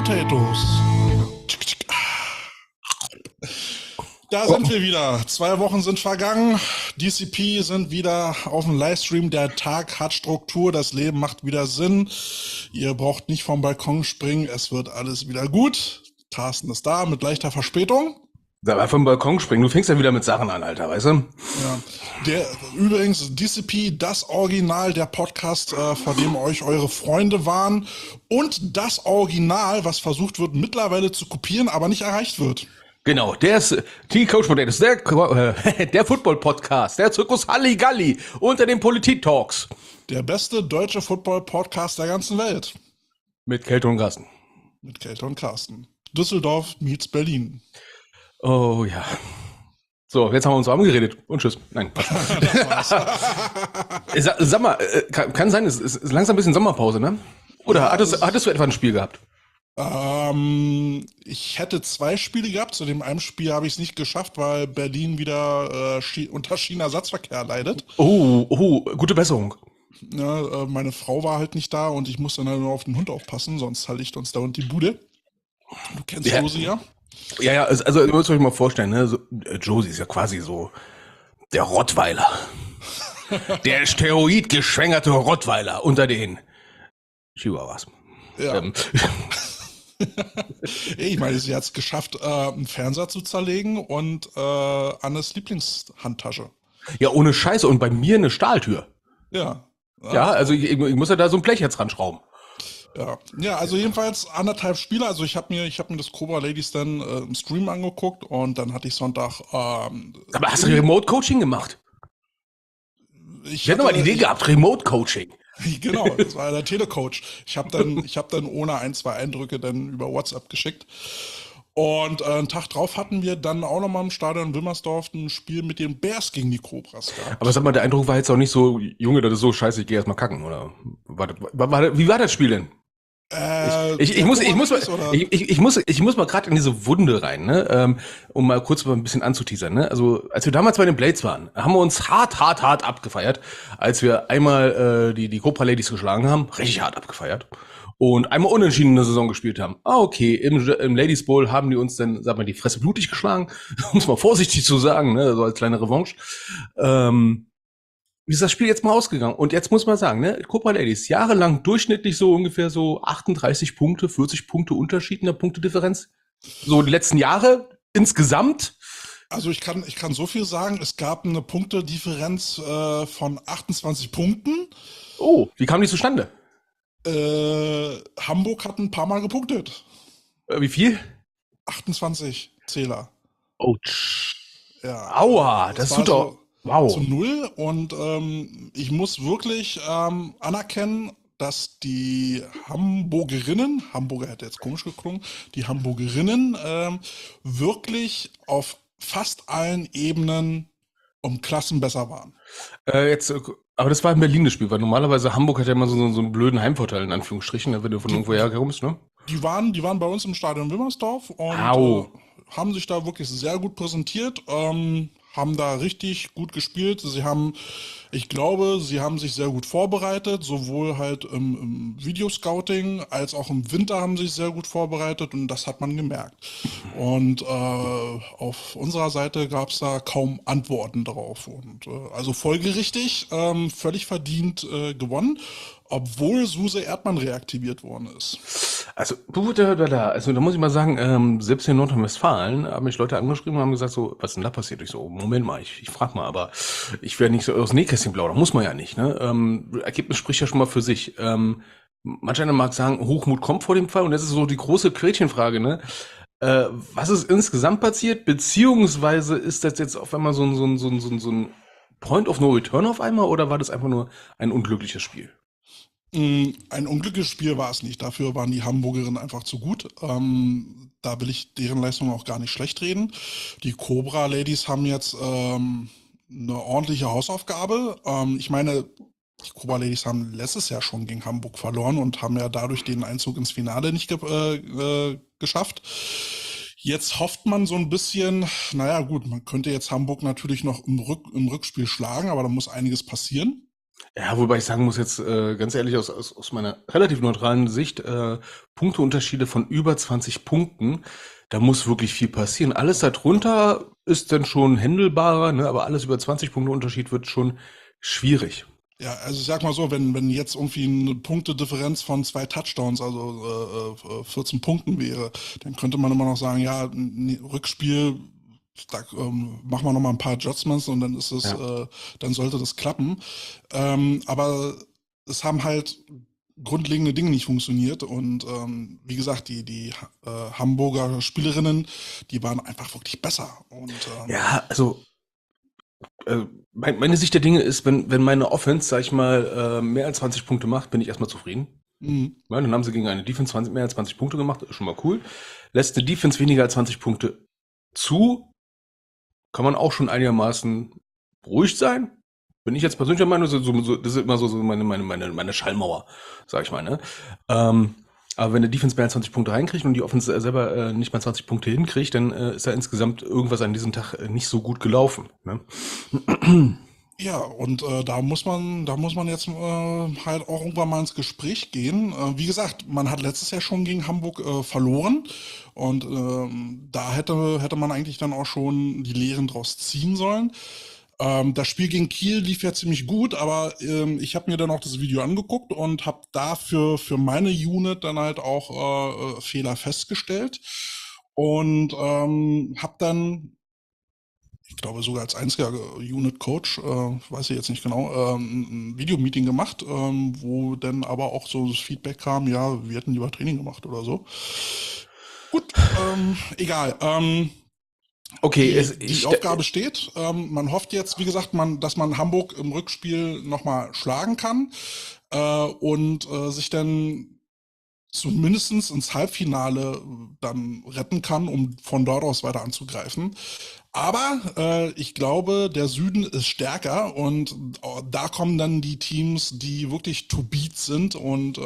Potatoes. Da sind wir wieder. 2 Wochen sind vergangen. DCP sind wieder auf dem Livestream. Der Tag hat Struktur. Das Leben macht wieder Sinn. Ihr braucht nicht vom Balkon springen. Es wird alles wieder gut. Carsten ist da mit leichter Verspätung. Sag mal, vom Balkon springen. Du fängst ja wieder mit Sachen an, Alter, weißt du? Ja. Übrigens, DCP, das Original, der Podcast, vor dem euch eure Freunde warnen. Und das Original, was versucht wird, mittlerweile zu kopieren, aber nicht erreicht wird. Genau, der ist Coach Potatoes, der Football-Podcast, der Zirkus Halligalli unter den Politik-Talks. Der beste deutsche Football-Podcast der ganzen Welt. Mit Kälte und Carsten. Mit Kälte und Carsten. Düsseldorf meets Berlin. Oh ja. So, jetzt haben wir uns warm geredet und tschüss. Nein. Sag mal, kann sein, es ist langsam ein bisschen Sommerpause, ne? Oder ja, hattest du etwa ein Spiel gehabt? Ich hätte 2 Spiele gehabt. Zu dem einen Spiel habe ich es nicht geschafft, weil Berlin wieder unter Schienenersatzverkehr leidet. Oh, gute Besserung. Ja, meine Frau war halt nicht da und ich musste dann nur auf den Hund aufpassen, sonst liegt uns da und die Bude. Du kennst Josie, ja? Ja, also ihr müsst euch mal vorstellen, ne? Josie ist ja quasi so der Rottweiler. Der steroidgeschwängerte Rottweiler unter den Chihuahuas. Ja. Ich meine, sie hat es geschafft, einen Fernseher zu zerlegen und Annes Lieblingshandtasche. Ja, ohne Scheiße. Und bei mir eine Stahltür. Ja. Ja, also ich muss ja da so ein Blech jetzt ranschrauben. Ja, also jedenfalls 1,5 Spiele. Also ich hab mir das Cobra Ladies dann im Stream angeguckt und dann hatte ich Sonntag. Aber hast du Remote-Coaching gemacht? Ich hätte noch mal die Idee gehabt, Remote-Coaching. Genau, das war der Telecoach. Ich hab dann ohne 1, 2 Eindrücke dann über WhatsApp geschickt. Und einen Tag drauf hatten wir dann auch nochmal im Stadion in Wilmersdorf ein Spiel mit den Bears gegen die Cobras gehabt. Aber sag mal, der Eindruck war jetzt auch nicht so, Junge, das ist so scheiße, ich gehe erst mal kacken, oder? Wie war das Spiel denn? Ich muss mal gerade in diese Wunde rein, ne? Um mal kurz ein bisschen anzuteasern, ne? Also, als wir damals bei den Blades waren, haben wir uns hart abgefeiert, als wir einmal die Cobra Ladies geschlagen haben, richtig hart abgefeiert. Und einmal unentschieden in der Saison gespielt haben. Okay, im Ladies Bowl haben die uns dann, sag mal, die Fresse blutig geschlagen, um es mal vorsichtig zu sagen, ne? So als kleine Revanche. Wie ist das Spiel jetzt mal ausgegangen? Und jetzt muss man sagen, ne, Cobra Ladies, jahrelang durchschnittlich so ungefähr so 38 Punkte, 40 Punkte Unterschied in der Punktedifferenz. So die letzten Jahre insgesamt. Also ich kann so viel sagen, es gab eine Punktedifferenz von 28 Punkten. Oh, wie kam die zustande? Hamburg hat ein paar Mal gepunktet. Wie viel? 28 Zähler. Oh, ja. Aua, das tut doch... So wow. Zu 0 und ich muss wirklich anerkennen, dass die Hamburger hätte jetzt komisch geklungen, die Hamburgerinnen wirklich auf fast allen Ebenen um Klassen besser waren. Aber das war in Berlin das Spiel, weil normalerweise Hamburg hat ja immer so einen blöden Heimvorteil, in Anführungsstrichen, wenn du von irgendwo herkommst, ne? Die waren bei uns im Stadion Wilmersdorf und haben sich da wirklich sehr gut präsentiert. Haben da richtig gut gespielt. Ich glaube, sie haben sich sehr gut vorbereitet, sowohl halt im Videoscouting als auch im Winter haben sie sich sehr gut vorbereitet und das hat man gemerkt. Und auf unserer Seite gab es da kaum Antworten drauf. Und also folgerichtig, völlig verdient gewonnen, obwohl Suse Erdmann reaktiviert worden ist. Also da muss ich mal sagen, selbst in Nordrhein-Westfalen haben mich Leute angeschrieben und haben gesagt, so, was ist denn da passiert? Ich so, Moment mal, ich frag mal, aber ich werde nicht so aus Nähkästchen plaudern, muss man ja nicht, ne? Ergebnis spricht ja schon mal für sich. Manch einer mag sagen, Hochmut kommt vor dem Fall und das ist so die große Gretchenfrage, ne? Was ist insgesamt passiert, beziehungsweise ist das jetzt auf einmal so ein Point of No Return auf einmal oder war das einfach nur ein unglückliches Spiel? Ein unglückliches Spiel war es nicht. Dafür waren die Hamburgerinnen einfach zu gut. Da will ich deren Leistung auch gar nicht schlecht reden. Die Cobra Ladies haben jetzt eine ordentliche Hausaufgabe. Ich meine, die Cobra Ladies haben letztes Jahr schon gegen Hamburg verloren und haben ja dadurch den Einzug ins Finale nicht geschafft. Jetzt hofft man so ein bisschen, naja gut, man könnte jetzt Hamburg natürlich noch im Rückspiel schlagen, aber da muss einiges passieren. Ja, wobei ich sagen muss jetzt ganz ehrlich aus meiner relativ neutralen Sicht, Punkteunterschiede von über 20 Punkten, da muss wirklich viel passieren. Alles darunter ist dann schon händelbarer, ne? Aber alles über 20 Punkte Unterschied wird schon schwierig. Ja, also ich sag mal so, wenn jetzt irgendwie eine Punktedifferenz von 2 Touchdowns, also 14 Punkten wäre, dann könnte man immer noch sagen, ja, Rückspiel, da machen wir noch mal ein paar Adjustments und dann ist es, Ja. dann sollte das klappen. Aber es haben halt grundlegende Dinge nicht funktioniert und wie gesagt, die Hamburger Spielerinnen, die waren einfach wirklich besser und Ja, also meine Sicht der Dinge ist, wenn meine Offense, sag ich mal, mehr als 20 Punkte macht, bin ich erstmal zufrieden. mhm. Ja, dann haben sie gegen eine Defense 20, mehr als 20 Punkte gemacht, ist schon mal cool. Lässt eine Defense weniger als 20 Punkte zu, kann man auch schon einigermaßen beruhigt sein. Bin ich jetzt persönlich der Meinung, das ist immer so meine Schallmauer, sag ich mal, ne? Aber wenn der Defense mehr als 20 Punkte reinkriegt und die Offense selber nicht mal 20 Punkte hinkriegt, dann ist da insgesamt irgendwas an diesem Tag nicht so gut gelaufen. Ne? Ja, und da muss man jetzt halt auch irgendwann mal ins Gespräch gehen. Wie gesagt, man hat letztes Jahr schon gegen Hamburg verloren und da hätte man eigentlich dann auch schon die Lehren draus ziehen sollen. Das Spiel gegen Kiel lief ja ziemlich gut, aber ich habe mir dann auch das Video angeguckt und habe dafür für meine Unit dann halt auch Fehler festgestellt und habe dann, ich glaube sogar als einziger Unit-Coach, weiß ich jetzt nicht genau, ein Videomeeting gemacht, wo dann aber auch so das Feedback kam, ja, wir hätten lieber Training gemacht oder so. Gut, egal. Okay, Die Aufgabe steht. Man hofft jetzt, wie gesagt, dass man Hamburg im Rückspiel nochmal schlagen kann und sich dann zumindest ins Halbfinale dann retten kann, um von dort aus weiter anzugreifen. Aber ich glaube, der Süden ist stärker und da kommen dann die Teams, die wirklich to beat sind und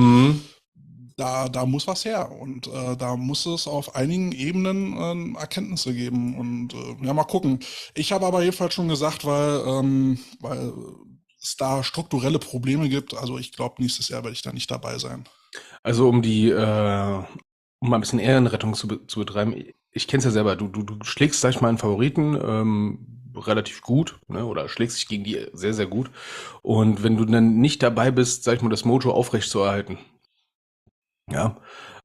da muss was her und da muss es auf einigen Ebenen Erkenntnisse geben und ja, mal gucken. Ich habe aber jedenfalls schon gesagt, weil es da strukturelle Probleme gibt, also ich glaube, nächstes Jahr werde ich da nicht dabei sein. also um mal ein bisschen Ehrenrettung zu betreiben, ich kenne es ja selber, du schlägst, sag ich mal, einen Favoriten relativ gut, ne, oder schlägst dich gegen die sehr, sehr gut. Und wenn du dann nicht dabei bist, sag ich mal, das Mojo aufrecht zu erhalten, ja,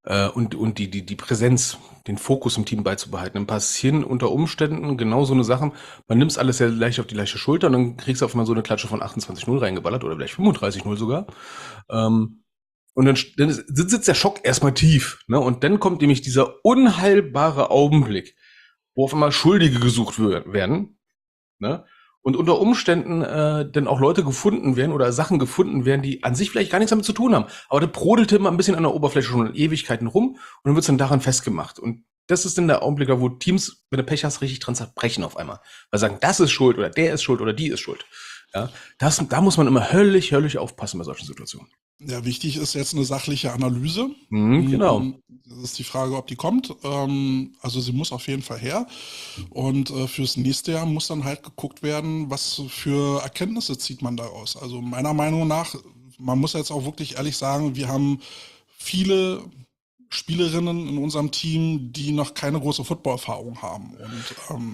und die Präsenz, den Fokus im Team beizubehalten, dann passieren unter Umständen genau so eine Sachen. Man nimmt alles sehr leicht auf die leichte Schulter und dann kriegst du auf einmal so eine Klatsche von 28-0 reingeballert oder vielleicht 35-0 sogar. Ähm, und dann sitzt der Schock erstmal tief, ne? Und dann kommt nämlich dieser unheilbare Augenblick, wo auf einmal Schuldige gesucht werden, ne? Und unter Umständen dann auch Leute gefunden werden oder Sachen gefunden werden, die an sich vielleicht gar nichts damit zu tun haben. Aber der brodelte immer ein bisschen an der Oberfläche schon in Ewigkeiten rum und dann wird's dann daran festgemacht. Und das ist dann der Augenblick, wo Teams, wenn du Pech hast, richtig dran zerbrechen auf einmal. Weil sagen, das ist schuld oder der ist schuld oder die ist schuld. Ja, da muss man immer höllisch aufpassen bei solchen Situationen. Ja, wichtig ist jetzt eine sachliche Analyse. Genau. Das ist die Frage, ob die kommt. Also sie muss auf jeden Fall her. Und fürs nächste Jahr muss dann halt geguckt werden, was für Erkenntnisse zieht man daraus. Also meiner Meinung nach, man muss jetzt auch wirklich ehrlich sagen, wir haben viele Spielerinnen in unserem Team, die noch keine große Footballerfahrung haben. Und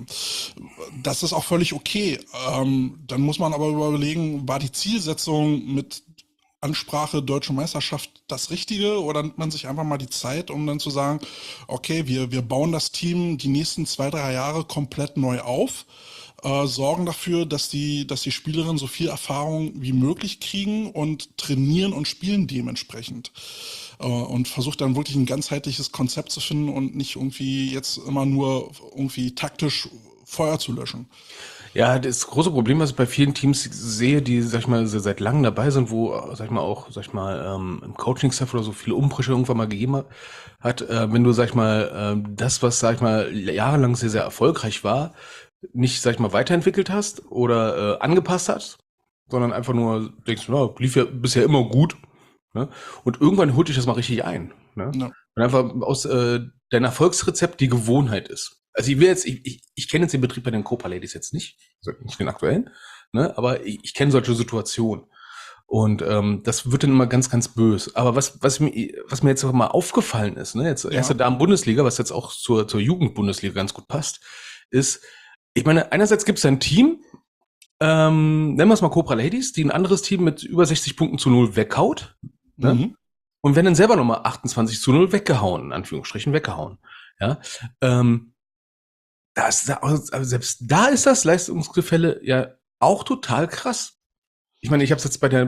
das ist auch völlig okay. Dann muss man aber überlegen, war die Zielsetzung mit Ansprache Deutsche Meisterschaft das Richtige oder nimmt man sich einfach mal die Zeit, um dann zu sagen, okay, wir bauen das Team die nächsten 2, 3 Jahre komplett neu auf, sorgen dafür, dass die Spielerinnen so viel Erfahrung wie möglich kriegen und trainieren und spielen dementsprechend. Und versucht dann wirklich ein ganzheitliches Konzept zu finden und nicht irgendwie jetzt immer nur irgendwie taktisch Feuer zu löschen. Ja, das große Problem, was ich bei vielen Teams sehe, die, sag ich mal, seit langem dabei sind, wo, sag ich mal, auch, sag ich mal, im Coaching-Staff oder so viele Umbrüche irgendwann mal gegeben hat, wenn du, sag ich mal, das, was, sag ich mal, jahrelang sehr, sehr erfolgreich war, nicht, sag ich mal, weiterentwickelt hast oder angepasst hast, sondern einfach nur denkst, na, lief ja bisher immer gut, ne? Und irgendwann holt dich das mal richtig ein, ne? Ja. Und einfach aus dein Erfolgsrezept die Gewohnheit ist. Also ich kenne jetzt den Betrieb bei den Copa Ladies jetzt nicht, also nicht den aktuellen. ne? Aber ich kenne solche Situationen. Und das wird dann immer ganz, ganz böse. Aber was mir jetzt auch mal aufgefallen ist, ne, jetzt erste Damen-Bundesliga, was jetzt auch zur Jugend-Bundesliga ganz gut passt, ist, ich meine, einerseits gibt es ein Team, nennen wir es mal Cobra Ladies, die ein anderes Team mit über 60 Punkten zu 0 weghaut, ne? Mhm. Und werden dann selber nochmal 28 zu 0 weggehauen, in Anführungsstrichen weggehauen. Ja, also selbst da ist das Leistungsgefälle ja auch total krass. Ich meine, ich habe es jetzt bei der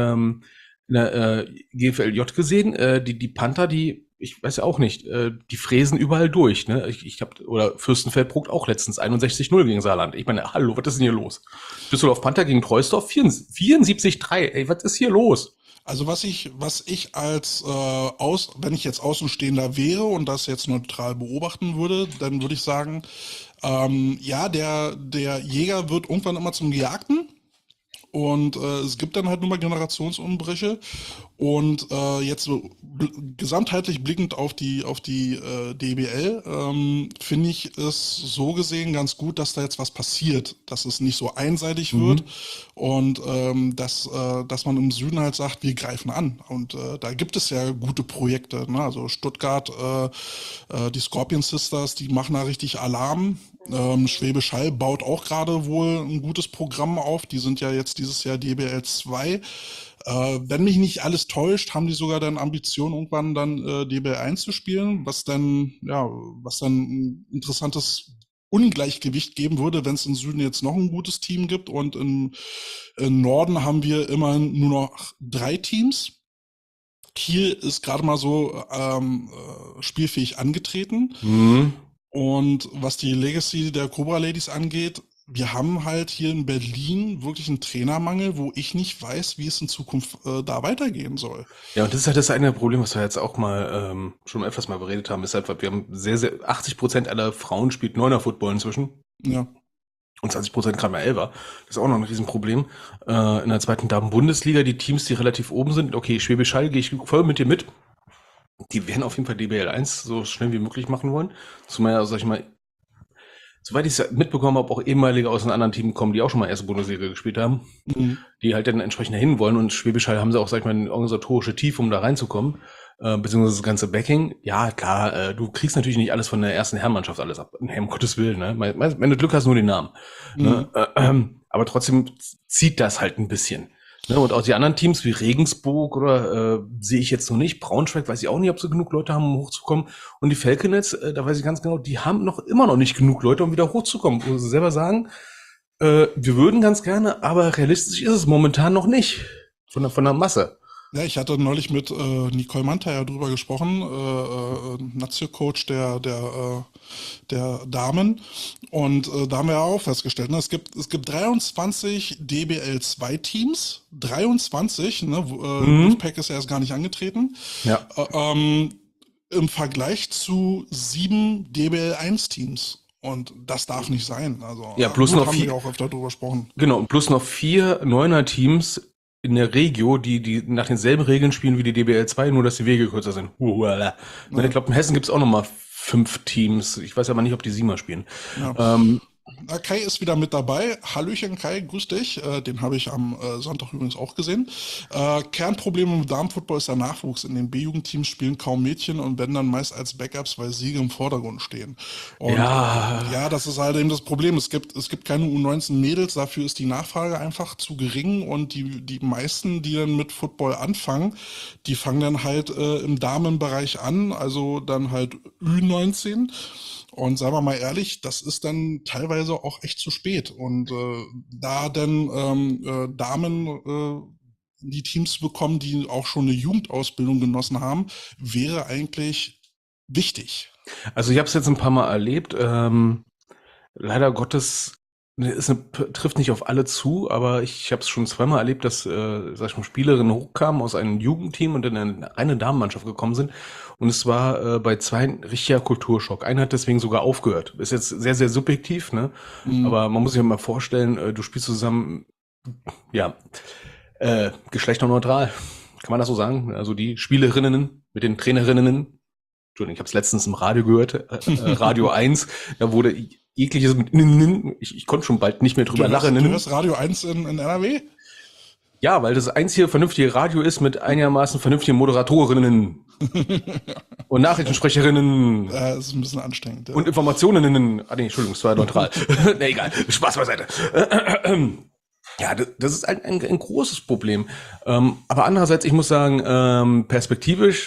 GFLJ gesehen, die Panther, ich weiß ja auch nicht, die fräsen überall durch, ne? Oder Fürstenfeldbruck auch letztens 61-0 gegen Saarland. Ich meine, hallo, was ist denn hier los? Düsseldorf Panther gegen Treusdorf 74-3. Ey, was ist hier los? Also was ich als wenn ich jetzt Außenstehender wäre und das jetzt neutral beobachten würde, dann würde ich sagen, ja, der Jäger wird irgendwann immer zum Gejagten. Und es gibt dann halt nur mal Generationsumbrüche. Und jetzt so gesamtheitlich blickend auf die DBL, finde ich es so gesehen ganz gut, dass da jetzt was passiert, dass es nicht so einseitig wird und dass man im Süden halt sagt, wir greifen an. Und da gibt es ja gute Projekte, ne? Also Stuttgart, die Scorpion Sisters, die machen da richtig Alarm. Schwäbisch Hall baut auch gerade wohl ein gutes Programm auf. Die sind ja jetzt dieses Jahr DBL 2. Wenn mich nicht alles täuscht, haben die sogar dann Ambitionen, irgendwann dann DBL 1 zu spielen, was dann ein interessantes Ungleichgewicht geben würde, wenn es im Süden jetzt noch ein gutes Team gibt. Und im Norden haben wir immerhin nur noch 3 Teams. Kiel ist gerade mal so spielfähig angetreten. Und was die Legacy der Cobra Ladies angeht, wir haben halt hier in Berlin wirklich einen Trainermangel, wo ich nicht weiß, wie es in Zukunft da weitergehen soll. Ja, und das ist halt das eine Problem, was wir jetzt auch mal schon öfters mal beredet haben, ist halt, wir haben 80% aller Frauen spielt Neuner-Football inzwischen. Ja. Und 20% gerade mal Elfer. Das ist auch noch ein Riesenproblem. In der zweiten Damen-Bundesliga, die Teams, die relativ oben sind, okay, Schwäbisch Hall, gehe ich voll mit dir mit. Die werden auf jeden Fall DBL 1 so schnell wie möglich machen wollen. Zumal, sag ich mal, soweit ich es mitbekommen habe, auch ehemalige aus einem anderen Team kommen, die auch schon mal erste Bundesliga gespielt haben, die halt dann entsprechend dahin wollen. Und Schwäbisch Hall haben sie auch, sag ich mal, eine organisatorische Tiefe, um da reinzukommen, beziehungsweise das ganze Backing. Ja, klar, du kriegst natürlich nicht alles von der ersten Herrenmannschaft alles ab. Nee, um Gottes Willen, ne? Wenn du Glück hast, nur den Namen. Ne? Aber trotzdem zieht das halt ein bisschen. Ne, und auch die anderen Teams wie Regensburg oder sehe ich jetzt noch nicht. Braunschweig weiß ich auch nicht, ob sie genug Leute haben, um hochzukommen. Und die Falconets, da weiß ich ganz genau, die haben immer noch nicht genug Leute, um wieder hochzukommen. Wo sie selber sagen, wir würden ganz gerne, aber realistisch ist es momentan noch nicht. Von der Masse. Ja, ich hatte neulich mit Nicole Mantayer drüber gesprochen, Nazio-Coach der Damen. Und da haben wir ja auch festgestellt, ne, es gibt 23 DBL-2-Teams, 23, ne, Wolfpack ist ja erst gar nicht angetreten. Ja. Im Vergleich zu 7 DBL-1-Teams. Und das darf nicht sein. Also, ja, plus noch haben 4. wir auch öfter drüber gesprochen. Genau, und plus noch 4 Neuner-Teams in der Regio, die nach denselben Regeln spielen wie die DBL 2, nur dass die Wege kürzer sind. Ja. Ich glaube, in Hessen gibt's auch noch mal 5 Teams. Ich weiß aber nicht, ob die 7er spielen. Ja. Kai ist wieder mit dabei. Hallöchen Kai, grüß dich. Den habe ich am Sonntag übrigens auch gesehen. Kernproblem im Damenfußball ist der Nachwuchs. In den B-Jugendteams spielen kaum Mädchen und werden dann meist als Backups, weil Siege im Vordergrund stehen. Und ja, das ist halt eben das Problem. Es gibt keine U19-Mädels, dafür ist die Nachfrage einfach zu gering und die meisten, die dann mit Football anfangen, die fangen dann halt im Damenbereich an, also dann halt Ü19. Und sagen wir mal ehrlich, das ist dann teilweise auch echt zu spät. Und da dann Damen die Teams bekommen, die auch schon eine Jugendausbildung genossen haben, wäre eigentlich wichtig. Also ich habe es jetzt ein paar Mal erlebt. Leider Gottes trifft nicht auf alle zu, aber ich habe es schon zweimal erlebt, dass sag ich mal, Spielerinnen hochkamen aus einem Jugendteam und in eine reine Damenmannschaft gekommen sind. Und es war bei 2 ein richtiger Kulturschock. Einer hat deswegen sogar aufgehört. Ist jetzt sehr, sehr subjektiv, ne? Aber man muss sich mal vorstellen, du spielst zusammen, ja, geschlechterneutral. Kann man das so sagen? Also die Spielerinnen mit den Trainerinnen. Entschuldigung, ich habe es letztens im Radio gehört, Radio 1, da wurde jegliches, ich konnte schon bald nicht mehr drüber lachen. Du hörst Radio 1 in NRW? Ja, weil das einzige vernünftige Radio ist mit einigermaßen vernünftigen Moderatorinnen und Nachrichtensprecherinnen. Das ist ein bisschen anstrengend. Ja. Und Informationen. Entschuldigung, es war neutral. Nee, egal. Spaß beiseite. Ja, das ist ein großes Problem. Aber andererseits, ich muss sagen, perspektivisch,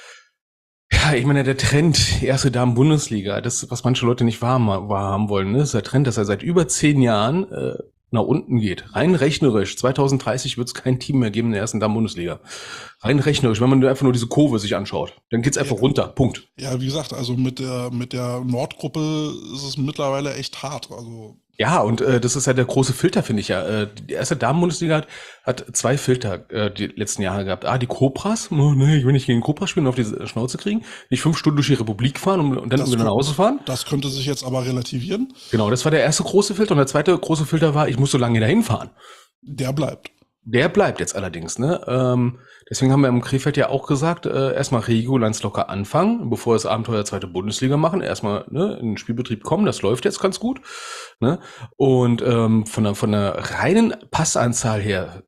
ja, ich meine, der Trend, erste Damen-Bundesliga, das, was manche Leute nicht wahrhaben wollen, ne, ist der Trend, dass er seit über 10 Jahren nach unten geht. Rein rechnerisch. 2030 wird es kein Team mehr geben in der ersten Damen-Bundesliga. Rein rechnerisch, wenn man einfach nur diese Kurve sich anschaut, dann geht's einfach runter. Punkt. Ja, wie gesagt, also mit der Nordgruppe ist es mittlerweile echt hart. Also ja, und das ist ja der große Filter, finde ich ja. Die erste Damen-Bundesliga hat 2 Filter die letzten Jahre gehabt. Die Cobras. Oh, nee, ich will nicht gegen Cobras spielen und auf die Schnauze kriegen. Nicht 5 Stunden durch die Republik fahren und dann wieder nach Hause fahren. Das könnte sich jetzt aber relativieren. Genau, das war der erste große Filter. Und der zweite große Filter war, ich muss so lange dahin fahren. Der bleibt. Der bleibt jetzt allerdings, ne? Deswegen haben wir im Krefeld ja auch gesagt, erstmal Regio ganz locker anfangen, bevor wir das Abenteuer zweite Bundesliga machen. Erstmal in den Spielbetrieb kommen, das läuft jetzt ganz gut. Ne? Und von der reinen Passanzahl her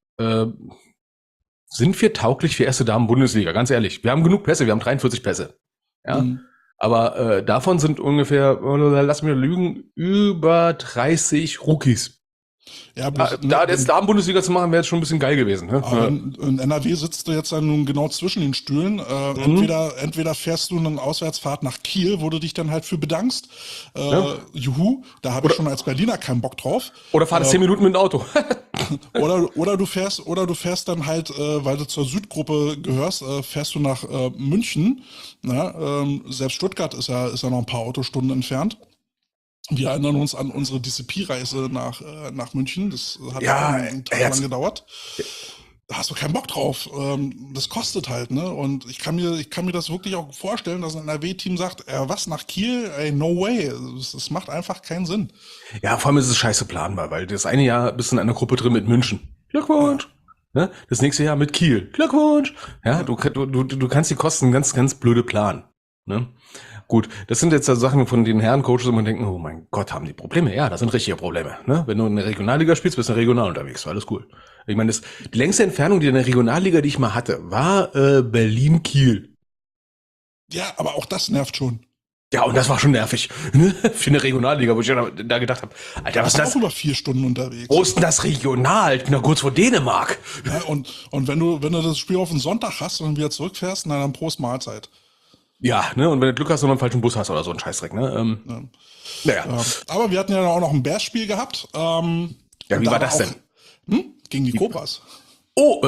sind wir tauglich für erste Damen-Bundesliga, ganz ehrlich. Wir haben genug Pässe, wir haben 43 Pässe. Ja. Aber davon sind ungefähr, lass mich lügen, über 30 Rookies. Ja, da jetzt Damen-Bundesliga zu machen, wäre jetzt schon ein bisschen geil gewesen. Ne? Aber in NRW sitzt du jetzt dann nun genau zwischen den Stühlen. Entweder fährst du eine Auswärtsfahrt nach Kiel, wo du dich dann halt für bedankst. Juhu, da habe ich schon als Berliner keinen Bock drauf. Oder fahr 10 Minuten mit dem Auto. oder du fährst dann halt, weil du zur Südgruppe gehörst, fährst du nach München. Selbst Stuttgart ist ja noch ein paar Autostunden entfernt. Wir erinnern uns an unsere DCP-Reise nach München. Das hat einen Tag lang gedauert. Da hast du keinen Bock drauf. Das kostet halt, ne? Und ich kann mir das wirklich auch vorstellen, dass ein NRW-Team sagt, was nach Kiel? Ey, no way. Das macht einfach keinen Sinn. Ja, vor allem ist es scheiße planbar, weil das eine Jahr bist du in einer Gruppe drin mit München. Glückwunsch. Ja. Ne? Das nächste Jahr mit Kiel. Glückwunsch. Ja, du kannst die Kosten ganz, ganz blöde planen. Ne? Gut, das sind jetzt Sachen von den Herren-Coaches, wo man denken, oh mein Gott, haben die Probleme? Ja, das sind richtige Probleme. Ne? Wenn du in der Regionalliga spielst, bist du regional unterwegs, alles cool. Ich meine, die längste Entfernung, die in der Regionalliga, die ich mal hatte, war Berlin-Kiel. Ja, aber auch das nervt schon. Ja, und das war schon nervig. Ne? Für eine Regionalliga, wo ich da gedacht habe, Alter, was ist das? Auch über 4 Stunden unterwegs. Wo ist denn das regional? Ich bin doch kurz vor Dänemark. Ja, und wenn du das Spiel auf den Sonntag hast und dann wieder zurückfährst, dann Prost Mahlzeit. Ja, ne, und wenn du Glück hast und einen falschen Bus hast oder so ein Scheißdreck, ne? Naja. Aber wir hatten ja auch noch ein Bears-Spiel gehabt. Ja, wie war das denn? Gegen die Cobras. Oh,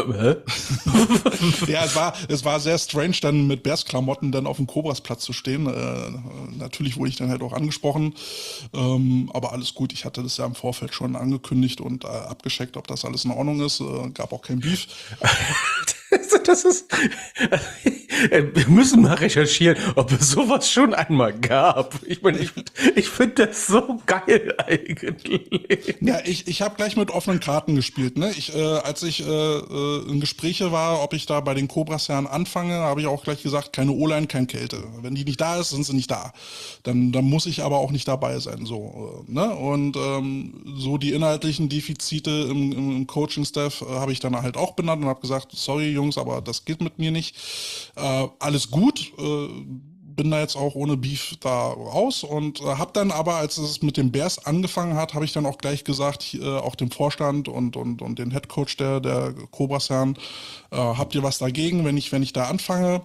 Ja, es war sehr strange, dann mit Bears-Klamotten dann auf dem Cobras-Platz zu stehen. Natürlich wurde ich dann halt auch angesprochen. Aber alles gut, ich hatte das ja im Vorfeld schon angekündigt und abgescheckt, ob das alles in Ordnung ist. Gab auch kein Beef. Das ist. Wir müssen mal recherchieren, ob es sowas schon einmal gab. Ich meine, ich finde das so geil eigentlich. Ja, ich habe gleich mit offenen Karten gespielt. Ne? Als ich in Gespräche war, ob ich da bei den Cobras-Herren anfange, habe ich auch gleich gesagt, keine O-Line, keine Kälte. Wenn die nicht da ist, sind sie nicht da. Dann muss ich aber auch nicht dabei sein. So, ne? Und so die inhaltlichen Defizite im Coaching-Staff habe ich dann halt auch benannt und habe gesagt, sorry Jungs, aber das geht mit mir nicht. Alles gut, bin da jetzt auch ohne Beef da raus und habe dann aber, als es mit den Bears angefangen hat, habe ich dann auch gleich gesagt, auch dem Vorstand und den Headcoach der Cobras-Herren, habt ihr was dagegen, wenn ich da anfange?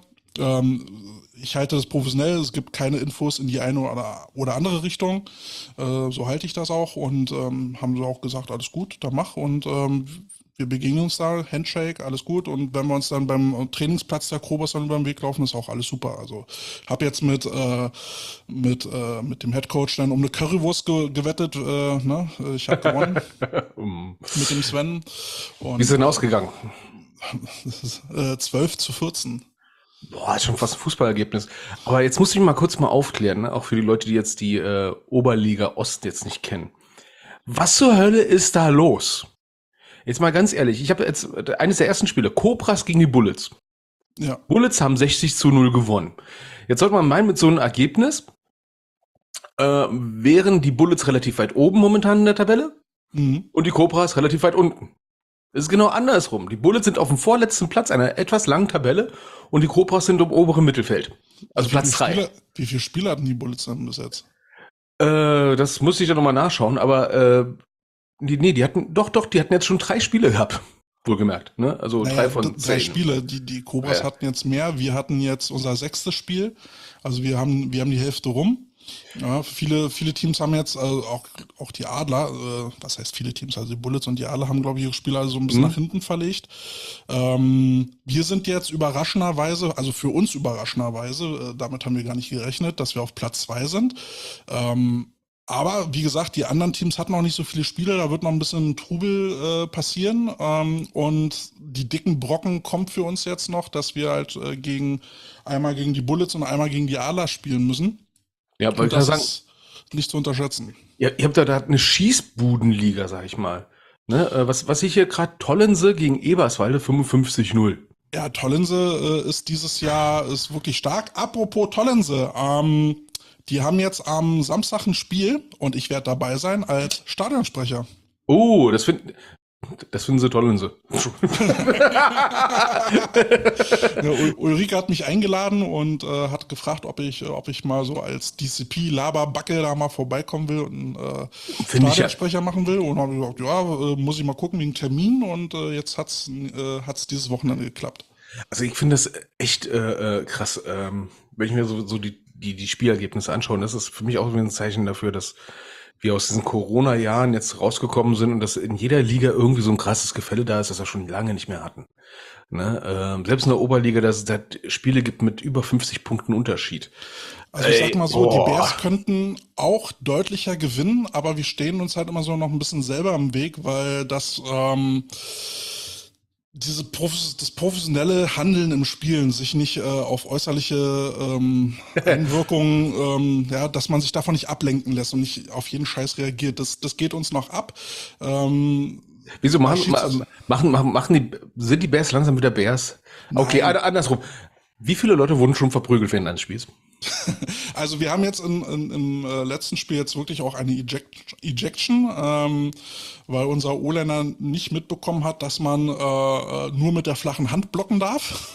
Ich halte das professionell, es gibt keine Infos in die eine oder andere Richtung. So halte ich das auch und haben sie auch gesagt, alles gut, dann mach und wir begegnen uns da, Handshake, alles gut. Und wenn wir uns dann beim Trainingsplatz der Cobras dann über den Weg laufen, ist auch alles super. Also habe jetzt mit dem Headcoach dann um eine Currywurst gewettet. Ne? Ich habe gewonnen mit dem Sven. Und, wie ist denn ausgegangen? Das ist 12-14. Boah, ist schon fast ein Fußballergebnis. Aber jetzt muss ich mal kurz aufklären, ne? Auch für die Leute, die jetzt die Oberliga Ost jetzt nicht kennen. Was zur Hölle ist da los? Jetzt mal ganz ehrlich, ich habe jetzt eines der ersten Spiele, Cobras gegen die Bullets. Ja. Bullets haben 60-0 gewonnen. Jetzt sollte man meinen, mit so einem Ergebnis wären die Bullets relativ weit oben momentan in der Tabelle und die Cobras relativ weit unten. Es ist genau andersrum. Die Bullets sind auf dem vorletzten Platz einer etwas langen Tabelle und die Cobras sind im oberen Mittelfeld. Also Platz 3. Wie viele Spiele hatten die Bullets dann bis jetzt? Das muss ich ja nochmal nachschauen, aber die hatten jetzt schon 3 Spiele gehabt. Wohlgemerkt, ne? Also 3 von 10. 3 Spiele. Die Cobras hatten jetzt mehr. Wir hatten jetzt unser 6. Spiel. Also wir haben die Hälfte rum. Ja, viele Teams haben jetzt, auch die Adler, was heißt viele Teams, also die Bullets und die Adler haben, glaube ich, ihre Spiele also so ein bisschen nach hinten verlegt. Wir sind jetzt überraschenderweise, also für uns überraschenderweise, damit haben wir gar nicht gerechnet, dass wir auf Platz 2 sind. Aber wie gesagt, die anderen Teams hatten noch nicht so viele Spiele, da wird noch ein bisschen Trubel passieren. Und die dicken Brocken kommt für uns jetzt noch, dass wir halt einmal gegen die Bullets und einmal gegen die Adler spielen müssen. Ja, wollte ich sagen, ist nicht zu unterschätzen. Ja, ihr habt da eine Schießbudenliga, sag ich mal. Ne, was ich hier gerade, Tollense gegen Eberswalde 55-0. Ja, Tollense ist dieses Jahr wirklich stark. Apropos Tollense, die haben jetzt am Samstag ein Spiel und ich werde dabei sein als Stadionsprecher. Oh, das finden sie Tollense. Ja, Ulrike hat mich eingeladen und hat gefragt, ob ich mal so als DCP-Laberbacke da mal vorbeikommen will und Stadionsprecher machen will. Und habe ich gesagt, ja, muss ich mal gucken wegen Termin und jetzt hat's dieses Wochenende geklappt. Also ich finde das echt krass, wenn ich mir so die Spielergebnisse anschaue. Das ist für mich auch ein Zeichen dafür, dass wir aus diesen Corona-Jahren jetzt rausgekommen sind und dass in jeder Liga irgendwie so ein krasses Gefälle da ist, das wir schon lange nicht mehr hatten. Ne? Selbst in der Oberliga, dass es da Spiele gibt mit über 50 Punkten Unterschied. Also ich sag mal so, die Bears könnten auch deutlicher gewinnen, aber wir stehen uns halt immer so noch ein bisschen selber im Weg, weil das das professionelle Handeln im Spielen, sich nicht auf äußerliche Einwirkungen, dass man sich davon nicht ablenken lässt und nicht auf jeden Scheiß reagiert, das geht uns noch ab. Wieso sind die Bears langsam wieder Bears? Okay, andersrum. Wie viele Leute wurden schon verprügelt während eines Spiels? Also wir haben jetzt im letzten Spiel jetzt wirklich auch eine Ejection, weil unser O-Liner nicht mitbekommen hat, dass man nur mit der flachen Hand blocken darf.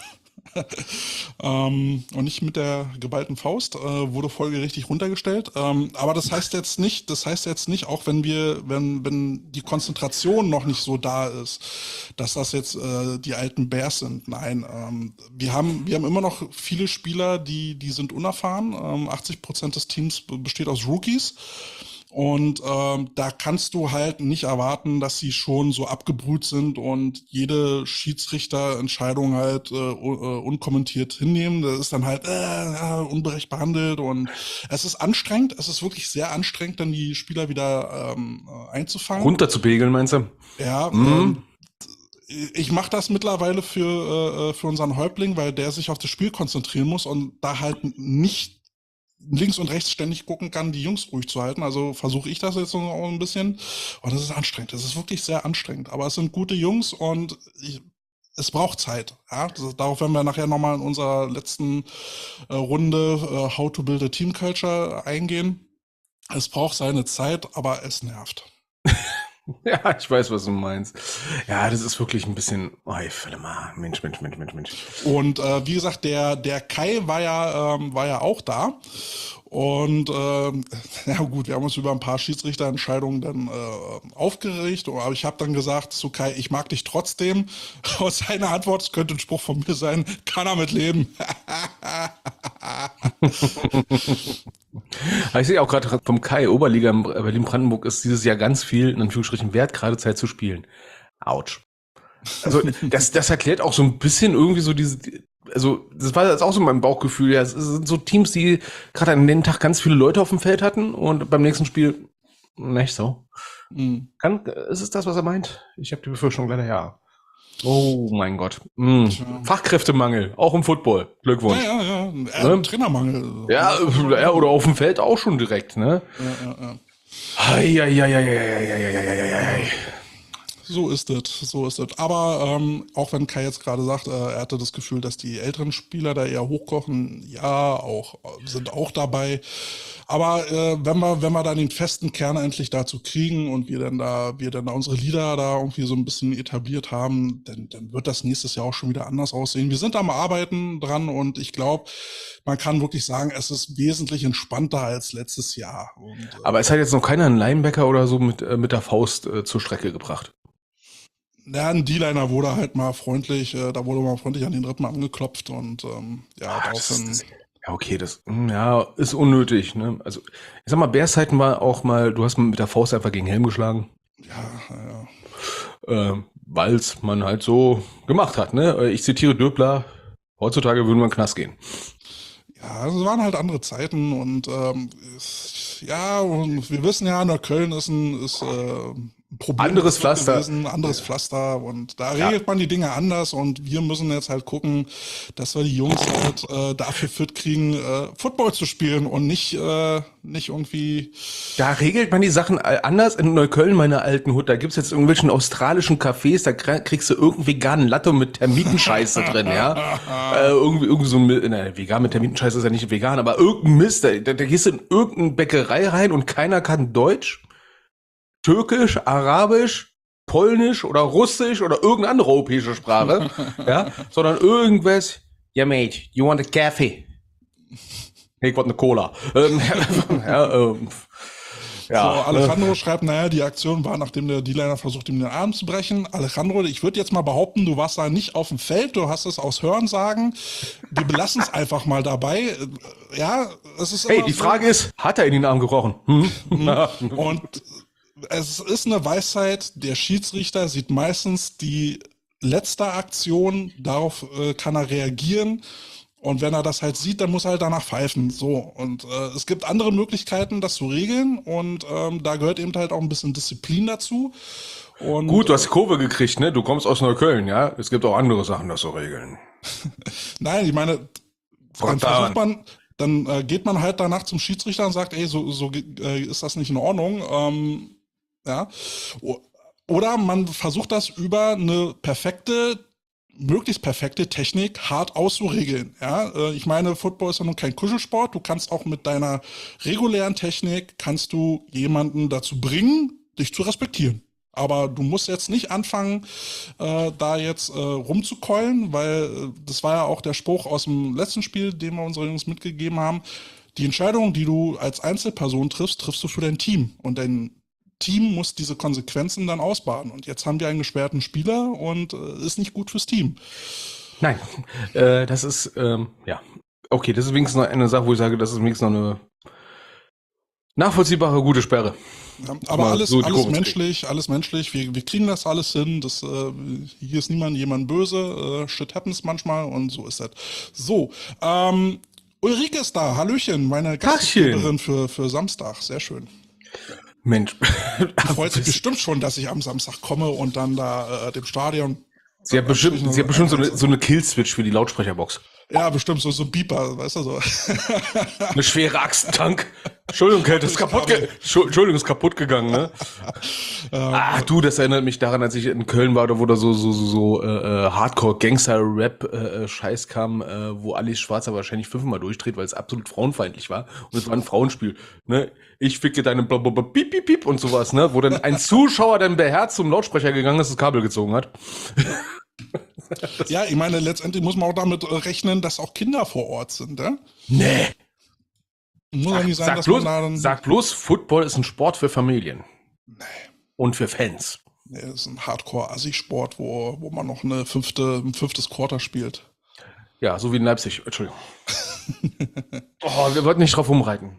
Und nicht mit der geballten Faust, wurde folgerichtig runtergestellt. Aber das heißt jetzt nicht, auch wenn die Konzentration noch nicht so da ist, dass das jetzt die alten Bears sind. Nein, wir haben immer noch viele Spieler, die sind unerfahren. 80% des Teams besteht aus Rookies. Und da kannst du halt nicht erwarten, dass sie schon so abgebrüht sind und jede Schiedsrichterentscheidung halt unkommentiert hinnehmen. Das ist dann halt ungerecht behandelt und es ist anstrengend. Es ist wirklich sehr anstrengend, dann die Spieler wieder einzufangen. Runterzupegeln, meinst du? Ja, ich mache das mittlerweile für unseren Häuptling, weil der sich auf das Spiel konzentrieren muss und da halt nicht links und rechts ständig gucken kann, die Jungs ruhig zu halten. Also versuche ich das jetzt noch ein bisschen. Und das ist anstrengend. Das ist wirklich sehr anstrengend. Aber es sind gute Jungs und es braucht Zeit. Ja? Darauf werden wir nachher nochmal in unserer letzten Runde How to Build a Team Culture eingehen. Es braucht seine Zeit, aber es nervt. Ja, ich weiß, was du meinst. Ja, das ist wirklich ein bisschen, Mensch. Und wie gesagt, der Kai war ja auch da. Und ja gut, wir haben uns über ein paar Schiedsrichterentscheidungen dann aufgeregt. Aber ich habe dann gesagt zu Kai, ich mag dich trotzdem. Und seine Antwort, es könnte ein Spruch von mir sein, kann er mit leben. Ich sehe auch gerade vom Kai, Oberliga in Berlin-Brandenburg ist dieses Jahr ganz viel, in Anführungsstrichen, wert, gerade Zeit zu spielen. Autsch. Also das erklärt auch so ein bisschen irgendwie so das war jetzt auch so mein Bauchgefühl, ja, es sind so Teams, die gerade an dem Tag ganz viele Leute auf dem Feld hatten und beim nächsten Spiel nicht so. Ist es das, was er meint? Ich habe die Befürchtung leider ja. Oh mein Gott. Fachkräftemangel, auch im Football. Glückwunsch. Ja. Trainermangel. Ja, oder auf dem Feld auch schon direkt, ne? Ja. So ist es, so ist es. Aber auch wenn Kai jetzt gerade sagt, er hatte das Gefühl, dass die älteren Spieler da eher hochkochen, ja, auch sind auch dabei. Aber wenn wir dann den festen Kern endlich dazu kriegen und wir dann da unsere Lieder da irgendwie so ein bisschen etabliert haben, dann wird das nächstes Jahr auch schon wieder anders aussehen. Wir sind am Arbeiten dran und ich glaube, man kann wirklich sagen, es ist wesentlich entspannter als letztes Jahr. Und, Aber es hat jetzt noch keiner einen Linebacker oder so mit der Faust zur Strecke gebracht. Ja, ein D-Liner wurde halt mal freundlich, da wurde mal freundlich an den Rippen angeklopft und ja, daraufhin. Ja, okay, das ist unnötig. Ne? Also ich sag mal, Bärzeiten war auch mal, du hast mit der Faust einfach gegen Helm geschlagen. Ja. Weil es man halt so gemacht hat. Ne? Ich zitiere Döbler, heutzutage würden wir in den Knast gehen. Ja, es waren halt andere Zeiten und ja, und wir wissen ja, Neukölln ist ein Problem anderes Pflaster gewesen, anderes Pflaster und da regelt man die Dinge anders und wir müssen jetzt halt gucken, dass wir die Jungs halt dafür fit kriegen, Football zu spielen und nicht irgendwie. Da regelt man die Sachen anders. In Neukölln, meiner alten Hut, da gibt's jetzt irgendwelchen australischen Cafés, da kriegst du irgendeinen veganen Latte mit Termitenscheiße drin, ja. Irgendwie so ein vegan mit Termitenscheiße ist ja nicht vegan, aber irgendein Mist, da gehst du in irgendeine Bäckerei rein und keiner kann Deutsch, Türkisch, Arabisch, Polnisch oder Russisch oder irgendeine andere europäische Sprache, ja, sondern irgendwas. Yeah, mate, you want a coffee? Hey, ich wollte eine Cola. So, Alejandro schreibt, naja, die Aktion war, nachdem der D-Liner versucht, ihm den Arm zu brechen. Alejandro, ich würde jetzt mal behaupten, du warst da nicht auf dem Feld, du hast es aus Hörensagen. Wir belassen es einfach mal dabei. Ja, es ist. Hey, die Frage ist, hat er in den Arm gebrochen? Und es ist eine Weisheit, der Schiedsrichter sieht meistens die letzte Aktion, darauf kann er reagieren. Und wenn er das halt sieht, dann muss er halt danach pfeifen. So. Und es gibt andere Möglichkeiten, das zu regeln. Und da gehört eben halt auch ein bisschen Disziplin dazu. Und, gut, du hast die Kurve gekriegt, ne? Du kommst aus Neukölln, ja? Es gibt auch andere Sachen, das zu regeln. Nein, ich meine, dann versucht man, dann geht man halt danach zum Schiedsrichter und sagt, ey, so ist das nicht in Ordnung. Ja. Oder man versucht das über eine möglichst perfekte Technik hart auszuregeln. Ja, ich meine, Football ist ja nun kein Kuschelsport. Du kannst auch mit deiner regulären Technik kannst du jemanden dazu bringen, dich zu respektieren. Aber du musst jetzt nicht anfangen, da jetzt rumzukeulen, weil das war ja auch der Spruch aus dem letzten Spiel, den wir unseren Jungs mitgegeben haben. Die Entscheidung, die du als Einzelperson triffst, triffst du für dein Team. Und dein Team muss diese Konsequenzen dann ausbaden. Und jetzt haben wir einen gesperrten Spieler und ist nicht gut fürs Team. Nein, das ist, ja. Okay, das ist wenigstens noch eine Sache, wo ich sage, das ist wenigstens noch eine nachvollziehbare, gute Sperre. Ja, aber alles menschlich, alles menschlich. Wir kriegen das alles hin. Hier ist jemand böse. Shit happens manchmal und so ist das. So, Ulrike ist da. Hallöchen, meine Gastgeberin für Samstag. Sehr schön. Mensch. Die freut sich bestimmt schon, dass ich am Samstag komme und dann da dem Stadion. Sie hat bestimmt so eine Killswitch für die Lautsprecherbox. Ja, bestimmt so ein Beeper, weißt du so. Eine schwere Axttank. Entschuldigung, Kate, ist kaputt gegangen, ne? Du, das erinnert mich daran, als ich in Köln war, da wo da so Hardcore-Gangster-Rap-Scheiß kam, wo Alice Schwarzer wahrscheinlich 5-mal durchdreht, weil es absolut frauenfeindlich war. Und es war ein Frauenspiel, ne? Ich ficke deine blablabla piep, piep, piep und sowas, ne? Wo dann ein Zuschauer dann beherzt zum Lautsprecher gegangen ist, das Kabel gezogen hat. Ja, ich meine, letztendlich muss man auch damit rechnen, dass auch Kinder vor Ort sind, ja? Nee. Muss ja nicht sein, dass man da dann. Sag bloß, Football ist ein Sport für Familien. Nee. Und für Fans. Nee, das ist ein Hardcore-Assi-Sport, wo man noch ein fünftes Quarter spielt. Ja, so wie in Leipzig. Entschuldigung. Wir wollten nicht drauf rumreiten.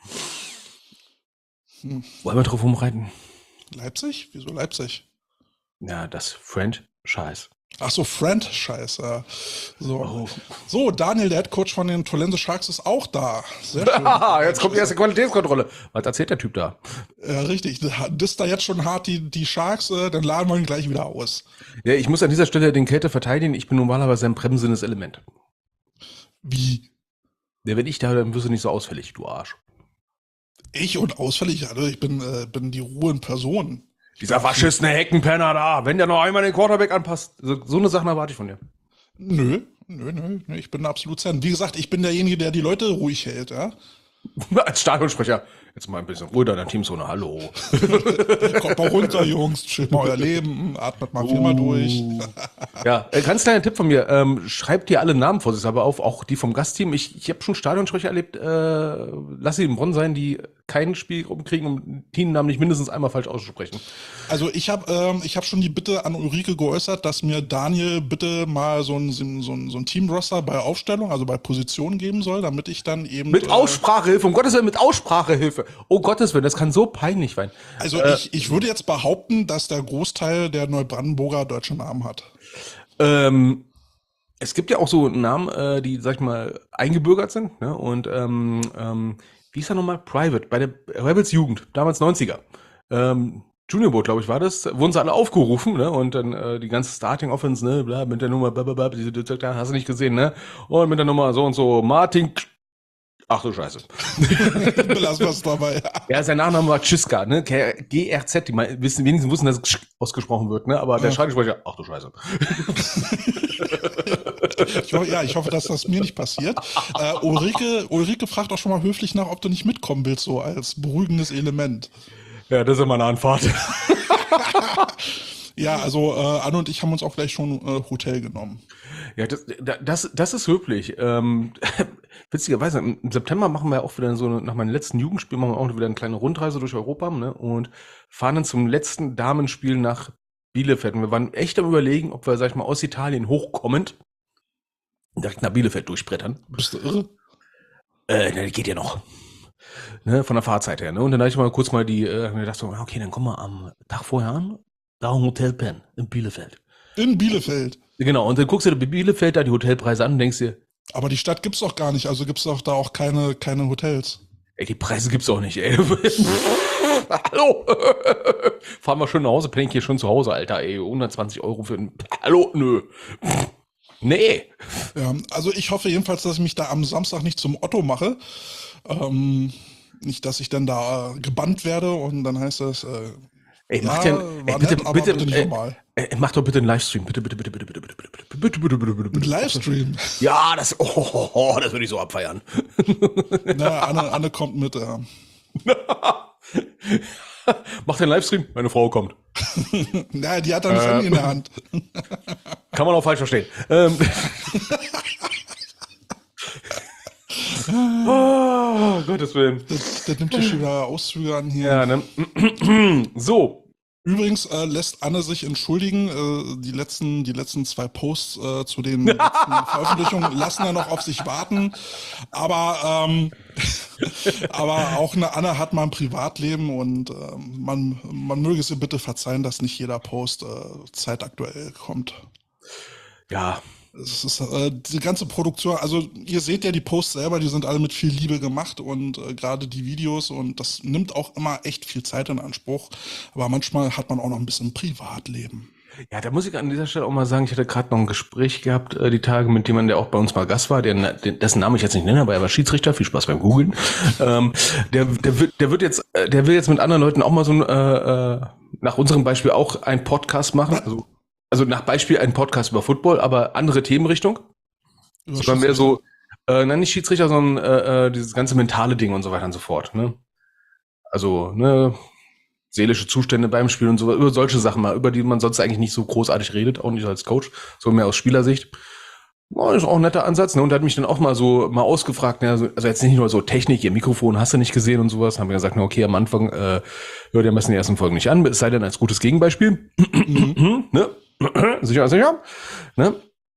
Wollen wir drauf rumreiten? Leipzig? Wieso Leipzig? Ja, das Franchise. Ach so, Franchise. So, Daniel, der Headcoach von den Tolense Sharks, ist auch da. Sehr schön. Jetzt kommt die erste Qualitätskontrolle. Was erzählt der Typ da? Ja, richtig. Das da jetzt schon hart die Sharks, dann laden wir ihn gleich wieder aus. Ja, ich muss an dieser Stelle den Kälte verteidigen. Ich bin normalerweise ein bremsendes Element. Wie? Ja, wenn ich da, dann wirst du nicht so ausfällig, du Arsch. Ich und ausfällig? Also ich bin die Ruhe in Person. Dieser verschissene Heckenpenner da, wenn der noch einmal den Quarterback anpasst. So eine Sache erwarte ich von dir. Nö, ich bin absolut zen. Wie gesagt, ich bin derjenige, der die Leute ruhig hält, ja. Als Stadionsprecher, jetzt mal ein bisschen ruhig in der Teamzone, hallo. Kommt mal runter, Jungs, chillt mal euer Leben, atmet mal viermal durch. Ja, ganz kleiner Tipp von mir, schreibt dir alle Namen vorsichtshalber auf, auch die vom Gastteam. Ich habe schon Stadionsprecher erlebt, lass sie in Bonn sein, die kein Spiel rumkriegen, um Teamnamen nicht mindestens einmal falsch auszusprechen. Also ich hab schon die Bitte an Ulrike geäußert, dass mir Daniel bitte mal so ein Teamroster bei Aufstellung, also bei Position geben soll, damit ich dann eben... Mit Aussprachehilfe, um Gottes Willen, mit Aussprachehilfe. Oh Gottes Willen, das kann so peinlich sein. Also ich würde jetzt behaupten, dass der Großteil der Neubrandenburger deutsche Namen hat. Es gibt ja auch so Namen, die, sag ich mal, eingebürgert sind, ne? Und wie ist er nochmal? Private, bei der Rebels Jugend, damals 90er. Junior Boat, glaube ich, war das. Wurden sie alle aufgerufen, ne? Und dann die ganze Starting Offense, ne? Bla, mit der Nummer, blablabla, hast du nicht gesehen, ne? Und mit der Nummer so und so, Martin. Ach du Scheiße. Belassen wir es dabei. Ja, sein Nachname war Tschiska, ne? GRZ, die wenigstens wussten, dass es ausgesprochen wird, ne? Aber der Stadionsprecher, ach du Scheiße. Ich hoffe, dass das mir nicht passiert. Ulrike fragt auch schon mal höflich nach, ob du nicht mitkommen willst, so als beruhigendes Element. Ja, das ist immer eine Anfahrt. Ja, also Anne und ich haben uns auch gleich schon Hotel genommen. Ja, das ist höflich. Witzigerweise, im September machen wir auch wieder so, nach meinem letzten Jugendspiel, machen wir auch wieder eine kleine Rundreise durch Europa, ne? Und fahren dann zum letzten Damenspiel nach Bielefeld. Und wir waren echt am Überlegen, ob wir, sag ich mal, aus Italien hochkommend direkt nach Bielefeld durchbrettern. Bist du irre? Ne, geht ja noch. Ne, von der Fahrzeit her, ne? Und dann habe ich mal kurz mal mir dachte so, okay, dann kommen wir am Tag vorher an, da im Hotel Penn in Bielefeld. In Bielefeld? Genau, und dann guckst du dir Bielefeld da die Hotelpreise an und denkst dir, aber die Stadt gibt's doch gar nicht, also gibt's doch da auch keine Hotels. Ey, die Preise gibt's auch nicht, ey. Hallo! Fahren wir schön nach Hause, penne ich hier schon zu Hause, Alter, ey. 120 € für ein... Hallo? Nö. Nee. Ja, also ich hoffe jedenfalls, dass ich mich da am Samstag nicht zum Otto mache. Nicht, dass ich dann da gebannt werde und dann heißt das... Ey, mach doch bitte einen Livestream. Bitte. Ein Livestream? Ja, das würde ich so abfeiern. Na, Anne kommt mit. Mach den Livestream, meine Frau kommt. Na, die hat dann das Handy in der Hand. Kann man auch falsch verstehen. Oh, Gottes Willen. Das nimmt ja schon wieder Auszüge an hier. Ja, ne? So. Übrigens lässt Anne sich entschuldigen, die letzten 2 Posts zu den letzten Veröffentlichungen lassen ja noch auf sich warten, aber auch eine Anne hat mal ein Privatleben und man möge es ihr bitte verzeihen, dass nicht jeder Post zeitaktuell kommt. Ja. Es ist die ganze Produktion, also ihr seht ja die Posts selber, die sind alle mit viel Liebe gemacht und gerade die Videos und das nimmt auch immer echt viel Zeit in Anspruch, aber manchmal hat man auch noch ein bisschen Privatleben. Ja, da muss ich an dieser Stelle auch mal sagen, ich hatte gerade noch ein Gespräch gehabt, die Tage mit jemandem, der auch bei uns mal Gast war, dessen Namen ich jetzt nicht nenne, aber er war Schiedsrichter, viel Spaß beim Googlen. Der will jetzt mit anderen Leuten auch mal so nach unserem Beispiel auch einen Podcast machen, also nach Beispiel ein Podcast über Football, aber andere Themenrichtung. Sondern mehr so, nicht Schiedsrichter, sondern dieses ganze mentale Ding und so weiter und so fort. Ne? Also, ne, seelische Zustände beim Spiel und so, über solche Sachen mal, über die man sonst eigentlich nicht so großartig redet, auch nicht als Coach, so mehr aus Spielersicht. Oh, das ist auch ein netter Ansatz. Ne? Und er hat mich dann auch mal ausgefragt, ne? Also jetzt nicht nur so Technik, ihr Mikrofon hast du nicht gesehen und sowas. Haben wir gesagt, na okay, am Anfang hört ihr am besten die ersten Folgen nicht an, es sei denn als gutes Gegenbeispiel. Ne? Sicher. Ne?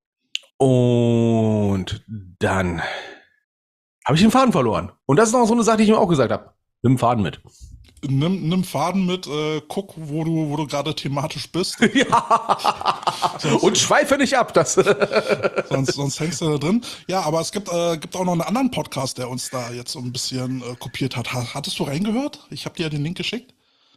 Und dann habe ich den Faden verloren. Und das ist noch so eine Sache, die ich ihm auch gesagt habe. Nimm Faden mit. Nimm Faden mit, guck, wo du gerade thematisch bist. Ja. Und schweife nicht ab. Sonst hängst du da drin. Ja, aber es gibt auch noch einen anderen Podcast, der uns da jetzt so ein bisschen kopiert hat. Hattest du reingehört? Ich habe dir ja den Link geschickt.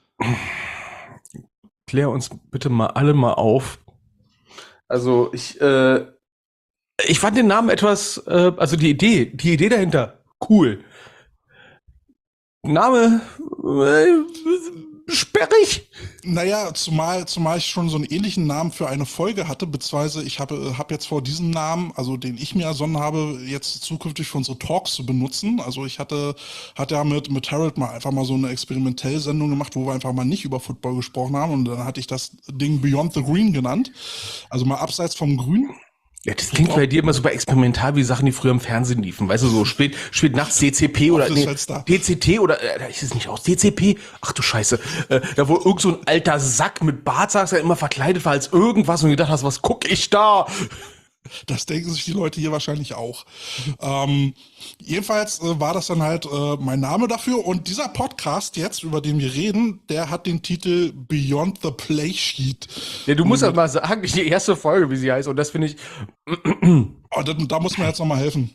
Klär uns bitte mal alle mal auf. Also ich fand den Namen etwas, also die Idee dahinter, cool. Name, sperrig. Naja, zumal ich schon so einen ähnlichen Namen für eine Folge hatte, beziehungsweise ich hab jetzt vor, diesen Namen, also den ich mir ersonnen habe, jetzt zukünftig für unsere Talks zu benutzen. Also ich hatte ja mit Harold mal einfach mal so eine Experimentellsendung gemacht, wo wir einfach mal nicht über Football gesprochen haben, und dann hatte ich das Ding Beyond the Green genannt. Also mal abseits vom Grün. Ja, das klingt bei dir immer super experimental wie Sachen, die früher im Fernsehen liefen. Weißt du, so spät nachts DCP oder DCT oder da ist es nicht aus DCP. Ach du Scheiße. Da wo irgend so ein alter Sack mit Bart saß, der immer verkleidet war als irgendwas und gedacht hast, was guck ich da? Das denken sich die Leute hier wahrscheinlich auch. Jedenfalls war das dann halt mein Name dafür. Und dieser Podcast jetzt, über den wir reden, der hat den Titel Beyond the Play Sheet. Ja, du musst ja mal sagen, die erste Folge, wie sie heißt. Und das finde ich... Oh, da muss man jetzt noch mal helfen.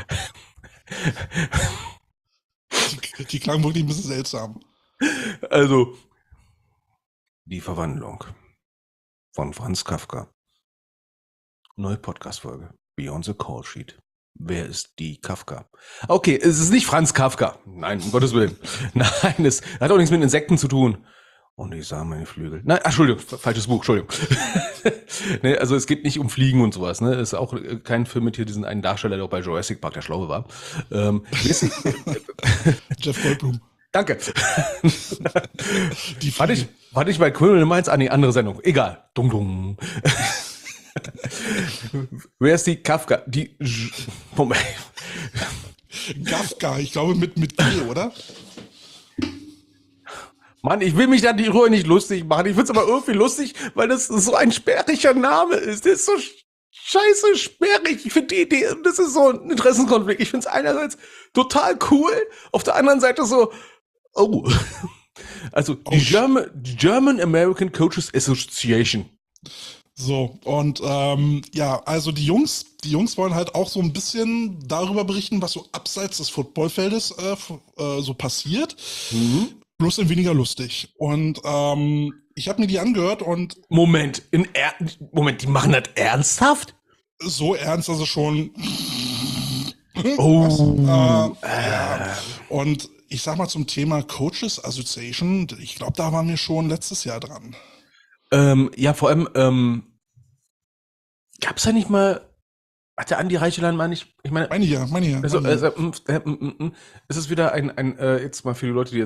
Die klang wirklich ein bisschen seltsam. Also, die Verwandlung von Franz Kafka. Neue Podcast-Folge. Beyond the Call Sheet. Wer ist die Kafka? Okay, es ist nicht Franz Kafka. Nein, um Gottes Willen. Nein, es hat auch nichts mit Insekten zu tun. Und ich sah meine Flügel. Nein, Entschuldigung, falsches Buch, Entschuldigung. Ne, also es geht nicht um Fliegen und sowas. Ne? Es ist auch kein Film mit hier diesen einen Darsteller, der auch bei Jurassic Park der Schlaue war. Jeff Goldblum. Danke. Warte ich bei Criminal Minds? Ah, nee, andere Sendung. Egal. Dung, dung. Wer ist die Kafka? Moment. Kafka, ich glaube mit G, oder? Mann, ich will mich da die Ruhe nicht lustig machen. Ich find's aber irgendwie lustig, weil das so ein sperriger Name ist. Der ist so scheiße sperrig. Ich finde die Idee, das ist so ein Interessenkonflikt. Ich find's einerseits total cool, auf der anderen Seite so, oh. Also die German American Coaches Association. So, und ja, also die Jungs wollen halt auch so ein bisschen darüber berichten, was so abseits des Footballfeldes so passiert. Bloß in weniger lustig. Und ich habe mir die angehört und... Moment, die machen das ernsthaft? So ernst, also schon... Oh. Ja. Und ich sag mal zum Thema Coaches Association, ich glaube, da waren wir schon letztes Jahr dran. Ja, vor allem, gab's da nicht mal, hat der Andi Reichelein meine ich Meine ja. Also, ist es wieder ein jetzt mal für die Leute,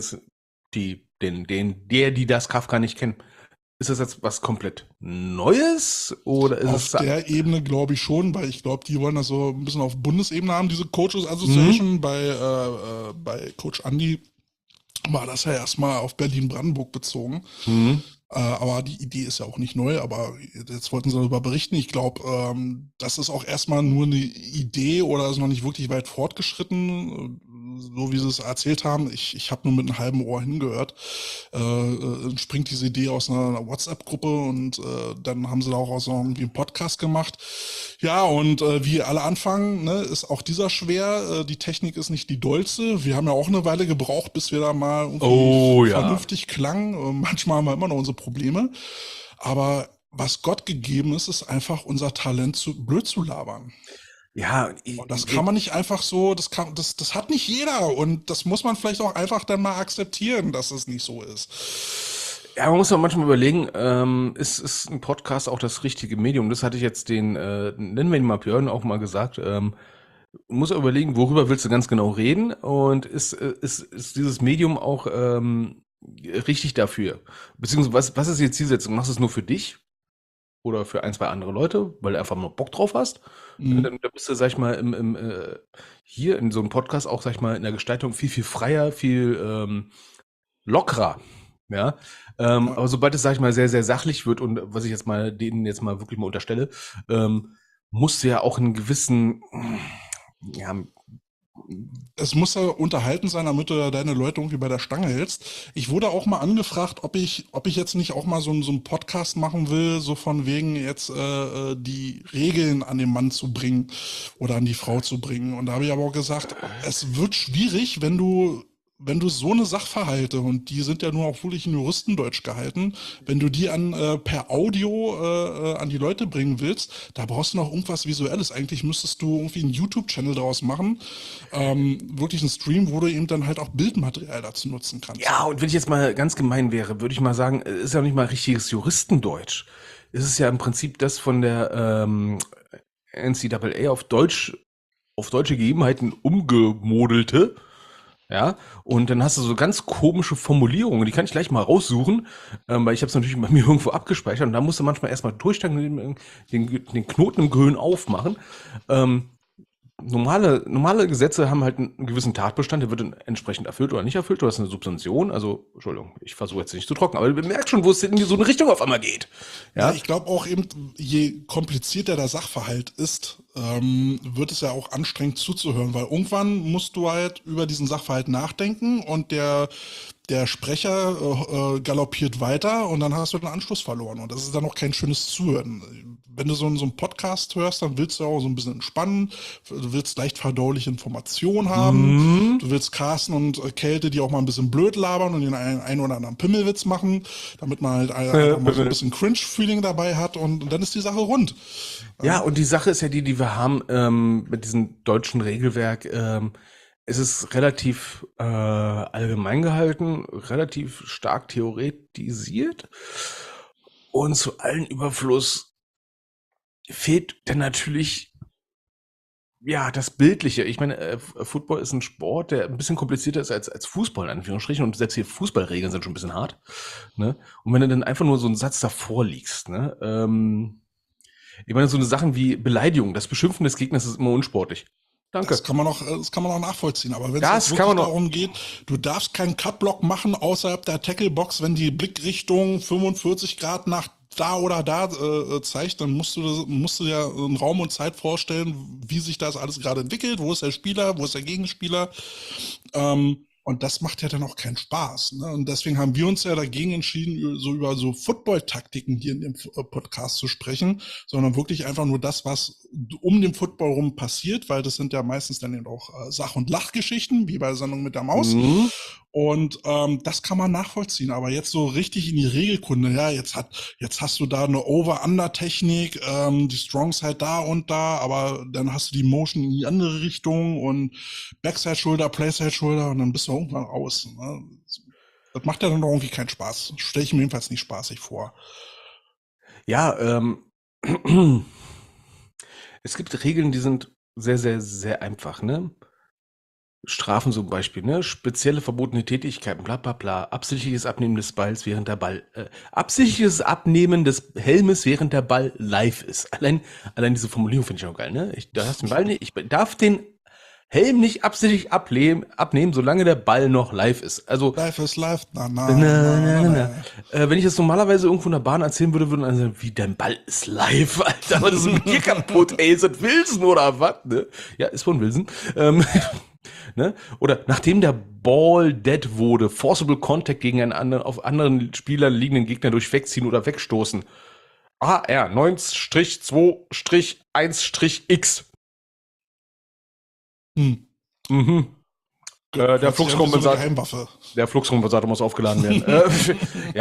die das Kafka nicht kennen, ist das jetzt was komplett Neues oder ist auf der Ebene glaube ich schon, weil ich glaube, die wollen das so ein bisschen auf Bundesebene haben, diese Coaches Association. Bei Coach Andi war das ja erstmal auf Berlin-Brandenburg bezogen. Aber die Idee ist ja auch nicht neu, aber jetzt wollten sie darüber berichten. Ich glaube, das ist auch erstmal nur eine Idee oder ist noch nicht wirklich weit fortgeschritten, so wie sie es erzählt haben. Ich habe nur mit einem halben Ohr hingehört. Springt diese Idee aus einer WhatsApp-Gruppe und dann haben sie da auch so irgendwie einen Podcast gemacht. Ja, und wie alle anfangen, ne, ist auch dieser schwer. Die Technik ist nicht die dollste. Wir haben ja auch eine Weile gebraucht, bis wir da mal irgendwie vernünftig klangen. Manchmal haben wir immer noch unsere Probleme. Aber was Gott gegeben ist, ist einfach unser Talent, blöd zu labern. Ja, und das kann man nicht einfach so, das hat nicht jeder und das muss man vielleicht auch einfach dann mal akzeptieren, dass es nicht so ist. Ja, man muss auch manchmal überlegen, ist ein Podcast auch das richtige Medium? Das hatte ich jetzt nennen wir ihn mal Björn, auch mal gesagt. Muss auch überlegen, worüber willst du ganz genau reden und ist dieses Medium auch richtig dafür? Beziehungsweise was ist die Zielsetzung? Machst du es nur für dich? Oder für ein, zwei andere Leute, weil du einfach nur Bock drauf hast. Dann bist du, sag ich mal, hier in so einem Podcast auch, sag ich mal, in der Gestaltung viel, viel freier, viel lockerer. Ja. Aber sobald es, sag ich mal, sehr, sehr sachlich wird und was ich jetzt mal denen jetzt mal wirklich mal unterstelle, musst du ja auch einen gewissen, es muss ja unterhalten sein, damit du deine Leute irgendwie bei der Stange hältst. Ich wurde auch mal angefragt, ob ich jetzt nicht auch mal so einen Podcast machen will, so von wegen jetzt die Regeln an den Mann zu bringen oder an die Frau zu bringen. Und da habe ich aber auch gesagt, es wird schwierig, wenn du wenn du so eine Sachverhalte, und die sind ja nur auch wirklich in Juristendeutsch gehalten, wenn du die per Audio an die Leute bringen willst, da brauchst du noch irgendwas Visuelles. Eigentlich müsstest du irgendwie einen YouTube-Channel daraus machen, wirklich einen Stream, wo du eben dann halt auch Bildmaterial dazu nutzen kannst. Ja, und wenn ich jetzt mal ganz gemein wäre, würde ich mal sagen, es ist ja nicht mal richtiges Juristendeutsch. Es ist ja im Prinzip das von der NCAA auf deutsche Gegebenheiten umgemodelte. Ja, und dann hast du so ganz komische Formulierungen, die kann ich gleich mal raussuchen, weil ich habe es natürlich bei mir irgendwo abgespeichert und da musst du manchmal erstmal durchsteigen, den Knoten im Gehirn aufmachen. Normale Gesetze haben halt einen gewissen Tatbestand, der wird entsprechend erfüllt oder nicht erfüllt, du hast eine Subsumption, also, Entschuldigung, ich versuche jetzt nicht zu trocken, aber du merkst schon, wo es in so eine Richtung auf einmal geht. Ja, ich glaube auch eben, je komplizierter der Sachverhalt ist, wird es ja auch anstrengend zuzuhören, weil irgendwann musst du halt über diesen Sachverhalt nachdenken und der Sprecher galoppiert weiter und dann hast du den Anschluss verloren und das ist dann auch kein schönes Zuhören. Wenn du so einen Podcast hörst, dann willst du auch so ein bisschen entspannen, du willst leicht verdauliche Informationen haben, du willst Carsten und Kälte, die auch mal ein bisschen blöd labern und den einen oder anderen Pimmelwitz machen, damit man halt mal so ein bisschen Cringe-Feeling dabei hat und dann ist die Sache rund. Ja, und die Sache ist ja die wir haben mit diesem deutschen Regelwerk, es ist relativ allgemein gehalten, relativ stark theoretisiert und zu allen Überfluss fehlt dann natürlich ja das Bildliche. Ich meine, Football ist ein Sport, der ein bisschen komplizierter ist als Fußball, in Anführungsstrichen, und selbst hier Fußballregeln sind schon ein bisschen hart. Ne? Und wenn du dann einfach nur so einen Satz davor liegst, ne? Ich meine, so eine Sachen wie Beleidigung, das Beschimpfen des Gegners ist immer unsportlich. Danke. Das kann man auch nachvollziehen. Aber wenn es wirklich darum geht, du darfst keinen Cut-Block machen außerhalb der Tackle-Box, wenn die Blickrichtung 45 Grad nach da oder da zeigt, dann musst du ja in Raum und Zeit vorstellen, wie sich das alles gerade entwickelt, wo ist der Spieler, wo ist der Gegenspieler. Und das macht ja dann auch keinen Spaß. Ne? Und deswegen haben wir uns ja dagegen entschieden, so über so Football-Taktiken hier in dem Podcast zu sprechen, sondern wirklich einfach nur das, was um den Football rum passiert, weil das sind ja meistens dann eben auch Sach- und Lachgeschichten, wie bei der Sendung mit der Maus. Und das kann man nachvollziehen. Aber jetzt so richtig in die Regelkunde, ja, jetzt hast du da eine Over-Under-Technik, die Strongs halt da und da, aber dann hast du die Motion in die andere Richtung und Backside-Shoulder, Playside-Shoulder und dann bist du irgendwann raus. Ne? Das macht ja dann doch irgendwie keinen Spaß. Stelle ich mir jedenfalls nicht spaßig vor. Ja, es gibt Regeln, die sind sehr, sehr, sehr einfach, ne? Strafen zum Beispiel, ne? Spezielle verbotene Tätigkeiten, bla bla bla. Absichtliches Abnehmen des Balls während der Ball. Absichtliches Abnehmen des Helmes, während der Ball live ist. Allein diese Formulierung finde ich auch geil, ne? Ich darf den Helm nicht absichtlich abnehmen, solange der Ball noch live ist. Also Life is life. wenn ich das normalerweise irgendwo in der Bahn erzählen würde, würden alle sagen, wie, dein Ball ist live, Alter, aber das ist mit dir kaputt, ey, ist das Wilson oder was, ne? Ja, ist von Wilson. Ne? Oder nachdem der Ball dead wurde, forcible Contact gegen einen auf anderen Spieler liegenden Gegner durch Wegziehen oder Wegstoßen. AR 9-2-1-X. Der Fluxkompensator muss aufgeladen werden.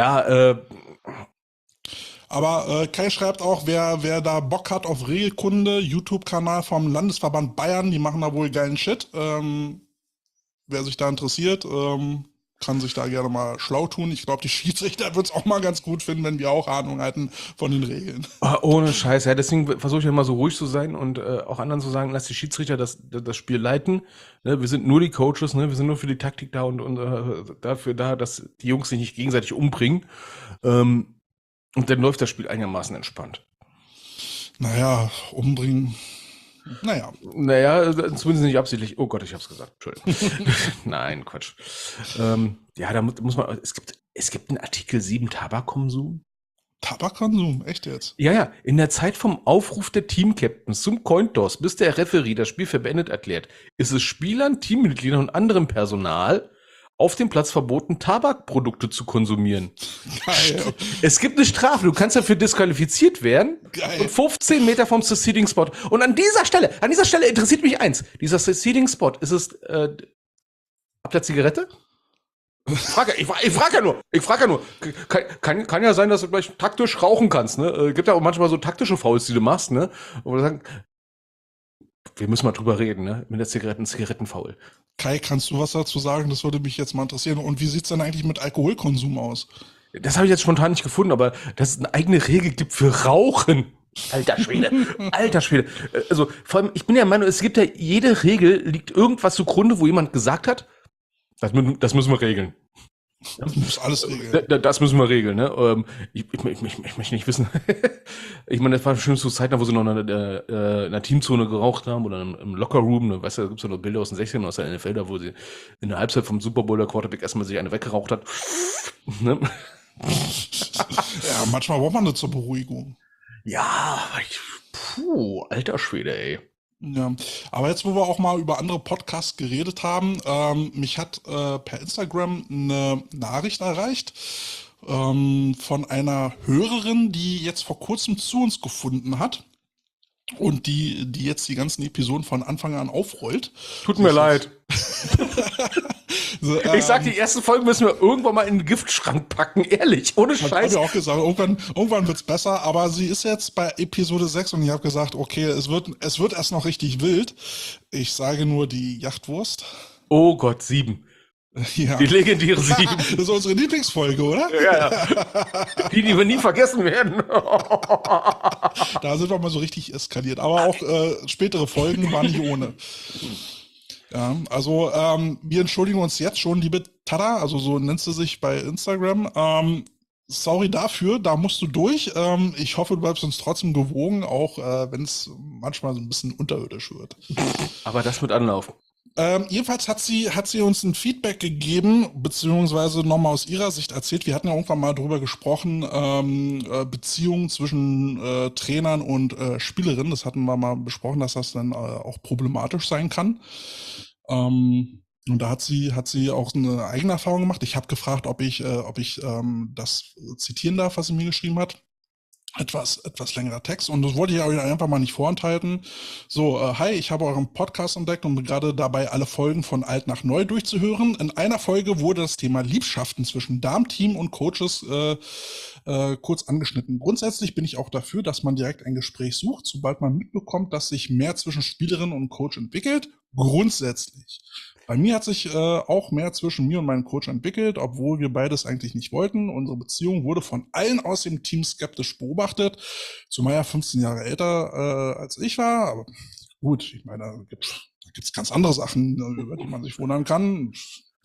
Aber Kai schreibt auch, wer da Bock hat auf Regelkunde, YouTube-Kanal vom Landesverband Bayern, die machen da wohl geilen Shit. Wer sich da interessiert, kann sich da gerne mal schlau tun. Ich glaube, die Schiedsrichter würden es auch mal ganz gut finden, wenn wir auch Ahnung hätten von den Regeln. Ohne Scheiß, ja, deswegen versuche ich immer so ruhig zu sein und auch anderen zu sagen, lass die Schiedsrichter das Spiel leiten. Ne? Wir sind nur die Coaches, ne? Wir sind nur für die Taktik da und dafür da, dass die Jungs sich nicht gegenseitig umbringen. Und dann läuft das Spiel einigermaßen entspannt. Naja, umbringen. Naja, zumindest nicht absichtlich. Oh Gott, ich hab's gesagt. Entschuldigung. Nein, Quatsch. Da muss man, es gibt einen Artikel 7 Tabakkonsum. Tabakkonsum? Echt jetzt? Ja. In der Zeit vom Aufruf der Teamcaptains zum Cointoss, bis der Referee das Spiel für beendet erklärt, ist es Spielern, Teammitgliedern und anderem Personal auf dem Platz verboten, Tabakprodukte zu konsumieren. Geil. Es gibt eine Strafe, du kannst dafür disqualifiziert werden. Geil. Und 15 Meter vom Seceding Spot. Und an dieser Stelle interessiert mich eins. Dieser Seceding Spot, ist es ab der Zigarette? Ich frag ja nur. Kann ja sein, dass du gleich taktisch rauchen kannst, ne? Gibt ja auch manchmal so taktische Fouls, die du machst, ne? Und wir sagen, wir müssen mal drüber reden, ne? Mit der Zigarettenfoul. Kai, kannst du was dazu sagen? Das würde mich jetzt mal interessieren. Und wie sieht's denn eigentlich mit Alkoholkonsum aus? Das habe ich jetzt spontan nicht gefunden, aber dass es eine eigene Regel gibt für Rauchen. Alter Schwede, alter Schwede. Also vor allem, ich bin der Meinung, es gibt ja, jede Regel liegt irgendwas zugrunde, wo jemand gesagt hat, das müssen wir regeln. Das muss alles regeln. Das müssen wir regeln, ne? Ich möchte nicht wissen. Ich meine, das war bestimmt so Zeiten, wo sie noch in einer Teamzone geraucht haben oder im Lockerroom. Ne? Weißt du, da gibt es ja noch Bilder aus den 60ern, aus der NFL, da wo sie in der Halbzeit vom Super Bowl der Quarterback erstmal sich eine weggeraucht hat. Ne? Ja, manchmal braucht man das zur Beruhigung. Ja, alter Schwede, ey. Ja, aber jetzt, wo wir auch mal über andere Podcasts geredet haben, mich hat per Instagram eine Nachricht erreicht von einer Hörerin, die jetzt vor kurzem zu uns gefunden hat und die jetzt die ganzen Episoden von Anfang an aufrollt. Tut mir leid. So, ich sag, die ersten Folgen müssen wir irgendwann mal in den Giftschrank packen, ehrlich, ohne Scheiß. Ich habe ja auch gesagt, irgendwann wird's besser, aber sie ist jetzt bei Episode 6 und ich habe gesagt, okay, es wird erst noch richtig wild. Ich sage nur die Jachtwurst. Oh Gott, 7. Ja. Die legendäre 7. Das ist unsere Lieblingsfolge, oder? Ja. Die wir nie vergessen werden. Da sind wir mal so richtig eskaliert. Aber auch spätere Folgen waren nicht ohne. Ja, also wir entschuldigen uns jetzt schon, liebe Tada, also so nennst du sich bei Instagram. Sorry dafür, da musst du durch. Ich hoffe, du bleibst uns trotzdem gewogen, auch wenn es manchmal so ein bisschen unterirdisch wird. Aber das mit Anlauf. Jedenfalls hat sie uns ein Feedback gegeben, beziehungsweise nochmal aus ihrer Sicht erzählt. Wir hatten ja irgendwann mal drüber gesprochen, Beziehungen zwischen Trainern und Spielerinnen. Das hatten wir mal besprochen, dass das dann auch problematisch sein kann. Und da hat sie auch eine eigene Erfahrung gemacht. Ich habe gefragt, ob ich das zitieren darf, was sie mir geschrieben hat. Etwas längerer Text und das wollte ich euch einfach mal nicht vorenthalten. So, hi, ich habe euren Podcast entdeckt und bin gerade dabei, alle Folgen von alt nach neu durchzuhören. In einer Folge wurde das Thema Liebschaften zwischen Damenteam und Coaches kurz angeschnitten. Grundsätzlich bin ich auch dafür, dass man direkt ein Gespräch sucht, sobald man mitbekommt, dass sich mehr zwischen Spielerin und Coach entwickelt. Grundsätzlich. Bei mir hat sich auch mehr zwischen mir und meinem Coach entwickelt, obwohl wir beides eigentlich nicht wollten. Unsere Beziehung wurde von allen aus dem Team skeptisch beobachtet, zumal er 15 Jahre älter als ich war. Aber gut, ich meine, da gibt's ganz andere Sachen, über die man sich wundern kann.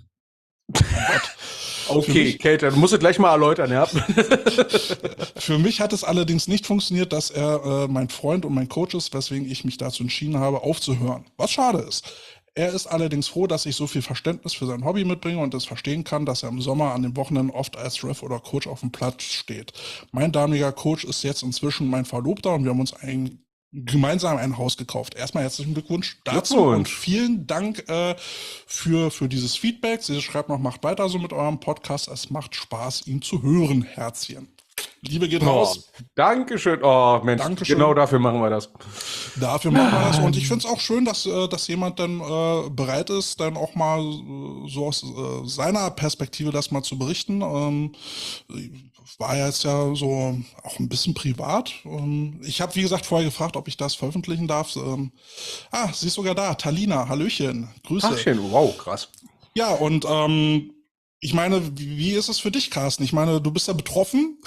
Okay, Kate, du musst es gleich mal erläutern, ja. Für mich hat es allerdings nicht funktioniert, dass er mein Freund und mein Coach ist, weswegen ich mich dazu entschieden habe, aufzuhören. Was schade ist. Er ist allerdings froh, dass ich so viel Verständnis für sein Hobby mitbringe und es verstehen kann, dass er im Sommer an den Wochenenden oft als Ref oder Coach auf dem Platz steht. Mein damaliger Coach ist jetzt inzwischen mein Verlobter und wir haben uns gemeinsam ein Haus gekauft. Erstmal herzlichen Glückwunsch dazu und vielen Dank für dieses Feedback. Sie schreibt noch, macht weiter so mit eurem Podcast. Es macht Spaß, ihn zu hören. Herzchen. Liebe geht raus. Dankeschön. Oh, Mensch, Dankeschön. Genau dafür machen wir das. Dafür machen wir das. Und ich finde es auch schön, dass jemand dann bereit ist, dann auch mal so aus seiner Perspektive das mal zu berichten. War jetzt ja so auch ein bisschen privat. Ich habe, wie gesagt, vorher gefragt, ob ich das veröffentlichen darf. Sie ist sogar da. Talina, Hallöchen. Grüße. Hallöchen, wow, krass. Ja, und ich meine, wie ist es für dich, Carsten? Ich meine, du bist ja betroffen.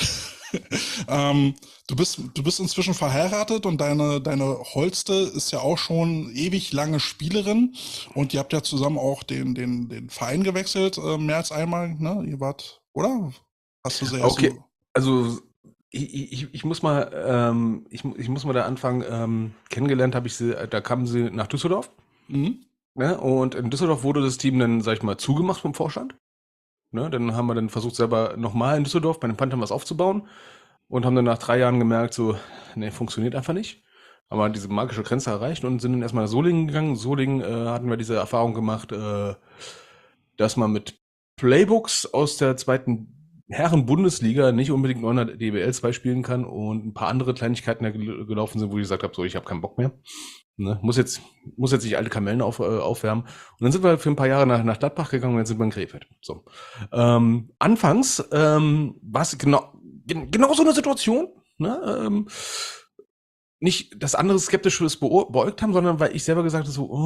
Du bist inzwischen verheiratet und deine Holste ist ja auch schon ewig lange Spielerin und ihr habt ja zusammen auch den Verein gewechselt, mehr als einmal, ne? Ihr wart, oder? Hast du sehr okay, also ich muss mal ich muss mal da anfangen. Kennengelernt habe ich sie, da kamen sie nach Düsseldorf. Mhm. Ne? Und in Düsseldorf wurde das Team dann, sag ich mal, zugemacht vom Vorstand. Ne, dann haben wir dann versucht, selber nochmal in Düsseldorf bei den Panthern was aufzubauen und haben dann nach 3 Jahren gemerkt, so, nee, funktioniert einfach nicht. Haben wir diese magische Grenze erreicht und sind dann erstmal nach Solingen gegangen. Solingen hatten wir diese Erfahrung gemacht, dass man mit Playbooks aus der zweiten Herren-Bundesliga nicht unbedingt 900 DBL 2 spielen kann und ein paar andere Kleinigkeiten da gelaufen sind, wo ich gesagt habe, so, ich habe keinen Bock mehr. Ne? Muss jetzt nicht alte Kamellen aufwärmen. Und dann sind wir für ein paar Jahre nach Gladbach gegangen und jetzt sind wir in Krefeld. So. Anfangs war es genau so eine Situation, ne? Nicht, dass andere Skeptisches beäugt haben, sondern weil ich selber gesagt habe, so,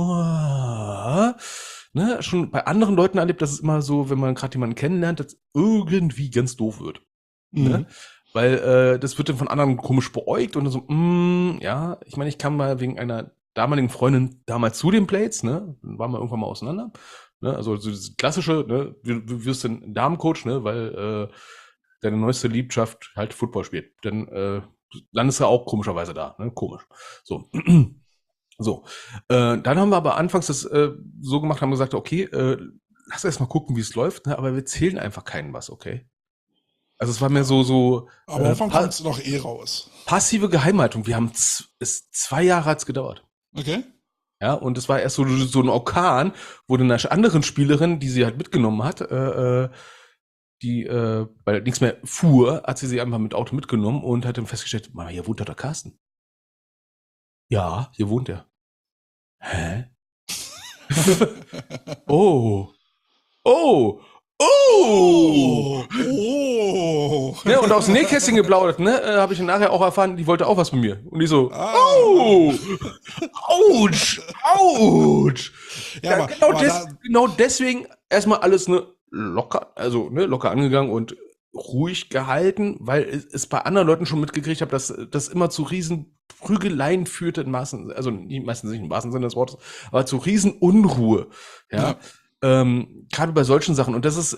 ne, schon bei anderen Leuten erlebt, dass es immer so, wenn man gerade jemanden kennenlernt, dass irgendwie ganz doof wird. Ne? Weil das wird dann von anderen komisch beäugt und so, ja, ich meine, ich kam mal wegen einer damaligen Freundin damals zu den Plates, ne, dann waren wir irgendwann mal auseinander, ne, also so das klassische, ne, du wirst ein Damencoach, ne, weil deine neueste Liebschaft halt Football spielt, dann landest du auch komischerweise da, ne, komisch, so. So, dann haben wir aber anfangs das so gemacht, haben gesagt, okay, lass erst mal gucken, wie es läuft, ne, aber wir zählen einfach keinen was, okay? Also es war mir so. Aber irgendwann kommt es doch raus. Passive Geheimhaltung. Wir haben 2 Jahre hat's gedauert. Okay. Ja, und es war erst so ein Orkan, wo eine anderen Spielerin, die sie halt mitgenommen hat, die, weil nichts mehr fuhr, hat sie einfach mit Auto mitgenommen und hat dann festgestellt, Mama, hier wohnt doch der Carsten. Ja, hier wohnt er. Hä? Oh. Ne, und aus dem Nähkästchen geplaudert, ne, habe ich nachher auch erfahren, die wollte auch was von mir. Und die so, ouch. Ja, genau deswegen erstmal alles locker angegangen und ruhig gehalten, weil es bei anderen Leuten schon mitgekriegt habe, dass das immer zu riesen Prügeleien führte, also meistens nicht im wahrsten Sinne des Wortes, aber zu riesen Unruhe. Ja. Gerade bei solchen Sachen. Und das ist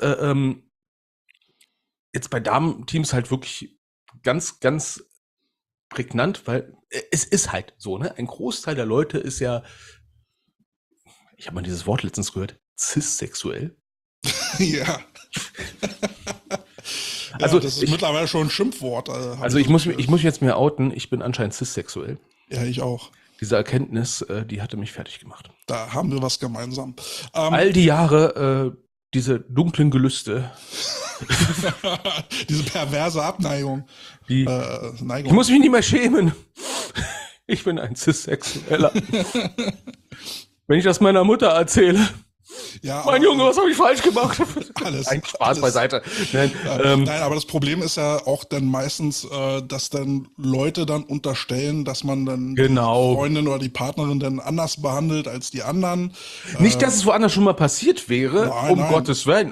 jetzt bei Damenteams halt wirklich ganz, ganz prägnant, weil es ist halt so, ne? Ein Großteil der Leute ist ja, ich habe mal dieses Wort letztens gehört, cissexuell. Ja. Also das ist mittlerweile schon ein Schimpfwort. Also ich muss mich jetzt mehr outen, ich bin anscheinend cissexuell. Ja, ich auch. Diese Erkenntnis, die hatte mich fertig gemacht. Da haben wir was gemeinsam. All die Jahre, diese dunklen Gelüste. Diese perverse Abneigung. Neigung. Ich muss mich nicht mehr schämen. Ich bin ein Cissexueller. Wenn ich das meiner Mutter erzähle. Ja, mein Junge, was habe ich falsch gemacht? Ein Spaß beiseite. Nein, aber das Problem ist ja auch dann meistens, dass dann Leute dann unterstellen, dass man dann die Freundin oder die Partnerin dann anders behandelt als die anderen. Nicht, dass es woanders schon mal passiert wäre, nein. Gottes Willen.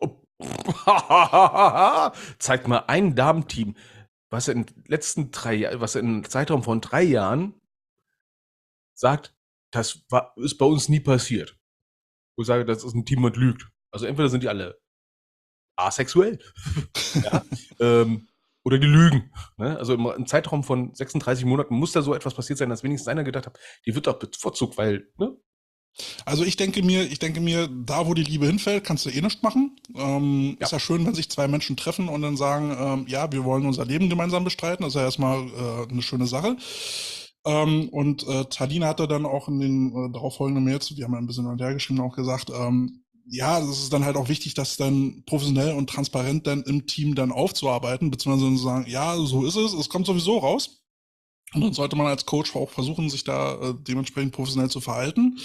Zeigt mal ein Damenteam, was in den letzten 3 Jahren, was in einem Zeitraum von 3 Jahren sagt, das ist bei uns nie passiert. Wo ich sage, das ist ein Team, das lügt. Also entweder sind die alle asexuell ja, oder die lügen. Ne? Also im Zeitraum von 36 Monaten muss da so etwas passiert sein, dass wenigstens einer gedacht hat, die wird doch bevorzugt, weil, ne? Also ich denke mir, da wo die Liebe hinfällt, kannst du eh nichts machen. Ist ja schön, wenn sich 2 Menschen treffen und dann sagen, ja, wir wollen unser Leben gemeinsam bestreiten. Das ist ja erstmal eine schöne Sache. Und Talina hatte dann auch in den darauffolgenden Mails, wir haben ja ein bisschen hin und her geschrieben, auch gesagt, ja, das ist dann halt auch wichtig, das dann professionell und transparent dann im Team dann aufzuarbeiten, beziehungsweise zu sagen, ja, so ist es kommt sowieso raus. Und dann sollte man als Coach auch versuchen, sich da dementsprechend professionell zu verhalten.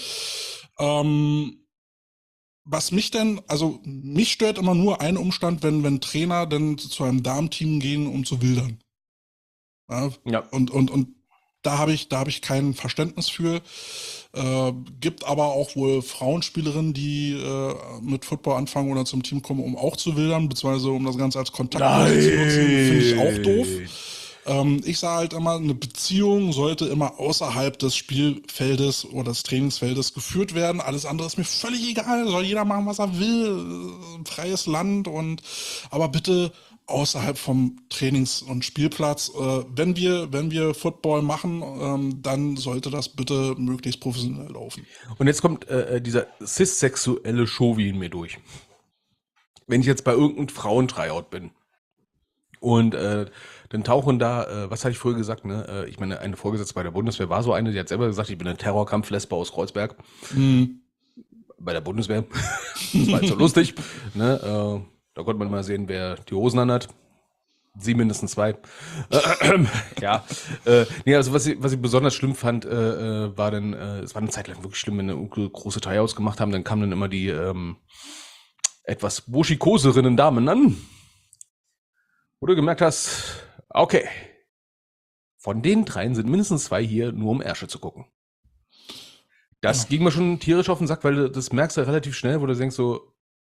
Was mich stört immer nur ein Umstand, wenn Trainer dann zu einem Damenteam gehen, um zu wildern. Ja. Und da habe ich kein Verständnis für. Gibt aber auch wohl Frauenspielerinnen, die mit Football anfangen oder zum Team kommen, um auch zu wildern, beziehungsweise um das Ganze als Kontakt zu nutzen, finde ich auch doof. Ich sage halt immer, eine Beziehung sollte immer außerhalb des Spielfeldes oder des Trainingsfeldes geführt werden. Alles andere ist mir völlig egal. Soll jeder machen, was er will. Freies Land aber bitte außerhalb vom Trainings- und Spielplatz. Wenn wir Football machen, dann sollte das bitte möglichst professionell laufen. Und jetzt kommt dieser cissexuelle Chauvi in mir durch. Wenn ich jetzt bei irgendeinem Frauen-Tryout bin und dann tauchen da, was hatte ich früher gesagt, ne? Ich meine, eine Vorgesetzte bei der Bundeswehr war so eine, die hat selber gesagt, ich bin ein Terrorkampf-Lesber aus Kreuzberg. Bei der Bundeswehr. Das war halt so lustig. Ne? Da konnte man mal sehen, wer die Hosen anhat. Sie mindestens 2. Ja. Nee, also was ich besonders schlimm fand, war dann, es war eine Zeit lang wirklich schlimm, wenn wir große Tryouts gemacht haben, dann kamen dann immer die etwas burschikoserinnen Damen an. Wo du gemerkt hast, okay, von den 3 sind mindestens 2 hier, nur um Ärsche zu gucken. Das ging mir schon tierisch auf den Sack, weil das merkst du relativ schnell, wo du denkst so,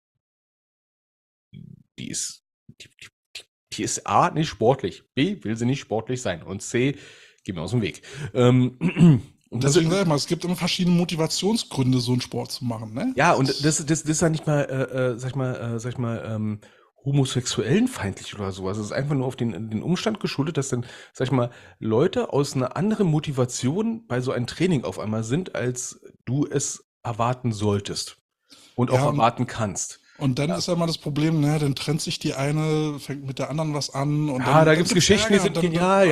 die ist A, nicht sportlich, B, will sie nicht sportlich sein und C, geh mir aus dem Weg. Und deswegen sag ich mal, es gibt immer verschiedene Motivationsgründe, so einen Sport zu machen, ne? Ja, und das ist ja nicht mal, sag ich mal, homosexuellen feindlich oder sowas. Es ist einfach nur auf den Umstand geschuldet, dass dann, sag ich mal, Leute aus einer anderen Motivation bei so einem Training auf einmal sind, als du es erwarten solltest und auch erwarten kannst. Und dann ist ja mal das Problem, ne, dann trennt sich die eine, fängt mit der anderen was an. Und ja, da gibt's Geschichten, die sind genial,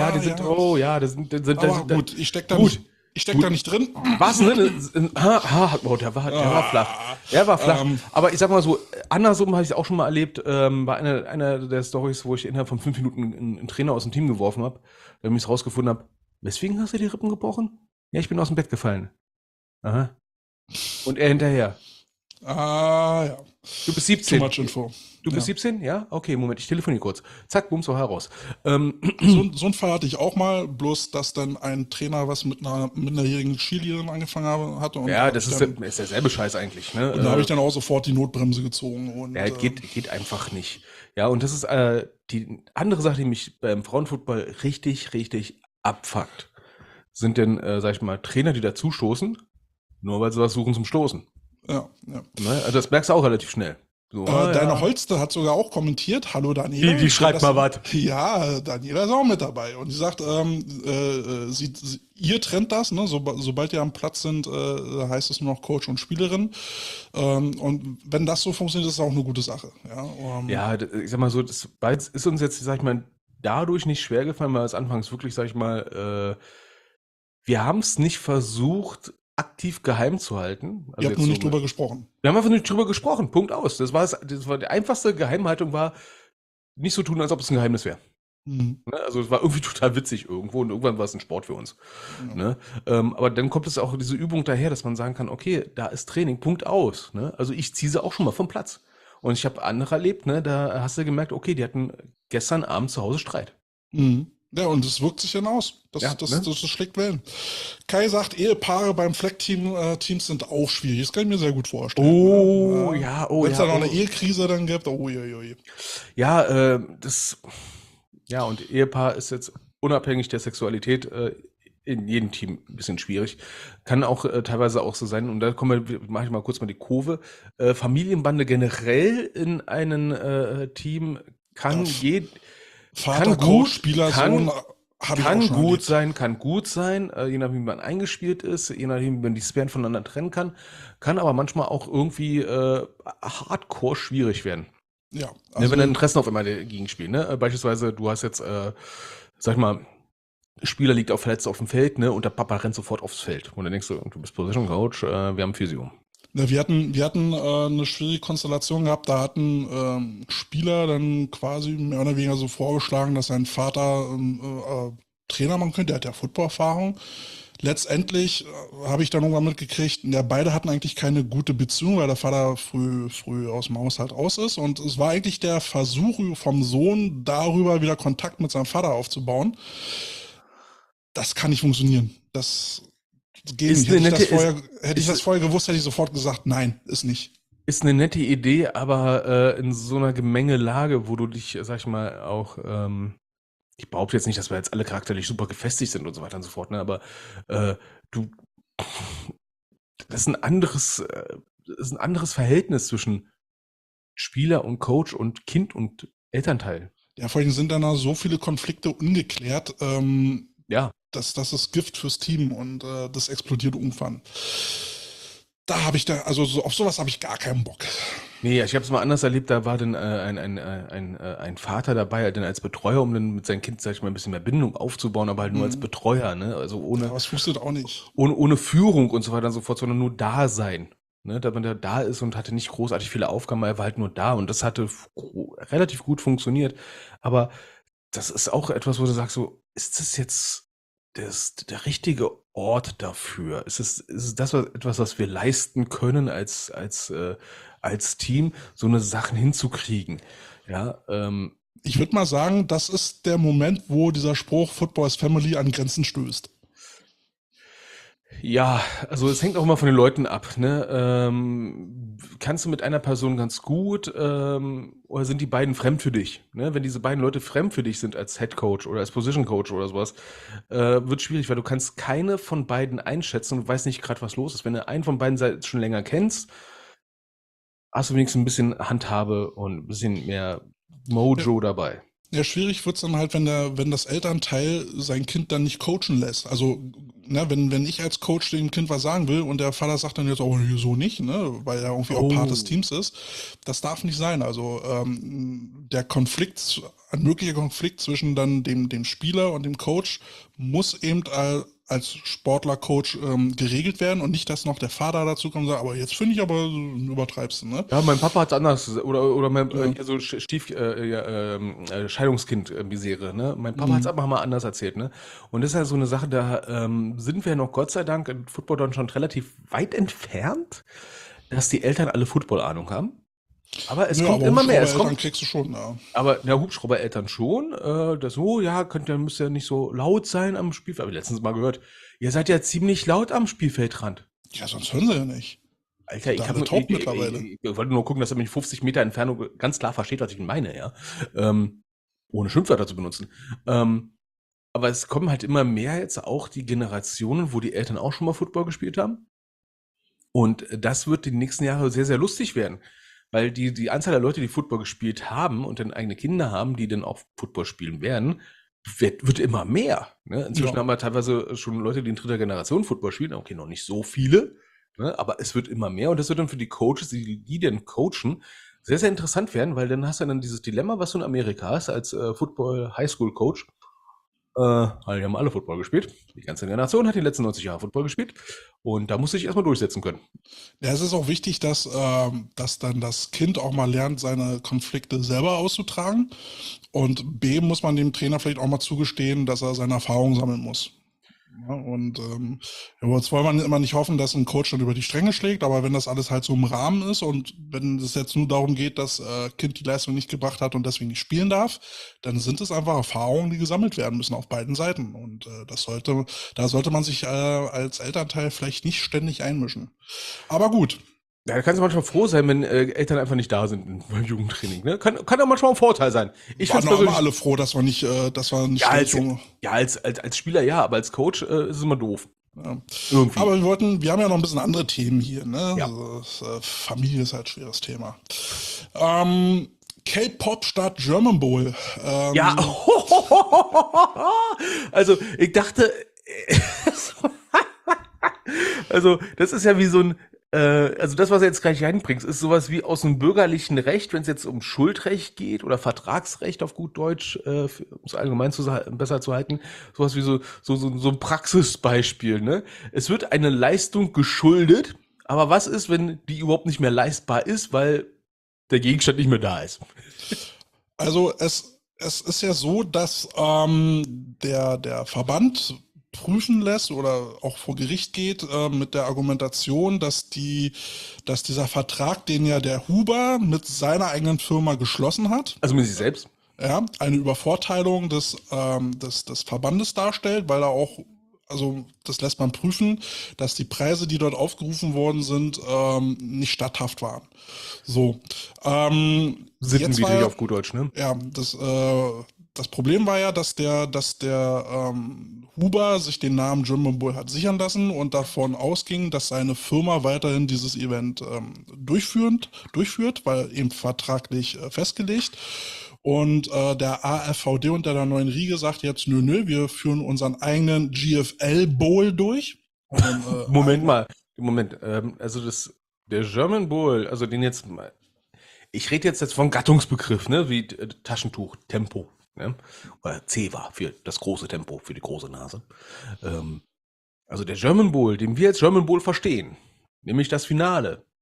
gut, ich steck da nicht drin. Was, ne? Der war flach. Der war flach. Aber ich sag mal so, andersrum habe ich es auch schon mal erlebt, bei einer der Storys, wo ich innerhalb von 5 Minuten einen Trainer aus dem Team geworfen habe, damit ich rausgefunden habe, weswegen hast du die Rippen gebrochen? Ja, ich bin aus dem Bett gefallen. Aha. Und er hinterher. Ja. Du bist 17. Too much info. Du bist 17? Ja? Okay, Moment, ich telefoniere kurz. Zack, bums, so heraus. So einen Fall hatte ich auch mal, bloß dass dann ein Trainer was mit einer minderjährigen Skilehrerin angefangen hatte. Und ja, das ist derselbe Scheiß eigentlich. Ne? Und da habe ich dann auch sofort die Notbremse gezogen. Und, ja, geht einfach nicht. Ja, und das ist die andere Sache, die mich beim Frauenfußball richtig, richtig abfuckt. Sind denn, sag ich mal, Trainer, die dazustoßen, nur weil sie was suchen zum Stoßen. Ja. Ne? Also das merkst du auch relativ schnell. So, Deine Holste hat sogar auch kommentiert, hallo Daniela. Die schreibt mal was. Ja, Daniela ist auch mit dabei. Und sie sagt, ihr trennt das, ne? Sobald ihr am Platz sind, heißt es nur noch Coach und Spielerin. Und wenn das so funktioniert, ist es auch eine gute Sache. Ja, ich sag mal so, das ist uns jetzt, sag ich mal, dadurch nicht schwer gefallen, weil es anfangs wirklich, sag ich mal, wir haben es nicht versucht, aktiv geheim zu halten. Also ihr habt nur nicht drüber gesprochen. Wir haben einfach nicht drüber gesprochen, Punkt aus. Das war die einfachste Geheimhaltung, war nicht so tun, als ob es ein Geheimnis wäre. Mhm. Also es war irgendwie total witzig irgendwo und irgendwann war es ein Sport für uns. Ja. Ne? Aber dann kommt es auch diese Übung daher, dass man sagen kann, okay, da ist Training, Punkt aus. Ne? Also ich ziehe sie auch schon mal vom Platz. Und ich habe andere erlebt, ne? Da hast du gemerkt, okay, die hatten gestern Abend zu Hause Streit. Mhm. Ja, und das wirkt sich dann aus. Das schlägt Wellen. Kai sagt, Ehepaare beim Fleck-Teams sind auch schwierig. Das kann ich mir sehr gut vorstellen. Wenn es da noch eine Ehekrise dann gibt, Ja, und Ehepaar ist jetzt unabhängig der Sexualität in jedem Team ein bisschen schwierig. Kann auch teilweise auch so sein, und da mache ich mal kurz mal die Kurve. Familienbande generell in einem Team kann Vater, Coach, Spieler, Sohn, kann gut sein, je nachdem, wie man eingespielt ist, je nachdem, wie man die Sphären voneinander trennen kann aber manchmal auch irgendwie hardcore schwierig werden. Ja. Also wenn Interessen auf einmal dagegen spielen, ne? Beispielsweise, du hast jetzt, sag ich mal, Spieler liegt auf verletzt auf dem Feld, ne? Und der Papa rennt sofort aufs Feld. Und dann denkst du bist Position Coach, wir haben Physio. Wir hatten eine schwierige Konstellation gehabt, da hatten Spieler dann quasi mehr oder weniger so vorgeschlagen, dass sein Vater Trainer machen könnte, der hat ja Football-Erfahrung. Letztendlich habe ich dann irgendwann mitgekriegt, beide hatten eigentlich keine gute Beziehung, weil der Vater früh aus dem Haushalt raus ist, und es war eigentlich der Versuch vom Sohn, darüber wieder Kontakt mit seinem Vater aufzubauen. Das kann nicht funktionieren. Das geht nicht. Hätte ich das vorher gewusst, hätte ich sofort gesagt, nein, ist nicht. Ist eine nette Idee, aber in so einer Gemengelage, wo du dich, sag ich mal, auch, ich behaupte jetzt nicht, dass wir jetzt alle charakterlich super gefestigt sind und so weiter und so fort, ne, aber das ist ein anderes Verhältnis zwischen Spieler und Coach und Kind und Elternteil. Ja, vor allem sind dann so viele Konflikte ungeklärt. Das ist Gift fürs Team, und das explodiert irgendwann. Auf sowas habe ich gar keinen Bock. Nee, ich habe es mal anders erlebt, da war dann ein Vater dabei, dann als Betreuer, um dann mit seinem Kind, sag ich mal, ein bisschen mehr Bindung aufzubauen, aber halt nur als Betreuer, ne? Also ohne. Ja, das funktioniert auch nicht. Ohne Führung und so weiter und so fort, sondern nur da sein. ne, da man da ist und hatte nicht großartig viele Aufgaben, er war halt nur da und das hatte relativ gut funktioniert. Aber das ist auch etwas, wo du sagst so, ist das jetzt der richtige Ort dafür? Ist es das etwas, was wir leisten können als Team, so eine Sachen hinzukriegen? Ja, ich würde mal sagen, das ist der Moment, wo dieser Spruch Football is Family an Grenzen stößt. Ja, also es hängt auch immer von den Leuten ab, ne? Kannst du mit einer Person ganz gut, oder sind die beiden fremd für dich? Ne? Wenn diese beiden Leute fremd für dich sind als Head Coach oder als Position Coach oder sowas, wird schwierig, weil du kannst keine von beiden einschätzen und weißt nicht gerade, was los ist. Wenn du einen von beiden schon länger kennst, hast du wenigstens ein bisschen Handhabe und ein bisschen mehr Mojo dabei. Ja, schwierig wird's dann halt, wenn das Elternteil sein Kind dann nicht coachen lässt. Also, ne, wenn ich als Coach dem Kind was sagen will und der Vater sagt dann jetzt auch so nicht, ne, weil er irgendwie auch Part des Teams ist, das darf nicht sein. Also der ein möglicher Konflikt zwischen dann dem Spieler und dem Coach muss eben als Sportler-Coach geregelt werden und nicht, dass noch der Vater dazu kommt und sagt, aber jetzt finde ich aber, übertreibst du, ne? Ja, mein Papa hat's anders oder mein also Scheidungskind-Misere, ne? Mein Papa hat's einfach mal anders erzählt, ne? Und das ist ja so eine Sache, da sind wir noch Gott sei Dank in Football dann schon relativ weit entfernt, dass die Eltern alle Football-Ahnung haben. Aber es kommt immer mehr. Eltern kriegst du schon, ja. Aber Hubschrauber-Eltern schon. Müsst ja nicht so laut sein am Spielfeld. Habe ich letztens mal gehört. Ihr seid ja ziemlich laut am Spielfeldrand. Ja, sonst hören sie ja nicht. Alter, ich wollte nur gucken, dass er mich 50 Meter Entfernung ganz klar versteht, was ich meine, ja. Ohne Schimpfwörter zu benutzen. Aber es kommen halt immer mehr jetzt auch die Generationen, wo die Eltern auch schon mal Football gespielt haben. Und das wird die nächsten Jahre sehr, sehr lustig werden. Weil die Anzahl der Leute, die Football gespielt haben und dann eigene Kinder haben, die dann auch Football spielen werden, wird immer mehr. Ne? Inzwischen haben wir teilweise schon Leute, die in dritter Generation Football spielen. Okay, noch nicht so viele, ne? Aber es wird immer mehr und das wird dann für die Coaches, die dann coachen, sehr, sehr interessant werden, weil dann hast du dann dieses Dilemma, was du in Amerika hast als Football-Highschool-Coach. Die haben alle Football gespielt. Die ganze Generation hat die letzten 90 Jahre Football gespielt. Und da musste ich erstmal durchsetzen können. Ja, es ist auch wichtig, dass dann das Kind auch mal lernt, seine Konflikte selber auszutragen. Und B, muss man dem Trainer vielleicht auch mal zugestehen, dass er seine Erfahrungen sammeln muss. Ja, und jetzt wollen wir immer nicht hoffen, dass ein Coach dann über die Stränge schlägt, aber wenn das alles halt so im Rahmen ist und wenn es jetzt nur darum geht, dass Kind die Leistung nicht gebracht hat und deswegen nicht spielen darf, dann sind es einfach Erfahrungen, die gesammelt werden müssen auf beiden Seiten. Und da sollte man sich als Elternteil vielleicht nicht ständig einmischen. Aber gut. Ja, da kannst du manchmal froh sein, wenn Eltern einfach nicht da sind beim Jugendtraining. Ne? Kann auch manchmal ein Vorteil sein. Ich waren auch immer alle froh, dass wir nicht als Spieler ja, aber als Coach ist es immer doof. Ja. Aber wir haben ja noch ein bisschen andere Themen hier. Ne? Ja. Also, Familie ist halt ein schweres Thema. K-Pop statt German Bowl. Ja, also ich dachte, also das ist ja wie so ein also das, was du jetzt gleich reinbringst, ist sowas wie aus dem bürgerlichen Recht, wenn es jetzt um Schuldrecht geht oder Vertragsrecht auf gut Deutsch, um es allgemein besser zu halten, sowas wie so ein Praxisbeispiel. Ne? Es wird eine Leistung geschuldet, aber was ist, wenn die überhaupt nicht mehr leistbar ist, weil der Gegenstand nicht mehr da ist? Also es ist ja so, dass der Verband prüfen lässt oder auch vor Gericht geht mit der Argumentation, dass dieser Vertrag, den ja der Huber mit seiner eigenen Firma geschlossen hat, also mit sich selbst, ja, eine Übervorteilung des Verbandes darstellt, weil er auch, also das lässt man prüfen, dass die Preise, die dort aufgerufen worden sind, nicht statthaft waren. So. Sittenwidrig auf gut Deutsch, ne? Ja, das Problem war ja, dass der Huber sich den Namen German Bowl hat sichern lassen und davon ausging, dass seine Firma weiterhin dieses Event durchführt, weil eben vertraglich festgelegt. Und der AFVD unter der neuen Riege sagt jetzt, nö, wir führen unseren eigenen GFL Bowl durch. Und, Moment. Also der German Bowl, also den jetzt, ich rede jetzt von Gattungsbegriff, ne, wie Taschentuch, Tempo. Ne? Oder Ceva für das große Tempo, für die große Nase. Also der German Bowl, den wir als German Bowl verstehen, nämlich das Finale,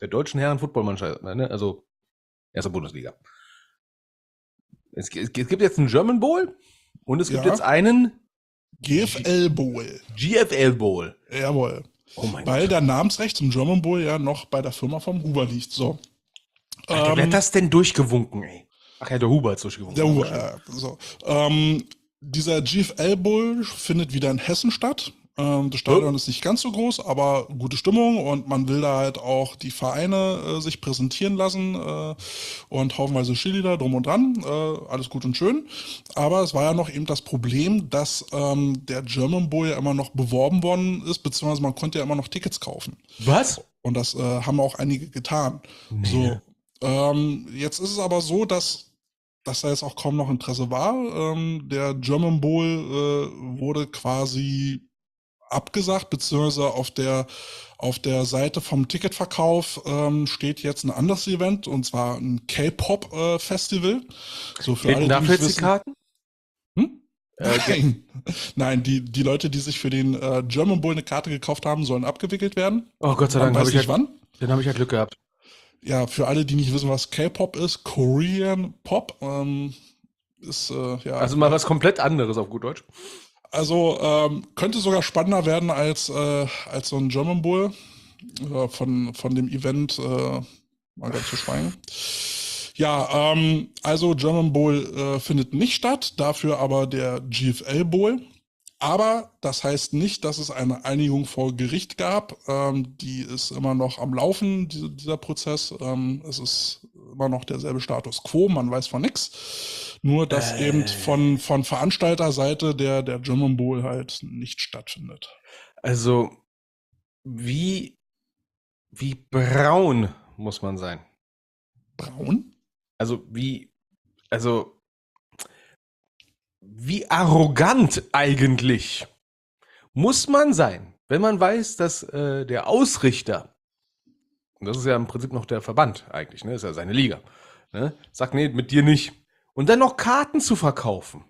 der deutschen Herren-Footballmannschaft, ne? Also erster Bundesliga. Es gibt jetzt einen German Bowl und es gibt jetzt einen GFL Bowl. GFL Bowl. Jawohl. Oh mein Weil Gott. der Namensrecht zum German Bowl ja noch bei der Firma vom Huber liegt. So. Alter, wer hat das denn durchgewunken, ey? Ach ja, der Huber hat durchgewunken. Der Huber, so. Dieser GFL Bowl findet wieder in Hessen statt. Das Stadion ist nicht ganz so groß, aber gute Stimmung und man will da halt auch die Vereine sich präsentieren lassen und haufenweise Cheerleader drum und dran, alles gut und schön. Aber es war ja noch eben das Problem, dass der German Bowl ja immer noch beworben worden ist, beziehungsweise man konnte ja immer noch Tickets kaufen. Was? Und das haben auch einige getan. Nee. So, jetzt ist es aber so, dass da jetzt auch kaum noch Interesse war. Der German Bowl wurde quasi abgesagt, beziehungsweise auf der Seite vom Ticketverkauf steht jetzt ein anderes Event, und zwar ein K-Pop-Festival. So für alle, die dafür nicht jetzt die wissen. Karten? Nein, die Leute, die sich für den German Bowl eine Karte gekauft haben, sollen abgewickelt werden. Oh Gott sei Dank, Weiß nicht wann. Dann habe ich ja Glück gehabt. Ja, für alle, die nicht wissen, was K-Pop ist, Korean Pop, ist ja. Also mal was komplett anderes auf gut Deutsch. Also könnte sogar spannender werden als so ein German Bowl. Von dem Event mal ganz zu schweigen. Ja, also German Bowl findet nicht statt, dafür aber der GFL Bowl. Aber das heißt nicht, dass es eine Einigung vor Gericht gab. Die ist immer noch am Laufen, dieser Prozess. Es ist immer noch derselbe Status quo, man weiß von nichts. Nur, dass eben von Veranstalterseite der German Bowl halt nicht stattfindet. Also, wie braun muss man sein? Braun? Also, wie arrogant eigentlich muss man sein, wenn man weiß, dass der Ausrichter, und das ist ja im Prinzip noch der Verband eigentlich, ne, ist ja seine Liga, ne, sagt, nee, mit dir nicht. Und dann noch Karten zu verkaufen.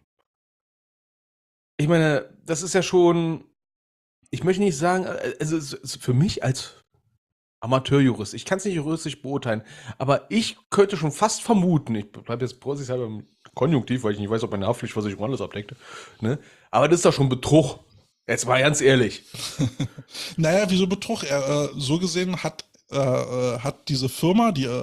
Ich meine, das ist ja schon, ich möchte nicht sagen, also für mich als Amateurjurist, ich kann es nicht juristisch beurteilen, aber ich könnte schon fast vermuten, ich bleibe jetzt vorsichtshalber im Konjunktiv, weil ich nicht weiß, ob meine Haftpflichtversicherung alles abdeckt, ne? Aber das ist doch schon Betrug. Jetzt mal ganz ehrlich. Naja, wieso Betrug? So gesehen hat diese Firma, die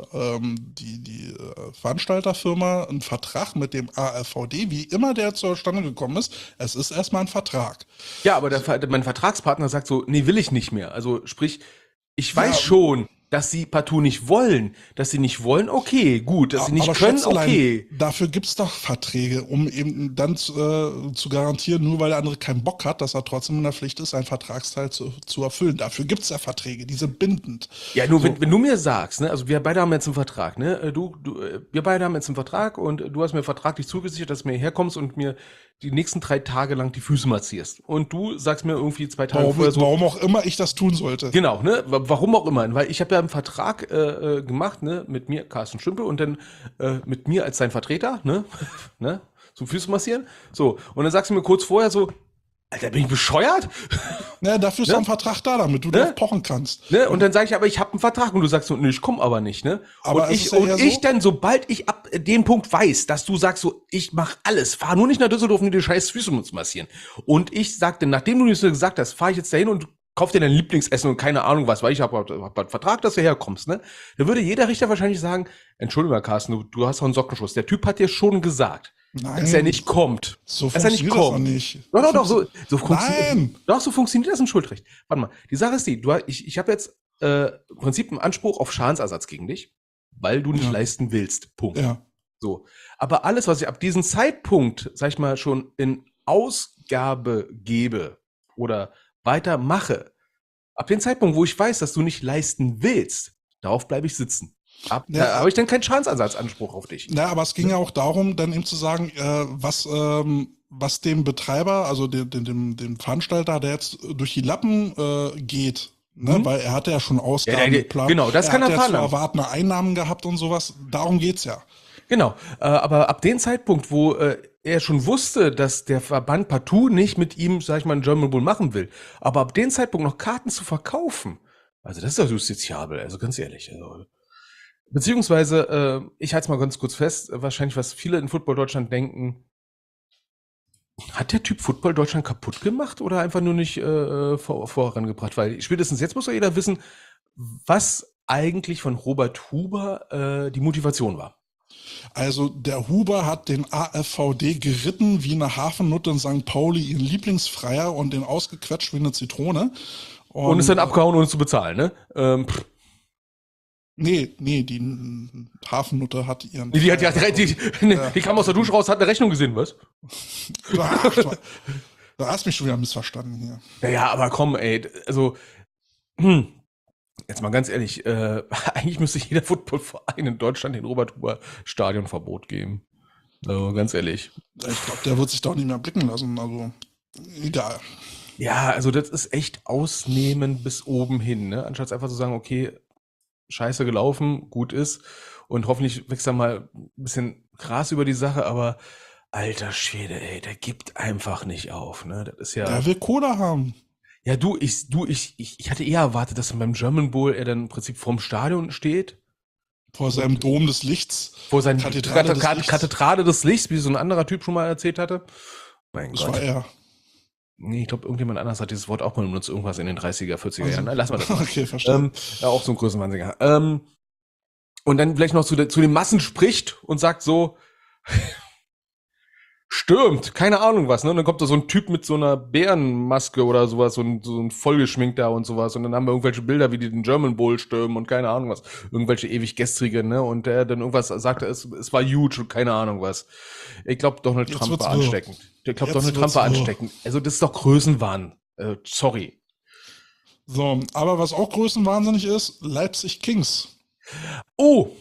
Veranstalterfirma, einen Vertrag mit dem ARVD, wie immer der zustande gekommen ist. Es ist erstmal ein Vertrag. Ja, aber mein Vertragspartner sagt so, nee, will ich nicht mehr. Also sprich, ich weiß schon, dass sie partout nicht wollen. Dass sie nicht wollen, okay, gut. Dass sie nicht können, okay. Dafür gibt's doch Verträge, um eben dann zu garantieren, nur weil der andere keinen Bock hat, dass er trotzdem in der Pflicht ist, seinen Vertragsteil zu erfüllen. Dafür gibt's ja Verträge, die sind bindend. Ja, nur so. wenn du mir sagst, ne, also wir beide haben jetzt einen Vertrag, ne, wir beide haben jetzt einen Vertrag und du hast mir vertraglich zugesichert, dass du mir herkommst und mir die nächsten 3 Tage lang die Füße massierst. Und du sagst mir irgendwie 2 Tage vorher so. Warum auch immer ich das tun sollte. Genau, ne? Warum auch immer. Weil ich habe ja einen Vertrag gemacht, ne, mit mir, Carsten Stümpel, und dann mit mir als sein Vertreter, ne? Ne? Zum Füße massieren. So. Und dann sagst du mir kurz vorher so, Alter, bin ich bescheuert? Ja, dafür ist ein Vertrag da, damit du drauf pochen kannst. Ne? Und dann sage ich, aber ich habe einen Vertrag, und du sagst so, nee, ich komme aber nicht, ne? Aber und ich dann, sobald ich ab dem Punkt weiß, dass du sagst so, ich mach alles, fahr nur nicht nach Düsseldorf, um die scheiß Füße zu massieren. Und ich sagte, nachdem du das so gesagt hast, fahre ich jetzt dahin und kauf dir dein Lieblingsessen und keine Ahnung was, weil ich hab einen Vertrag, dass du herkommst, ne? Da würde jeder Richter wahrscheinlich sagen, Entschuldigung, Herr Carsten, du hast doch einen Sockenschuss. Der Typ hat dir schon gesagt, dass er nicht kommt. So funktioniert das doch nicht. Doch, so funktioniert. Nein. Doch, so funktioniert das im Schuldrecht. Warte mal, die Sache ist die, ich habe jetzt im Prinzip einen Anspruch auf Schadensersatz gegen dich, weil du nicht leisten willst. Punkt. Ja. So. Aber alles, was ich ab diesem Zeitpunkt, sag ich mal, schon in Ausgabe gebe oder weitermache, ab dem Zeitpunkt, wo ich weiß, dass du nicht leisten willst, darauf bleibe ich sitzen. Da habe ich dann keinen Schadensersatzanspruch auf dich. Na, aber es ging ja auch darum, dann eben zu sagen, was dem Betreiber, also dem Veranstalter, der jetzt durch die Lappen geht, ne, weil er hatte ja schon Ausgaben geplant. Genau, das kann er fahren. Er hat zu erwartende Einnahmen gehabt und sowas. Darum geht's ja. Genau, aber ab dem Zeitpunkt, wo er schon wusste, dass der Verband partout nicht mit ihm, sag ich mal, einen German Bowl machen will, aber ab dem Zeitpunkt noch Karten zu verkaufen, Also das ist doch justiziabel, also ganz ehrlich. Also. Beziehungsweise, ich halte es mal ganz kurz fest, wahrscheinlich, was viele in Football Deutschland denken, hat der Typ Football Deutschland kaputt gemacht oder einfach nur nicht vorangebracht? Weil spätestens jetzt muss doch jeder wissen, was eigentlich von Robert Huber die Motivation war. Also der Huber hat den AfVD geritten wie eine Hafennutte in St. Pauli, ihren Lieblingsfreier, und den ausgequetscht wie eine Zitrone. Und ist dann abgehauen, ohne zu bezahlen, ne? Nee, die Hafennutte hat ihren... Die kam aus der Dusche raus, hat eine Rechnung gesehen, was? Ach, du hast mich schon wieder missverstanden hier. Ja, aber komm, ey, also... Jetzt mal ganz ehrlich, eigentlich müsste jeder Footballverein in Deutschland den Robert-Huber-Stadionverbot geben. Also, ganz ehrlich. Ich glaube, der wird sich doch nicht mehr blicken lassen, also egal. Ja, also das ist echt Ausnehmen bis oben hin, ne? Anstatt einfach zu sagen, okay, scheiße gelaufen, gut ist, und hoffentlich wächst da mal ein bisschen Gras über die Sache, aber alter Schwede, ey, der gibt einfach nicht auf, ne? Das ist ja... Der will Cola haben. Ja, ich hatte eher erwartet, dass beim German Bowl er dann im Prinzip vorm Stadion steht. Vor seinem Dom des Lichts. Vor seiner Kathedrale des Lichts, wie so ein anderer Typ schon mal erzählt hatte. Mein Gott. Das war er. Nee, ich glaube, irgendjemand anders hat dieses Wort auch mal benutzt, irgendwas in den 30er, 40er Jahren. Na, lass mal das mal. Okay, verstehe. Ja, auch so ein Größenwahnsinniger. Und dann vielleicht noch zu den Massen spricht und sagt so, stürmt, keine Ahnung was, ne? Und dann kommt da so ein Typ mit so einer Bärenmaske oder sowas, so ein vollgeschminkter und sowas. Und dann haben wir irgendwelche Bilder, wie die den German Bowl stürmen und keine Ahnung was. Irgendwelche ewig gestrige, ne? Und der dann irgendwas sagte, es war huge und keine Ahnung was. Ich glaube, Donald Trump war ansteckend. Ich glaube, Donald Trump war ansteckend. Also das ist doch Größenwahn. Sorry. So, aber was auch größenwahnsinnig ist, Leipzig Kings. Oh!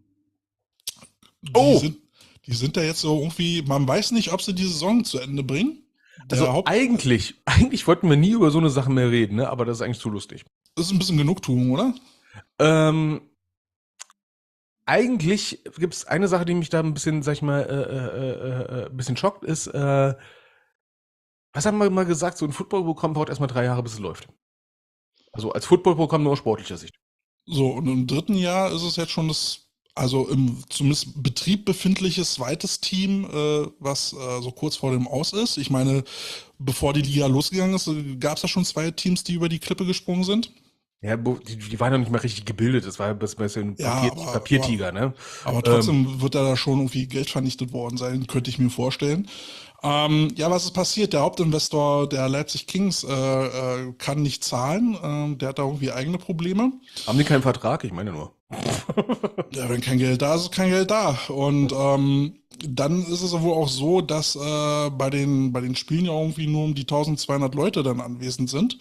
Die sind da jetzt so irgendwie, man weiß nicht, ob sie die Saison zu Ende bringen. Also eigentlich wollten wir nie über so eine Sache mehr reden, ne? Aber das ist eigentlich zu lustig. Das ist ein bisschen Genugtuung, oder? Eigentlich gibt es eine Sache, die mich da ein bisschen, sag ich mal, ein bisschen schockt, ist, was haben wir mal gesagt, so ein Footballprogramm braucht erstmal 3 Jahre, bis es läuft. Also als Footballprogramm nur aus sportlicher Sicht. So, und im 3. Jahr ist es jetzt schon im zumindest Betrieb befindliches zweites Team, was so kurz vor dem Aus ist. Ich meine, bevor die Liga losgegangen ist, gab es da schon 2 Teams, die über die Klippe gesprungen sind. Ja, die waren noch nicht mal richtig gebildet. Das war ein bisschen Papiertiger, ne? Aber trotzdem wird da schon irgendwie Geld vernichtet worden sein, könnte ich mir vorstellen. Ja, was ist passiert? Der Hauptinvestor der Leipzig Kings kann nicht zahlen. Der hat da irgendwie eigene Probleme. Haben die keinen Vertrag? Ich meine nur. Ja, wenn kein Geld da ist, ist kein Geld da. Und dann ist es wohl auch so, dass bei den Spielen ja irgendwie nur um die 1200 Leute dann anwesend sind.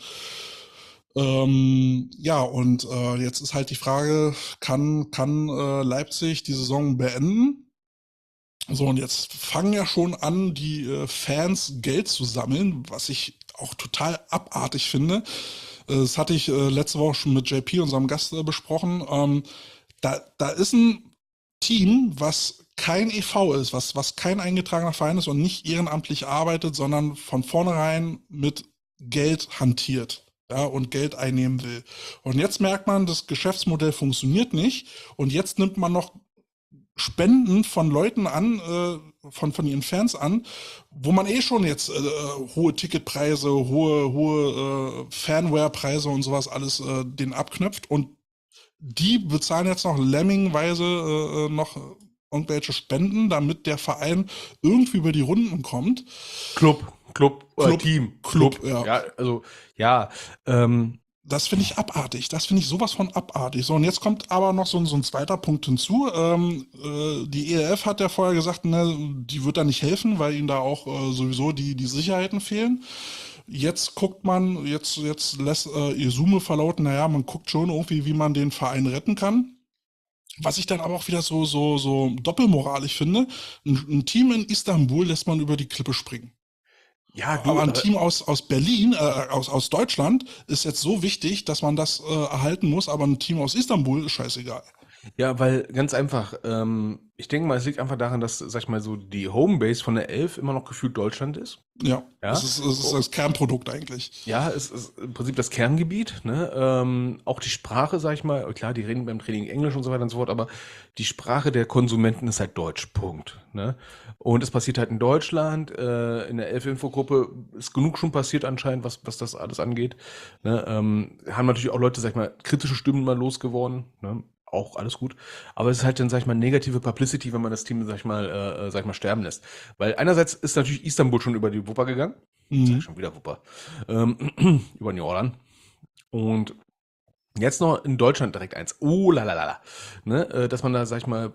Ja, und jetzt ist halt die Frage, kann Leipzig die Saison beenden? So, und jetzt fangen ja schon an, die Fans Geld zu sammeln, was ich auch total abartig finde. Das hatte ich letzte Woche schon mit JP, unserem Gast, besprochen. Da ist ein Team, was kein e.V. ist, was kein eingetragener Verein ist und nicht ehrenamtlich arbeitet, sondern von vornherein mit Geld hantiert. Ja, und Geld einnehmen will. Und jetzt merkt man, das Geschäftsmodell funktioniert nicht. Und jetzt nimmt man noch Spenden von Leuten an, von ihren Fans an, wo man schon jetzt hohe Ticketpreise, hohe Fanwarepreise und sowas alles den abknöpft. Und die bezahlen jetzt noch lemmingweise noch irgendwelche Spenden, damit der Verein irgendwie über die Runden kommt. Club, Team. Ja, also, ja. Das finde ich abartig. Das finde ich sowas von abartig. So, und jetzt kommt aber noch so ein zweiter Punkt hinzu. Die ELF hat ja vorher gesagt, ne, die wird da nicht helfen, weil ihnen da auch sowieso die Sicherheiten fehlen. Jetzt guckt man, jetzt lässt Isume verlauten, naja, man guckt schon irgendwie, wie man den Verein retten kann. Was ich dann aber auch wieder so doppelmoralisch finde, ein Team in Istanbul lässt man über die Klippe springen. Ja, aber ein Team aus Berlin, aus Deutschland ist jetzt so wichtig, dass man das erhalten muss, aber ein Team aus Istanbul ist scheißegal. Ja, weil ganz einfach, ich denke mal, es liegt einfach daran, dass, sag ich mal, so die Homebase von der Elf immer noch gefühlt Deutschland ist. Ja, Ja, es ist das Kernprodukt eigentlich. ja, es ist im Prinzip das Kerngebiet, ne? Auch die Sprache, sag ich mal, klar, die reden beim Training Englisch und so weiter und so fort, aber die Sprache der Konsumenten ist halt Deutsch, Punkt. Ne? Und es passiert halt in Deutschland, in der Elf-Info-Gruppe ist genug schon passiert anscheinend, was das alles angeht. Ne? Haben natürlich auch Leute, sag ich mal, kritische Stimmen mal losgeworden, ne? Auch alles gut. Aber es ist halt dann, sag ich mal, negative Publicity, wenn man das Team, sag ich mal, sterben lässt. Weil einerseits ist natürlich Istanbul schon über die Wupper gegangen. Sag ich Mhm. schon wieder Wupper. Über New Orleans. Und jetzt noch in Deutschland direkt eins. Oh, la la la la. Ne? Dass man da, sag ich mal,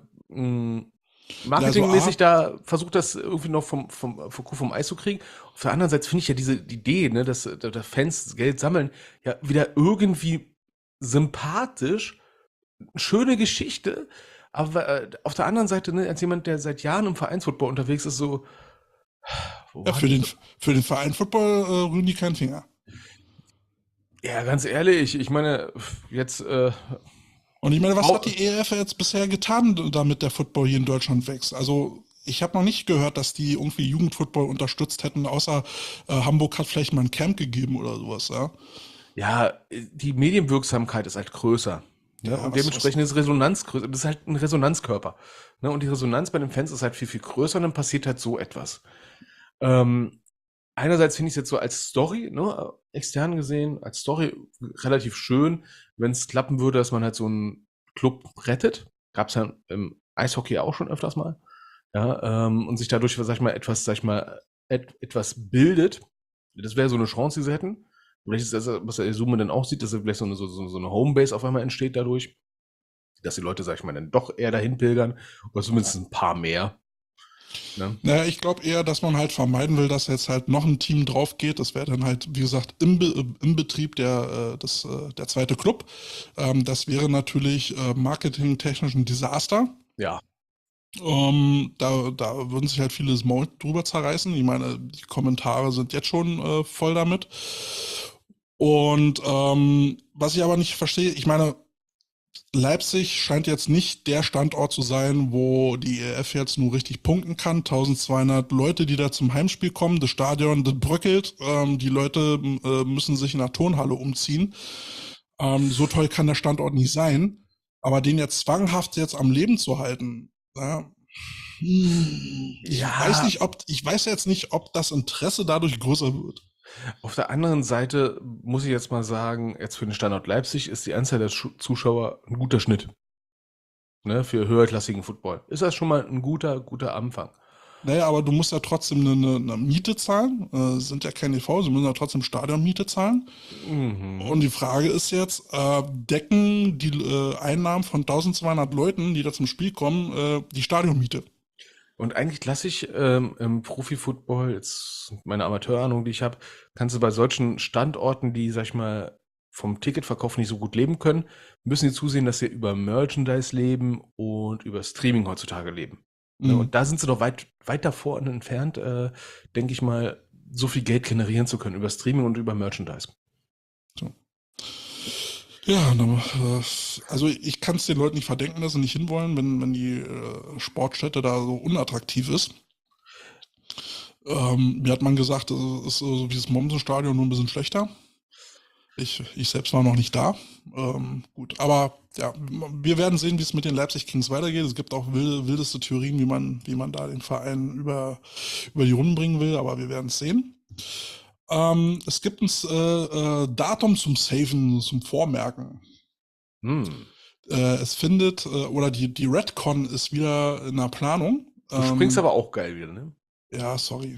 Ja, so marketingmäßig A, da versucht, das irgendwie noch vom Eis zu kriegen. Auf der anderen Seite finde ich ja diese Idee, ne, dass da Fans Geld sammeln, ja wieder irgendwie sympathisch, schöne Geschichte. Aber auf der anderen Seite, ne, als jemand, der seit Jahren im Vereinsfootball unterwegs ist, so, ja, what? für den Verein Football rühren die keinen Finger. Ja, ganz ehrlich, ich meine, jetzt Und ich meine, was hat Frau, die ERF jetzt bisher getan, damit der Football hier in Deutschland wächst? Also ich habe noch nicht gehört, dass die irgendwie Jugendfootball unterstützt hätten, außer Hamburg hat vielleicht mal ein Camp gegeben oder sowas, ja. ja, die Medienwirksamkeit ist halt größer. Ne? Ja, Und dementsprechend ist Resonanz größer. Das ist halt ein Resonanzkörper. Ne? Und die Resonanz bei den Fans ist halt viel, viel größer und dann passiert halt so etwas. Ähm, einerseits finde ich es jetzt so als Story, ne, extern gesehen, als Story relativ schön, wenn es klappen würde, dass man halt so einen Club rettet. Gab es ja im Eishockey auch schon öfters mal. Ja, und sich dadurch, sag ich mal, etwas bildet. Das wäre so eine Chance, die sie hätten. Vielleicht ist das, was der Summe dann auch sieht, dass vielleicht so eine Homebase auf einmal entsteht dadurch, dass die Leute, sag ich mal, dann doch eher dahin pilgern oder zumindest ein paar mehr. Ne? naja, ich glaube eher, dass man halt vermeiden will, dass jetzt halt noch ein Team drauf geht. Das wäre dann halt, wie gesagt, im Betrieb der zweite Club. Das wäre natürlich marketingtechnisch ein Desaster. Ja. Da würden sich halt viele das Maul drüber zerreißen. Ich meine, die Kommentare sind jetzt schon voll damit. Und was ich aber nicht verstehe, ich meine, Leipzig scheint jetzt nicht der Standort zu sein, wo die EF jetzt nur richtig punkten kann. 1200 Leute, die da zum Heimspiel kommen, das Stadion, das bröckelt, die Leute müssen sich in der Turnhalle umziehen. So toll kann der Standort nicht sein. Aber den jetzt zwanghaft jetzt am Leben zu halten, ja, Ja, ich weiß jetzt nicht, ob das Interesse dadurch größer wird. auf der anderen Seite muss ich jetzt mal sagen, jetzt für den Standort Leipzig ist die Anzahl der Zuschauer ein guter Schnitt, ne, für höherklassigen Football. Ist das schon mal ein guter Anfang. Naja, aber du musst ja trotzdem eine Miete zahlen. Sind ja keine EV, sie müssen ja trotzdem Stadionmiete zahlen. Mhm. Und die Frage ist jetzt, decken die Einnahmen von 1200 Leuten, die da zum Spiel kommen, die Stadionmiete? Und eigentlich klassisch im Profi-Football, jetzt meine Amateurahnung, die ich habe, kannst du bei solchen Standorten, die, sag ich mal, vom Ticketverkauf nicht so gut leben können, müssen sie zusehen, dass sie über Merchandise leben und über Streaming heutzutage leben. Ne? Mhm. Und da sind sie noch weit davor entfernt, denke ich mal, so viel Geld generieren zu können über Streaming und über Merchandise. So. Ja, also ich kann es den Leuten nicht verdenken, dass sie nicht hinwollen, wenn die Sportstätte da so unattraktiv ist. Mir hat man gesagt, es ist so wie das Mommsen-Stadion, nur ein bisschen schlechter. Ich selbst war noch nicht da. Gut, aber ja, wir werden sehen, wie es mit den Leipzig Kings weitergeht. Es gibt auch wildeste Theorien, wie man da den Verein über die Runden bringen will, aber wir werden es sehen. Es gibt ein Datum zum Saven, zum Vormerken. Hm. Es findet, oder die Redcon ist wieder in der Planung. Du springst aber auch geil wieder, ne? Ja, sorry.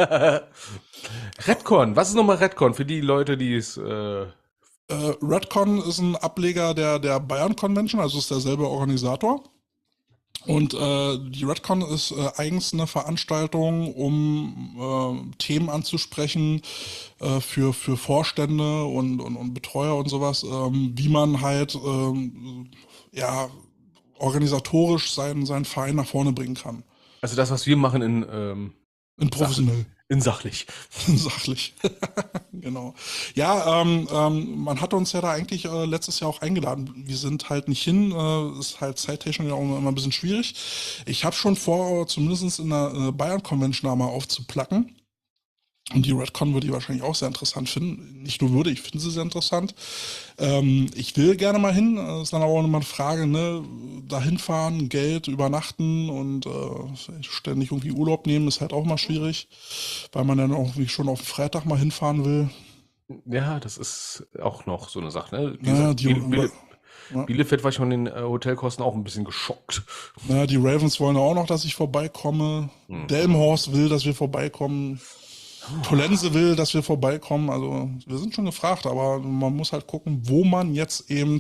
Redcon, was ist nochmal Redcon für die Leute, die es. Redcon ist ein Ableger der Bayern Convention, also ist derselbe Organisator. Und die Redcon ist eigens eine Veranstaltung, um Themen anzusprechen für Vorstände und Betreuer und sowas, wie man halt ja, organisatorisch seinen Verein nach vorne bringen kann. Also das, was wir machen in In Sachen, professionell. Sachlich. Sachlich. Genau. Ja, man hat uns ja da eigentlich letztes Jahr auch eingeladen. Wir sind halt nicht hin. Ist halt zeittechnisch ja auch immer ein bisschen schwierig. Ich habe schon vor, zumindest in der Bayern-Convention da mal aufzuplacken. Und die Redcon würde ich wahrscheinlich auch sehr interessant finden. Nicht nur würde, ich finde sie sehr interessant. Ich will gerne mal hin. Das ist dann aber auch immer eine Frage, ne? Dahin fahren, Geld, übernachten und ständig irgendwie Urlaub nehmen, ist halt auch mal schwierig, weil man dann auch wie schon auf den Freitag mal hinfahren will. Ja, das ist auch noch so eine Sache, ne? Naja, Bielefeld war ich von den Hotelkosten auch ein bisschen geschockt. naja, die Ravens wollen auch noch, dass ich vorbeikomme. Delmenhorst will, dass wir vorbeikommen. Polense will, dass wir vorbeikommen. Also wir sind schon gefragt, aber man muss halt gucken, wo man jetzt eben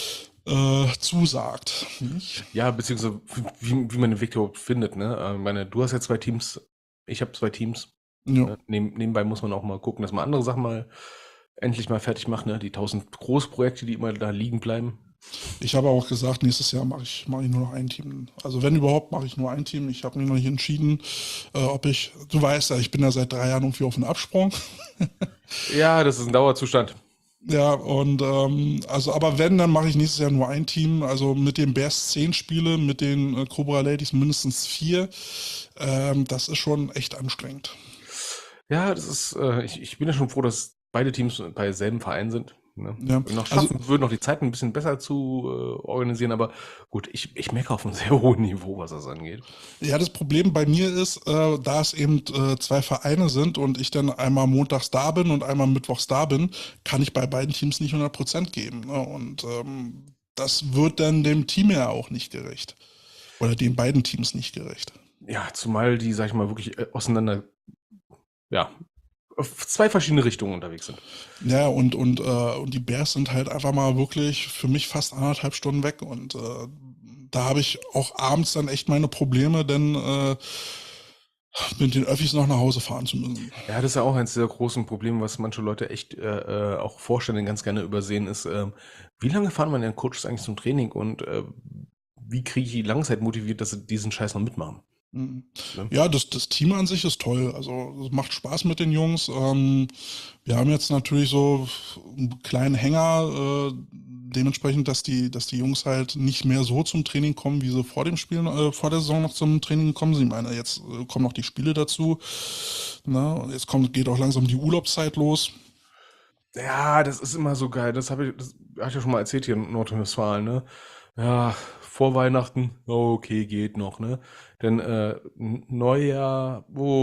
zusagt. Nicht? Ja, beziehungsweise wie man den Weg überhaupt findet, ne? Ich meine, du hast ja 2 Teams, ich habe 2 Teams. Ja. Ne? Nebenbei muss man auch mal gucken, dass man andere Sachen mal endlich mal fertig macht, ne? Die 1000 Großprojekte, die immer da liegen bleiben. Ich habe auch gesagt, nächstes Jahr mache ich nur noch ein Team. Also wenn überhaupt, mache ich nur ein Team. Ich habe mich noch nicht entschieden, du weißt ja, ich bin ja seit 3 Jahren irgendwie auf den Absprung. Ja, das ist ein Dauerzustand. Ja, und aber wenn, dann mache ich nächstes Jahr nur ein Team. Also mit den Bears 10 Spiele, mit den Cobra Ladies mindestens 4. Das ist schon echt anstrengend. Ja, das ist, ich bin ja schon froh, dass beide Teams bei selben Verein sind. Ne? Ja, würden noch die Zeit ein bisschen besser zu organisieren, aber gut, ich merke auf einem sehr hohen Niveau, was das angeht. Ja, das Problem bei mir ist, da es eben 2 Vereine sind und ich dann einmal montags da bin und einmal mittwochs da bin, kann ich bei beiden Teams nicht 100% geben. Ne? Und das wird dann dem Team ja auch nicht gerecht. Oder den beiden Teams nicht gerecht. Ja, zumal die, sag ich mal, wirklich auseinander, ja, auf 2 verschiedene Richtungen unterwegs sind. Ja, und die Bears sind halt einfach mal wirklich für mich fast 1,5 Stunden weg. Und da habe ich auch abends dann echt meine Probleme, denn mit den Öffis noch nach Hause fahren zu müssen. Ja, das ist ja auch eines der großen Probleme, was manche Leute echt auch Vorstände ganz gerne übersehen, ist, wie lange fahren meine Coaches eigentlich zum Training und wie kriege ich die Langzeit motiviert, dass sie diesen Scheiß noch mitmachen? Ja, das Team an sich ist toll. Also es macht Spaß mit den Jungs. Wir haben jetzt natürlich so einen kleinen Hänger, dementsprechend, dass die Jungs halt nicht mehr so zum Training kommen, wie sie vor dem Spielen, vor der Saison noch zum Training gekommen sind. Ich meine, jetzt kommen noch die Spiele dazu. Ne? Und jetzt geht auch langsam die Urlaubszeit los. Ja, das ist immer so geil. Das habe ich ja schon mal erzählt hier in Nordrhein-Westfalen, ne? Ja, vor Weihnachten, okay, geht noch, ne? Denn Neujahr,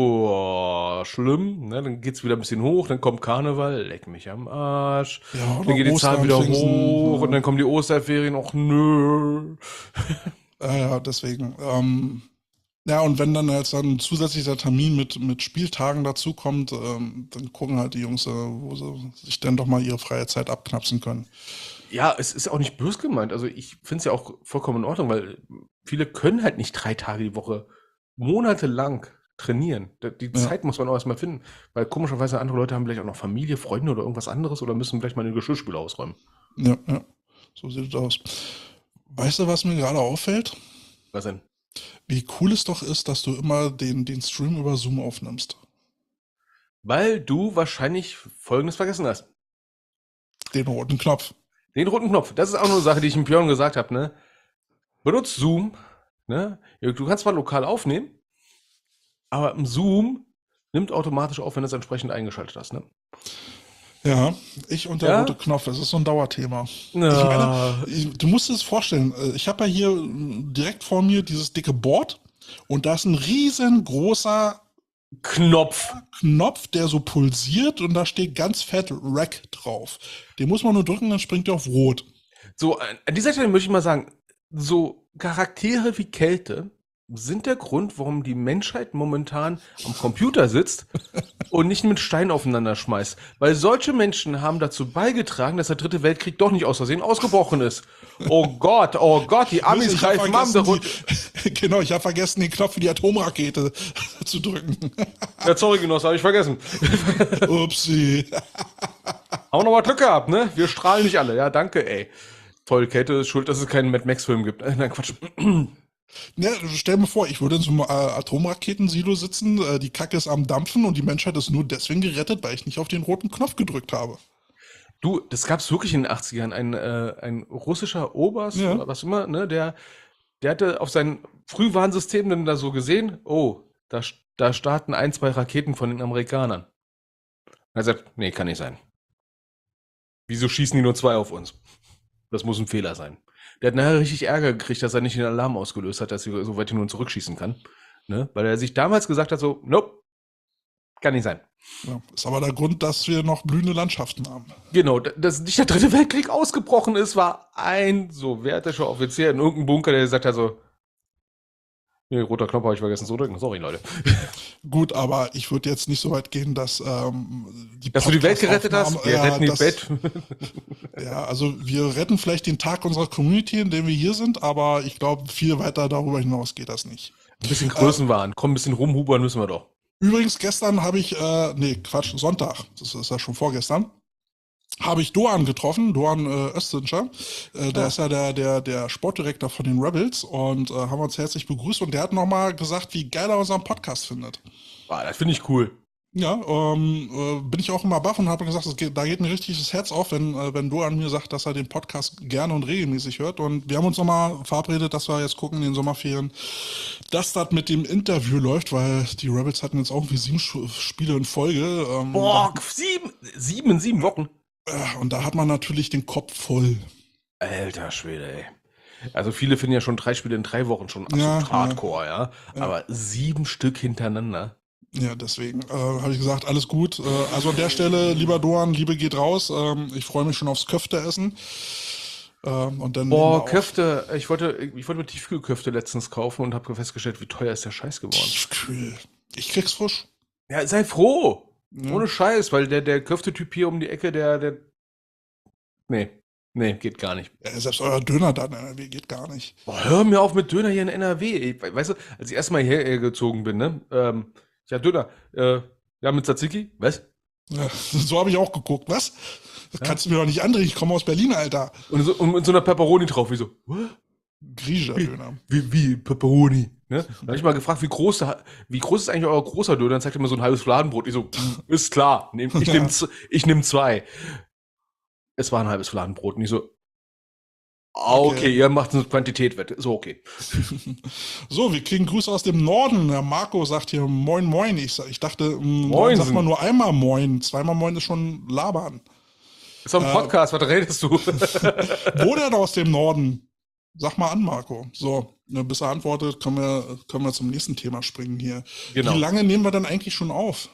schlimm, ne? Dann geht's wieder ein bisschen hoch, dann kommt Karneval, leck mich am Arsch. Ja, Dann geht die Zahl wieder hoch ja. und dann kommen die Osterferien, och nö. Ja, deswegen. Ja, und wenn dann jetzt dann ein zusätzlicher Termin mit Spieltagen dazu kommt, dann gucken halt die Jungs, wo sie sich dann doch mal ihre freie Zeit abknapsen können. Ja, es ist auch nicht böse gemeint. Also ich finde es ja auch vollkommen in Ordnung, weil viele können halt nicht 3 Tage die Woche monatelang trainieren. Die Zeit muss man auch erstmal finden, weil komischerweise andere Leute haben vielleicht auch noch Familie, Freunde oder irgendwas anderes oder müssen vielleicht mal eine Geschirrspüler ausräumen. Ja, so sieht es aus. Weißt du, was mir gerade auffällt? Was denn? Wie cool es doch ist, dass du immer den Stream über Zoom aufnimmst. Weil du wahrscheinlich Folgendes vergessen hast. Den roten Knopf. Den roten Knopf. Das ist auch eine Sache, die ich im Björn gesagt habe, ne? Benutzt Zoom, ne? Du kannst zwar lokal aufnehmen, aber im Zoom nimmt automatisch auf, wenn du es entsprechend eingeschaltet hast, ne? Ja, ich und der rote Knopf, das ist so ein Dauerthema. Ja. Ich meine, du musst es vorstellen, ich habe ja hier direkt vor mir dieses dicke Board und da ist ein riesengroßer Knopf, der so pulsiert und da steht ganz fett Rack drauf. Den muss man nur drücken, dann springt er auf Rot. So, an dieser Stelle möchte ich mal sagen, so Charaktere wie Kälte sind der Grund, warum die Menschheit momentan am Computer sitzt und nicht mit Steinen aufeinander schmeißt. Weil solche Menschen haben dazu beigetragen, dass der 3. Weltkrieg doch nicht aus Versehen ausgebrochen ist. Oh Gott, die Amis greifen mal Genau, ich habe vergessen, den Knopf für die Atomrakete zu drücken. Ja, sorry, Genosse, habe ich vergessen. Upsi. Haben wir noch mal Glück gehabt, ne? Wir strahlen nicht alle. Ja, danke, ey. Toll, Kälte ist schuld, dass es keinen Mad Max-Film gibt. Nein, Quatsch. Ne, stell mir vor, ich würde in so einem Atomraketensilo sitzen, die Kacke ist am Dampfen und die Menschheit ist nur deswegen gerettet, weil ich nicht auf den roten Knopf gedrückt habe. Du, das gab's wirklich in den 80ern. Ein russischer Oberst Ja. oder was immer, ne, der hatte auf sein Frühwarnsystem dann da so gesehen, oh, da starten ein, zwei Raketen von den Amerikanern. Er sagt, nee, kann nicht sein. Wieso schießen die nur zwei auf uns? Das muss ein Fehler sein. Der hat nachher richtig Ärger gekriegt, dass er nicht den Alarm ausgelöst hat, dass er so weit nur zurückschießen kann. Ne? Weil er sich damals gesagt hat, so, nope, kann nicht sein. Ja, ist aber der Grund, dass wir noch blühende Landschaften haben. Genau, dass nicht der Dritte Weltkrieg ausgebrochen ist, war ein sowjetischer Offizier in irgendeinem Bunker, der gesagt hat so, nee, roter Knopf habe ich vergessen zu drücken. Sorry, Leute. Gut, aber ich würde jetzt nicht so weit gehen, dass Dass du die Welt gerettet hast? Wir retten die Welt. Ja, also wir retten vielleicht den Tag unserer Community, in dem wir hier sind, aber ich glaube, viel weiter darüber hinaus geht das nicht. Ein bisschen Größenwahn. Komm, ein bisschen rumhubern müssen wir doch. Übrigens, gestern habe ich, Sonntag, das ist ja schon vorgestern, habe ich Doan getroffen, Doan Öztürkçü. Der ist ja der Sportdirektor von den Rebels und haben uns herzlich begrüßt und der hat nochmal gesagt, wie geil er unseren Podcast findet. Das finde ich cool. Ja, bin ich auch immer baff und habe gesagt, da geht ein richtiges Herz auf, wenn Doan mir sagt, dass er den Podcast gerne und regelmäßig hört. Und wir haben uns nochmal verabredet, dass wir jetzt gucken in den Sommerferien, dass das mit dem Interview läuft, weil die Rebels hatten jetzt auch irgendwie 7 Spiele in Folge. Boah, 7 in 7 Wochen. Und da hat man natürlich den Kopf voll. Alter Schwede, ey. Also viele finden ja schon 3 Spiele in 3 Wochen schon absolut hardcore, ja. Aber 7 Stück hintereinander. Ja, deswegen habe ich gesagt, alles gut. Also an der Stelle, lieber Doan, Liebe geht raus. Ich freue mich schon aufs Köfte-Essen. Und dann Köfte. Ich wollte mir Tiefkühlköfte letztens kaufen und habe festgestellt, wie teuer ist der Scheiß geworden. Tiefkühl. Ich krieg's frisch. Ja, sei froh. Ja. Ohne Scheiß, weil der Köftetyp hier um die Ecke, der Nee, geht gar nicht. Ja, selbst euer Döner da in NRW geht gar nicht. Boah, hör mir auf mit Döner hier in NRW. Weißt du, als ich erstmal hierher gezogen bin, ne? Ja, Döner. Ja, mit Tzatziki? Was? Ja, so habe ich auch geguckt. Was? Das kannst du mir doch nicht andrehen. Ich komme aus Berlin, Alter. Und mit so einer Pepperoni drauf. Wie so, griechischer Döner. Wie Pepperoni. Ne? Da habe ich mal gefragt, wie groß ist eigentlich euer großer Döner? Dann zeigt er mir so ein halbes Fladenbrot. Ich so, ist klar. Ich nehm 2. Es war ein halbes Fladenbrot. Und ich so, okay, ihr macht eine Quantität wett. So, okay. So, wir kriegen Grüße aus dem Norden. Der Marco sagt hier Moin Moin. Ich dachte, Moin sagt man nur einmal Moin. Zweimal Moin ist schon labern. Ist doch ein Podcast, was redest du? Wo denn aus dem Norden? Sag mal an, Marco. So, bis er antwortet, können wir zum nächsten Thema springen hier. Genau. Wie lange nehmen wir dann eigentlich schon auf?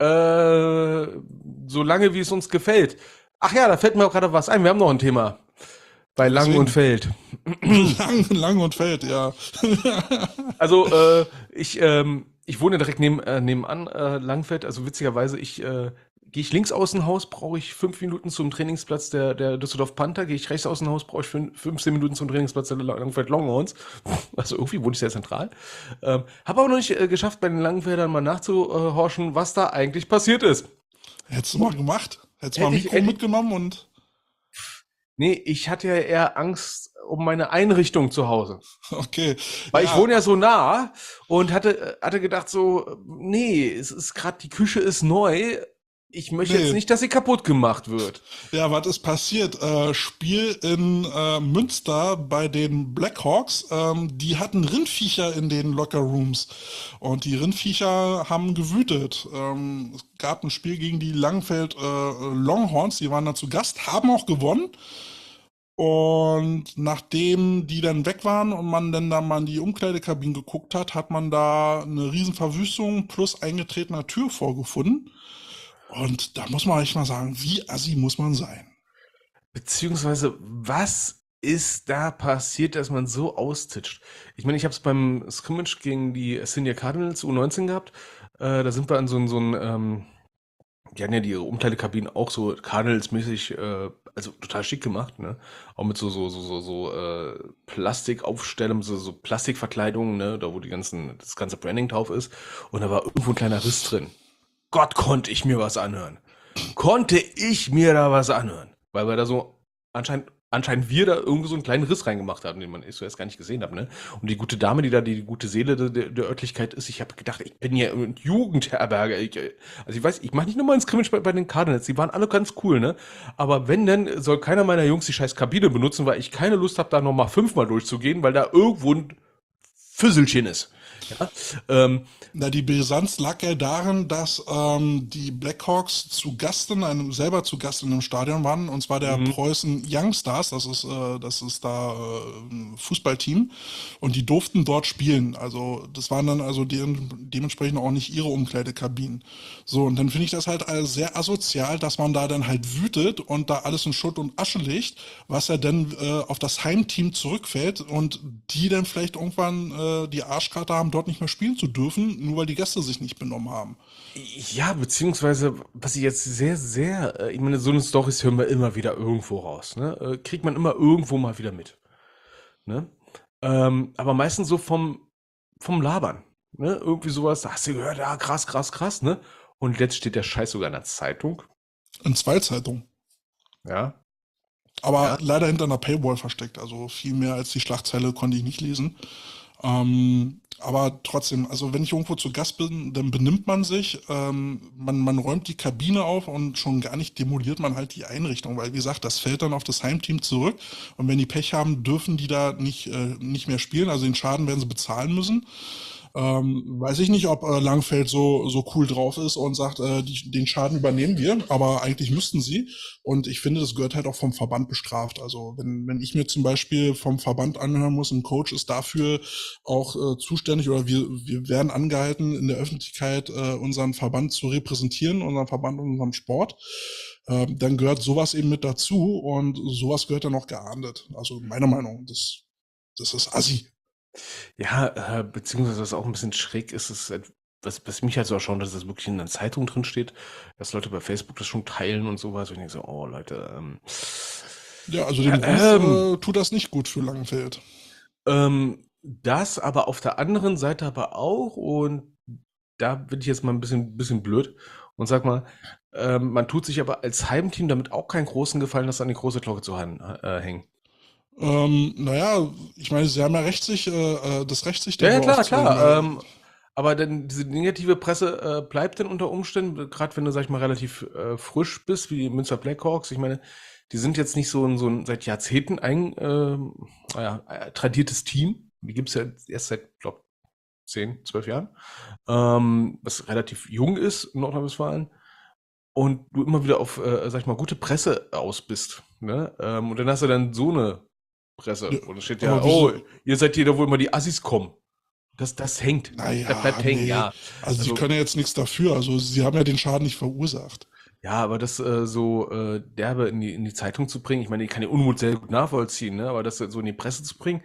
So lange, wie es uns gefällt. Ach ja, da fällt mir auch gerade was ein. Wir haben noch ein Thema. Bei Lang und Feld. Lang und Feld, ja. Also, ich wohne direkt nebenan, Langfeld. Also witzigerweise, gehe ich links aus dem Haus, brauche ich 5 Minuten zum Trainingsplatz der Düsseldorf Panther. Gehe ich rechts aus dem Haus, brauche ich 15 Minuten zum Trainingsplatz der Langfeld Longhorns. Also irgendwie wohne ich sehr zentral. Habe aber noch nicht geschafft, bei den Langenfeldern mal nachzuhorchen, was da eigentlich passiert ist. Hättest du mal gemacht? Hättest du mal ein Mikro mitgenommen und... Nee, ich hatte ja eher Angst um meine Einrichtung zu Hause. Okay. Weil ich wohne ja so nah und hatte gedacht so, nee, es ist gerade, die Küche ist neu. Ich möchte jetzt nicht, dass sie kaputt gemacht wird. Ja, was ist passiert? Spiel in Münster bei den Blackhawks. Die hatten Rindviecher in den Lockerrooms. Und die Rindviecher haben gewütet. Es gab ein Spiel gegen die Langenfeld Longhorns. Die waren da zu Gast, haben auch gewonnen. Und nachdem die dann weg waren und man dann da mal in die Umkleidekabine geguckt hat, hat man da eine riesen Verwüstung plus eingetretener Tür vorgefunden. Und da muss man echt mal sagen, wie assi muss man sein? Beziehungsweise, was ist da passiert, dass man so austitscht? Ich meine, ich habe es beim Scrimmage gegen die Senior Cardinals U19 gehabt. Da sind wir an so ein, die hatten ja die Umkleidekabinen auch so Cardinals-mäßig, also total schick gemacht, ne? Auch mit so Plastikaufstellungen, so Plastikverkleidungen, ne? Da wo das ganze Branding drauf ist. Und da war irgendwo ein kleiner Riss drin. Gott, konnte ich mir was anhören. Konnte ich mir da was anhören. Weil wir da so anscheinend anscheinend wir da irgendwo so einen kleinen Riss reingemacht haben, den man erst gar nicht gesehen hat, ne? Und die gute Dame, die da die gute Seele der Örtlichkeit ist, ich habe gedacht, ich bin hier in Jugendherberge. Also ich weiß, ich mache nicht nur mal ein Scrimmage bei den Cardinals, die waren alle ganz cool, ne? Aber wenn, dann soll keiner meiner Jungs die scheiß Kabine benutzen, weil ich keine Lust habe, da nochmal 5-mal durchzugehen, weil da irgendwo ein Füsselchen ist. Ja? Na, die Brisanz lag ja darin, dass die Blackhawks selber zu Gast in einem Stadion waren, und zwar der Preußen Youngstars, das ist da ein Fußballteam, und die durften dort spielen. Also das waren dann also dementsprechend auch nicht ihre Umkleidekabinen. So, und dann finde ich das halt sehr asozial, dass man da dann halt wütet und da alles in Schutt und Asche legt, was ja dann auf das Heimteam zurückfällt und die dann vielleicht irgendwann die Arschkarte haben, dort nicht mehr spielen zu dürfen, nur weil die Gäste sich nicht benommen haben. Ja, beziehungsweise, was ich jetzt sehr, ich meine, so eine Storys hören wir immer wieder irgendwo raus, ne? Kriegt man immer irgendwo mal wieder mit, ne? Aber meistens so vom Labern, ne? Irgendwie sowas, da hast du gehört, ja, krass, ne? Und jetzt steht der Scheiß sogar in der Zeitung. In 2 Zeitungen. Ja. Aber leider hinter einer Paywall versteckt. Also viel mehr als die Schlagzeile konnte ich nicht lesen. Aber trotzdem, also wenn ich irgendwo zu Gast bin, dann benimmt man sich, man räumt die Kabine auf und schon gar nicht demoliert man halt die Einrichtung, weil wie gesagt, das fällt dann auf das Heimteam zurück, und wenn die Pech haben, dürfen die da nicht mehr spielen, also den Schaden werden sie bezahlen müssen. Weiß ich nicht, ob Langfeld so cool drauf ist und sagt, den Schaden übernehmen wir, aber eigentlich müssten sie. Und ich finde, das gehört halt auch vom Verband bestraft. Also wenn ich mir zum Beispiel vom Verband anhören muss, ein Coach ist dafür auch zuständig, oder wir werden angehalten, in der Öffentlichkeit unseren Verband zu repräsentieren, unseren Verband und unseren Sport, dann gehört sowas eben mit dazu, und sowas gehört dann auch geahndet. Also meiner Meinung, das ist assi. Ja, beziehungsweise was auch ein bisschen schräg ist, ist, was mich halt so erstaunt, dass das wirklich in der Zeitung drin steht, dass Leute bei Facebook das schon teilen und sowas. Und ich denke so, oh Leute, Ja, also dem Ruf tut das nicht gut für Langenfeld. das aber auf der anderen Seite aber auch, und da bin ich jetzt mal ein bisschen blöd und sag mal, man tut sich aber als Heimteam damit auch keinen großen Gefallen, das an die große Glocke zu hängen. Naja, ich meine, sie haben ja das Recht, sich Ja, ja, darüber klar. aufzuregen. Aber denn diese negative Presse bleibt denn unter Umständen, gerade wenn du, sag ich mal, relativ frisch bist, wie die Münster Blackhawks. Ich meine, die sind jetzt nicht so ein seit Jahrzehnten tradiertes Team. Die gibt's ja erst seit, glaube 10, 12 Jahren. Was relativ jung ist in Nordrhein-Westfalen. Und du immer wieder auf, sag ich mal, gute Presse aus bist. Ne? Und dann hast du dann so eine Presse. Ja, Und da steht ja, aber oh, wieso? ihr seid hier, da wo immer die Assis kommen. Das hängt. Das Naja, bleibt hängen, nee. ja. Also sie Also, können ja jetzt nichts dafür. Also sie haben ja den Schaden nicht verursacht. ja, aber das so derbe in die Zeitung zu bringen, ich meine, ich kann den Unmut sehr gut nachvollziehen, ne? Aber das so in die Presse zu bringen,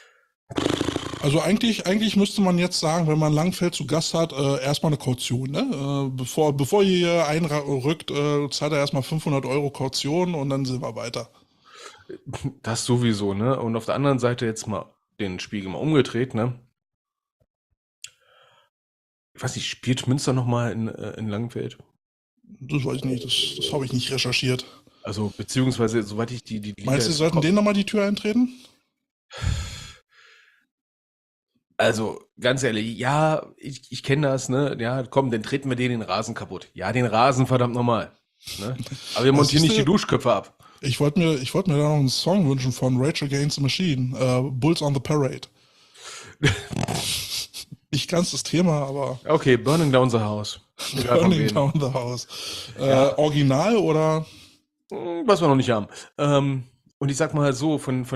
Also eigentlich müsste man jetzt sagen, wenn man Langfeld zu Gast hat, erstmal eine Kaution, ne? Bevor ihr hier einrückt, zahlt er erstmal 500 € Kaution, und dann sind wir weiter. das sowieso, ne? Und auf der anderen Seite jetzt mal den Spiegel mal umgedreht, ne? Ich weiß nicht, spielt Münster nochmal in Langenfeld? Das weiß ich nicht, das habe ich nicht recherchiert. Also, beziehungsweise, soweit ich die Liga Meinst du, sie jetzt sollten denen nochmal die Tür eintreten? Also, ganz ehrlich, ja, ich kenne das, ne? Ja, komm, dann treten wir denen den Rasen kaputt. Ja, den Rasen, verdammt nochmal. Ne? Aber wir montieren nicht die Duschköpfe ab. Ich wollte mir da noch einen Song wünschen von Rage Against the Machine, Bulls on the Parade. Nicht ganz das Thema, aber Okay, Burning Down the House. Egal von Burning wem. Down the House. Ja. Original oder? Was wir noch nicht haben. Und ich sag mal so, von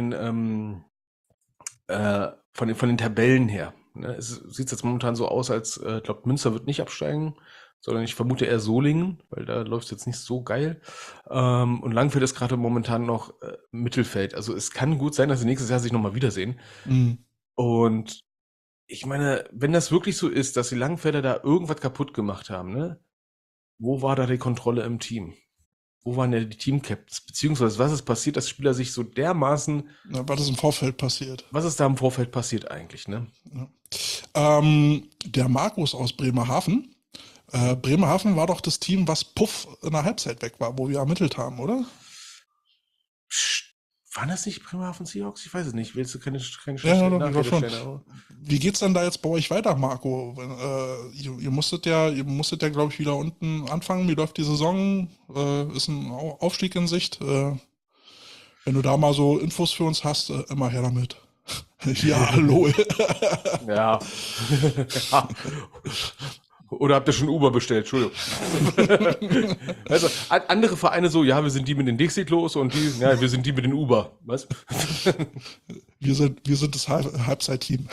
den Tabellen her. Ne? Es sieht jetzt momentan so aus, als glaube Münster wird nicht absteigen, sondern ich vermute eher Solingen, weil da läuft es jetzt nicht so geil. Und Langfeld ist gerade momentan noch Mittelfeld. Also es kann gut sein, dass sie nächstes Jahr sich nochmal wiedersehen. Mhm. Und ich meine, wenn das wirklich so ist, dass die Langfelder da irgendwas kaputt gemacht haben, ne? Wo war da die Kontrolle im Team? Wo waren denn die Teamcaptains? Beziehungsweise was ist passiert, dass Spieler sich so dermaßen. Na, was ist im Vorfeld passiert? Was ist da im Vorfeld passiert eigentlich, ne? Ja. Der Markus aus Bremerhaven. Bremerhaven war doch das Team, was Puff in der Halbzeit weg war, wo wir ermittelt haben, oder? Waren das nicht Bremerhaven Seahawks? Ich weiß es nicht. Willst du keine Ja, doch, schon. Wie geht's dann da jetzt bei euch weiter, Marco? Ihr musstet ja, glaube ich, wieder unten anfangen. Wie läuft die Saison? Ist ein Aufstieg in Sicht? Wenn du da mal so Infos für uns hast, immer her damit. Ja, hallo. Ja. Ja. Oder habt ihr schon Uber bestellt? Entschuldigung. Also, andere Vereine so, ja, wir sind die mit den Dixie-Klos und die, ja, wir sind die mit den Uber. Was? Wir sind das Halbzeit-Team.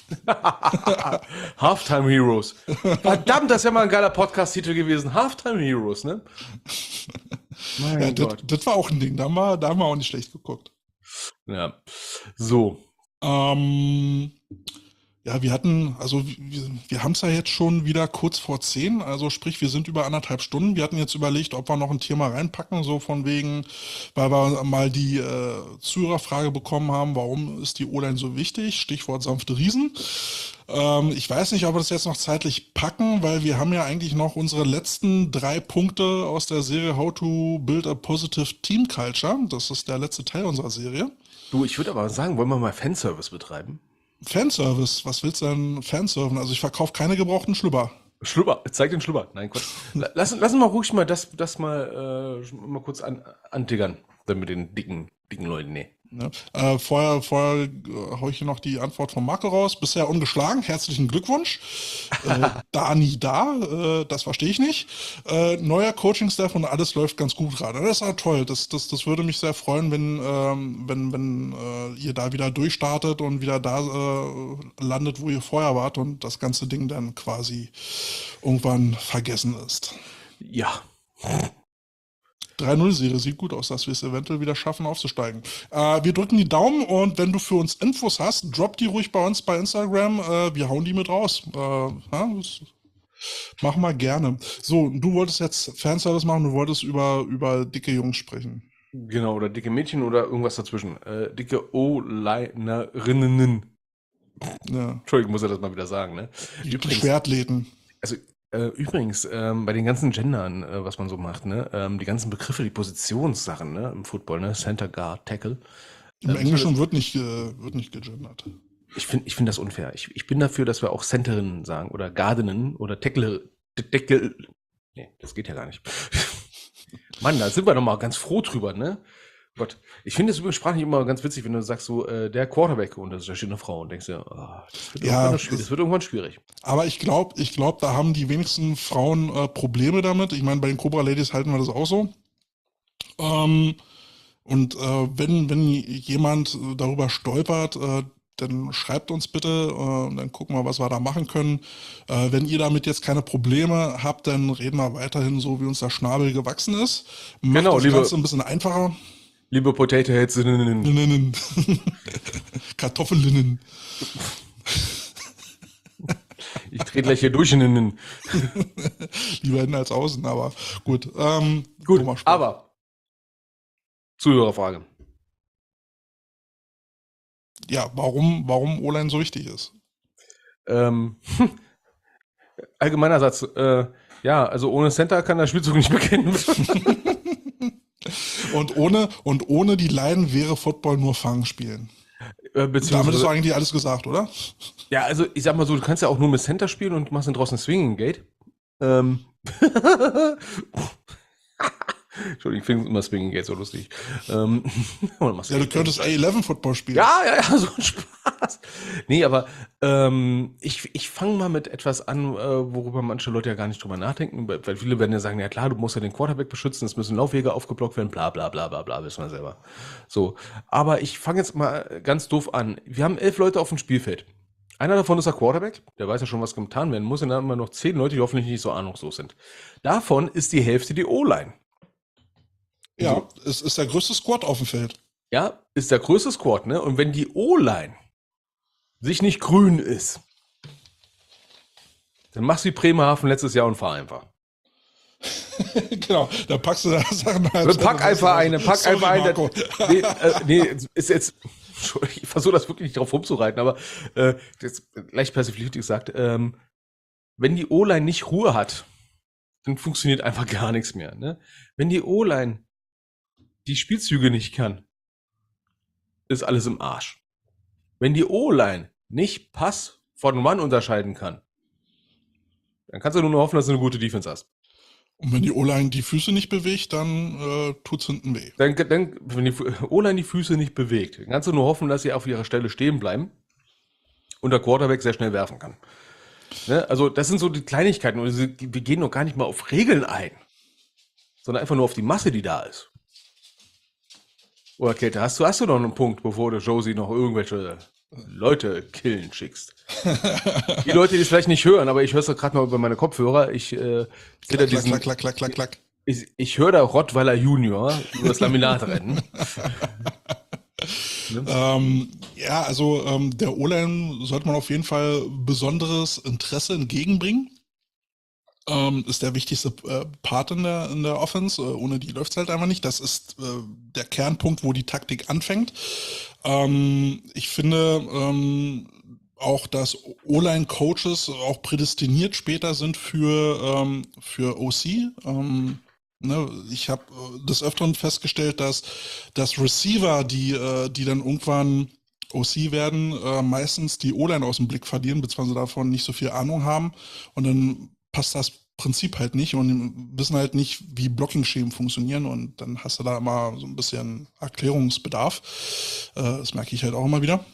Halftime Heroes. Verdammt, das ist ja mal ein geiler Podcast-Titel gewesen. Halftime Heroes, ne? Mein Gott. Das war auch ein Ding. Da haben wir auch nicht schlecht geguckt. Ja. So. Ja, wir haben es ja jetzt schon wieder kurz vor 10, also sprich, wir sind über 1,5 Stunden. Wir hatten jetzt überlegt, ob wir noch ein Thema reinpacken, so von wegen, weil wir mal die Zuhörerfrage bekommen haben, warum ist die O-Line so wichtig? Stichwort sanfte Riesen. Ich weiß nicht, ob wir das jetzt noch zeitlich packen, weil wir haben ja eigentlich noch unsere letzten 3 Punkte aus der Serie How to Build a Positive Team Culture. Das ist der letzte Teil unserer Serie. Du, ich würde aber sagen, wollen wir mal Fanservice betreiben? Fanservice? Was willst du denn Fanservice? Also ich verkaufe keine gebrauchten Schlüpper. Schlüpper, zeig den Schlüpper. Nein, Gott. Lass uns mal ruhig mal das mal kurz antiggern. Dann mit den dicken Leuten, nee. Ja. Vorher hau ich hier noch die Antwort von Marco raus. Bisher ungeschlagen. Herzlichen Glückwunsch. Das verstehe ich nicht. Neuer Coaching-Staff und alles läuft ganz gut gerade. Das ist ja toll. Das würde mich sehr freuen, wenn ihr da wieder durchstartet und wieder da landet, wo ihr vorher wart und das ganze Ding dann quasi irgendwann vergessen ist. Ja. 3-0-Serie sieht gut aus, dass wir es eventuell wieder schaffen, aufzusteigen. Wir drücken die Daumen und wenn du für uns Infos hast, drop die ruhig bei uns bei Instagram. Wir hauen die mit raus. Machen wir gerne. So, du wolltest jetzt Fanservice machen, du wolltest über dicke Jungs sprechen. Genau, oder dicke Mädchen oder irgendwas dazwischen. Dicke O-Linerinnen. Ja. Entschuldigung, muss er das mal wieder sagen, ne? Schwertläden. Also, übrigens, bei den ganzen Gendern, was man so macht, ne, die ganzen Begriffe, die Positionssachen, ne, im Football, ne, Center, Guard, Tackle. Im Englischen wird nicht gegendert. Ich finde das unfair. Ich bin dafür, dass wir auch Centerinnen sagen oder Guardinnen oder Tackle. Nee, das geht ja gar nicht. Mann, da sind wir doch mal ganz froh drüber, ne? Gott, ich finde es übrigens sprachlich immer ganz witzig, wenn du sagst so, der Quarterback und da steht eine Frau und denkst dir, das wird irgendwann schwierig. Aber ich glaube, da haben die wenigsten Frauen Probleme damit. Ich meine, bei den Cobra Ladies halten wir das auch so. Und wenn jemand darüber stolpert, dann schreibt uns bitte, dann gucken wir, was wir da machen können. Wenn ihr damit jetzt keine Probleme habt, dann reden wir weiterhin so, wie uns der Schnabel gewachsen ist. Macht das Ganze ein bisschen einfacher. Liebe Potato Heads, Kartoffelinnen. Ich drehe gleich hier durch. Lieber innen als außen, aber gut. Gut, aber Zuhörerfrage. Ja, warum O-Line so wichtig ist. Allgemeiner Satz. Ja, also ohne Center kann der Spielzug nicht beginnen. Und ohne die Line wäre Football nur Fangspielen. Damit ist doch eigentlich alles gesagt, oder? Ja, also ich sag mal so, du kannst ja auch nur mit Center spielen und machst dann draußen Swinging Gate. Entschuldigung, ich finde immer Swinging Gate so lustig. Ja, du könntest A11-Football spielen. Ja, so ein Spaß. Nee, aber ich fange mal mit etwas an, worüber manche Leute ja gar nicht drüber nachdenken, weil viele werden ja sagen, ja klar, du musst ja den Quarterback beschützen, es müssen Laufwege aufgeblockt werden, bla bla bla bla bla, wissen wir selber. So, aber ich fange jetzt mal ganz doof an. Wir haben 11 Leute auf dem Spielfeld. Einer davon ist der Quarterback, der weiß ja schon, was getan werden muss, und dann haben wir noch 10 Leute, die hoffentlich nicht so ahnungslos sind. Davon ist die Hälfte die O-Line. Ja, es ist der größte Squad auf dem Feld. Ja, ist der größte Squad, ne? Und wenn die O-Line sich nicht grün ist, dann machst du wie Bremerhaven letztes Jahr und fahr einfach. Genau, da packst du da Sachen halt. Pack einfach eine. Nee, ist jetzt. Ich versuche das wirklich nicht drauf rumzureiten, aber jetzt leicht persifliert gesagt, wenn die O-Line nicht Ruhe hat, dann funktioniert einfach gar nichts mehr. Ne? Wenn die O-Line die Spielzüge nicht kann, ist alles im Arsch. Wenn die O-Line nicht Pass von Run unterscheiden kann, dann kannst du nur hoffen, dass du eine gute Defense hast. Und wenn die O-Line die Füße nicht bewegt, dann tut's hinten weh. Wenn die O-Line die Füße nicht bewegt, dann kannst du nur hoffen, dass sie auf ihrer Stelle stehen bleiben und der Quarterback sehr schnell werfen kann. Ne? Also das sind so die Kleinigkeiten. Und wir gehen noch gar nicht mal auf Regeln ein, sondern einfach nur auf die Masse, die da ist. Oder Käthe, hast du noch einen Punkt, bevor du Josie noch irgendwelche Leute killen schickst? Die Leute, die es vielleicht nicht hören, aber ich höre es gerade mal über meine Kopfhörer. Ich klack. Ich höre da Rottweiler Junior über das Laminat rennen. Ja, also der O-Line sollte man auf jeden Fall besonderes Interesse entgegenbringen. Ist der wichtigste Part in der Offense. Ohne die läuft es halt einfach nicht. Das ist der Kernpunkt, wo die Taktik anfängt. Ich finde auch, dass O-Line-Coaches auch prädestiniert später sind für OC. Ich habe des Öfteren festgestellt, dass Receiver, die dann irgendwann OC werden, meistens die O-Line aus dem Blick verlieren, beziehungsweise davon nicht so viel Ahnung haben. Und dann passt das Prinzip halt nicht und wissen halt nicht, wie Blocking-Schemen funktionieren. Und dann hast du da immer so ein bisschen Erklärungsbedarf. Das merke ich halt auch immer wieder.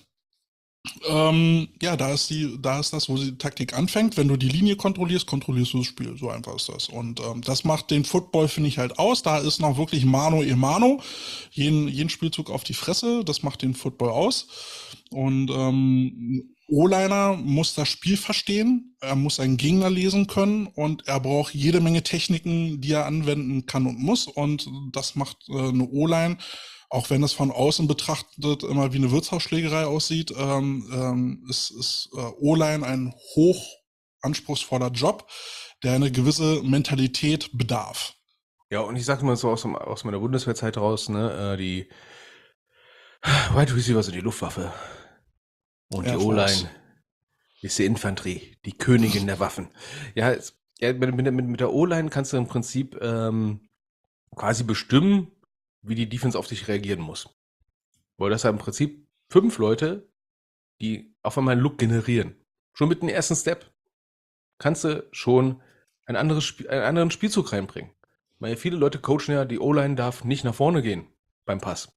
Da ist das, wo die Taktik anfängt. Wenn du die Linie kontrollierst du das Spiel. So einfach ist das. Und das macht den Football, finde ich, halt aus. Da ist noch wirklich Mano e Mano. Jeden Spielzug auf die Fresse. Das macht den Football aus. Und O-Liner muss das Spiel verstehen. Er muss einen Gegner lesen können. Und er braucht jede Menge Techniken, die er anwenden kann und muss. Und das macht eine O-Line, auch wenn es von außen betrachtet immer wie eine Wirtshausschlägerei aussieht, ist O-Line ein hoch anspruchsvoller Job, der eine gewisse Mentalität bedarf. Ja, und ich sage mal so aus meiner Bundeswehrzeit raus, ne, die Wide Receiver sind die Luftwaffe. Und die O-Line ist die Infanterie, die Königin der Waffen. Ja, mit der O-Line kannst du im Prinzip quasi bestimmen, wie die Defense auf dich reagieren muss. Weil das ja im Prinzip 5 Leute, die auf einmal einen Look generieren. Schon mit dem ersten Step kannst du schon einen anderen Spielzug reinbringen. Weil viele Leute coachen ja, die O-Line darf nicht nach vorne gehen beim Pass.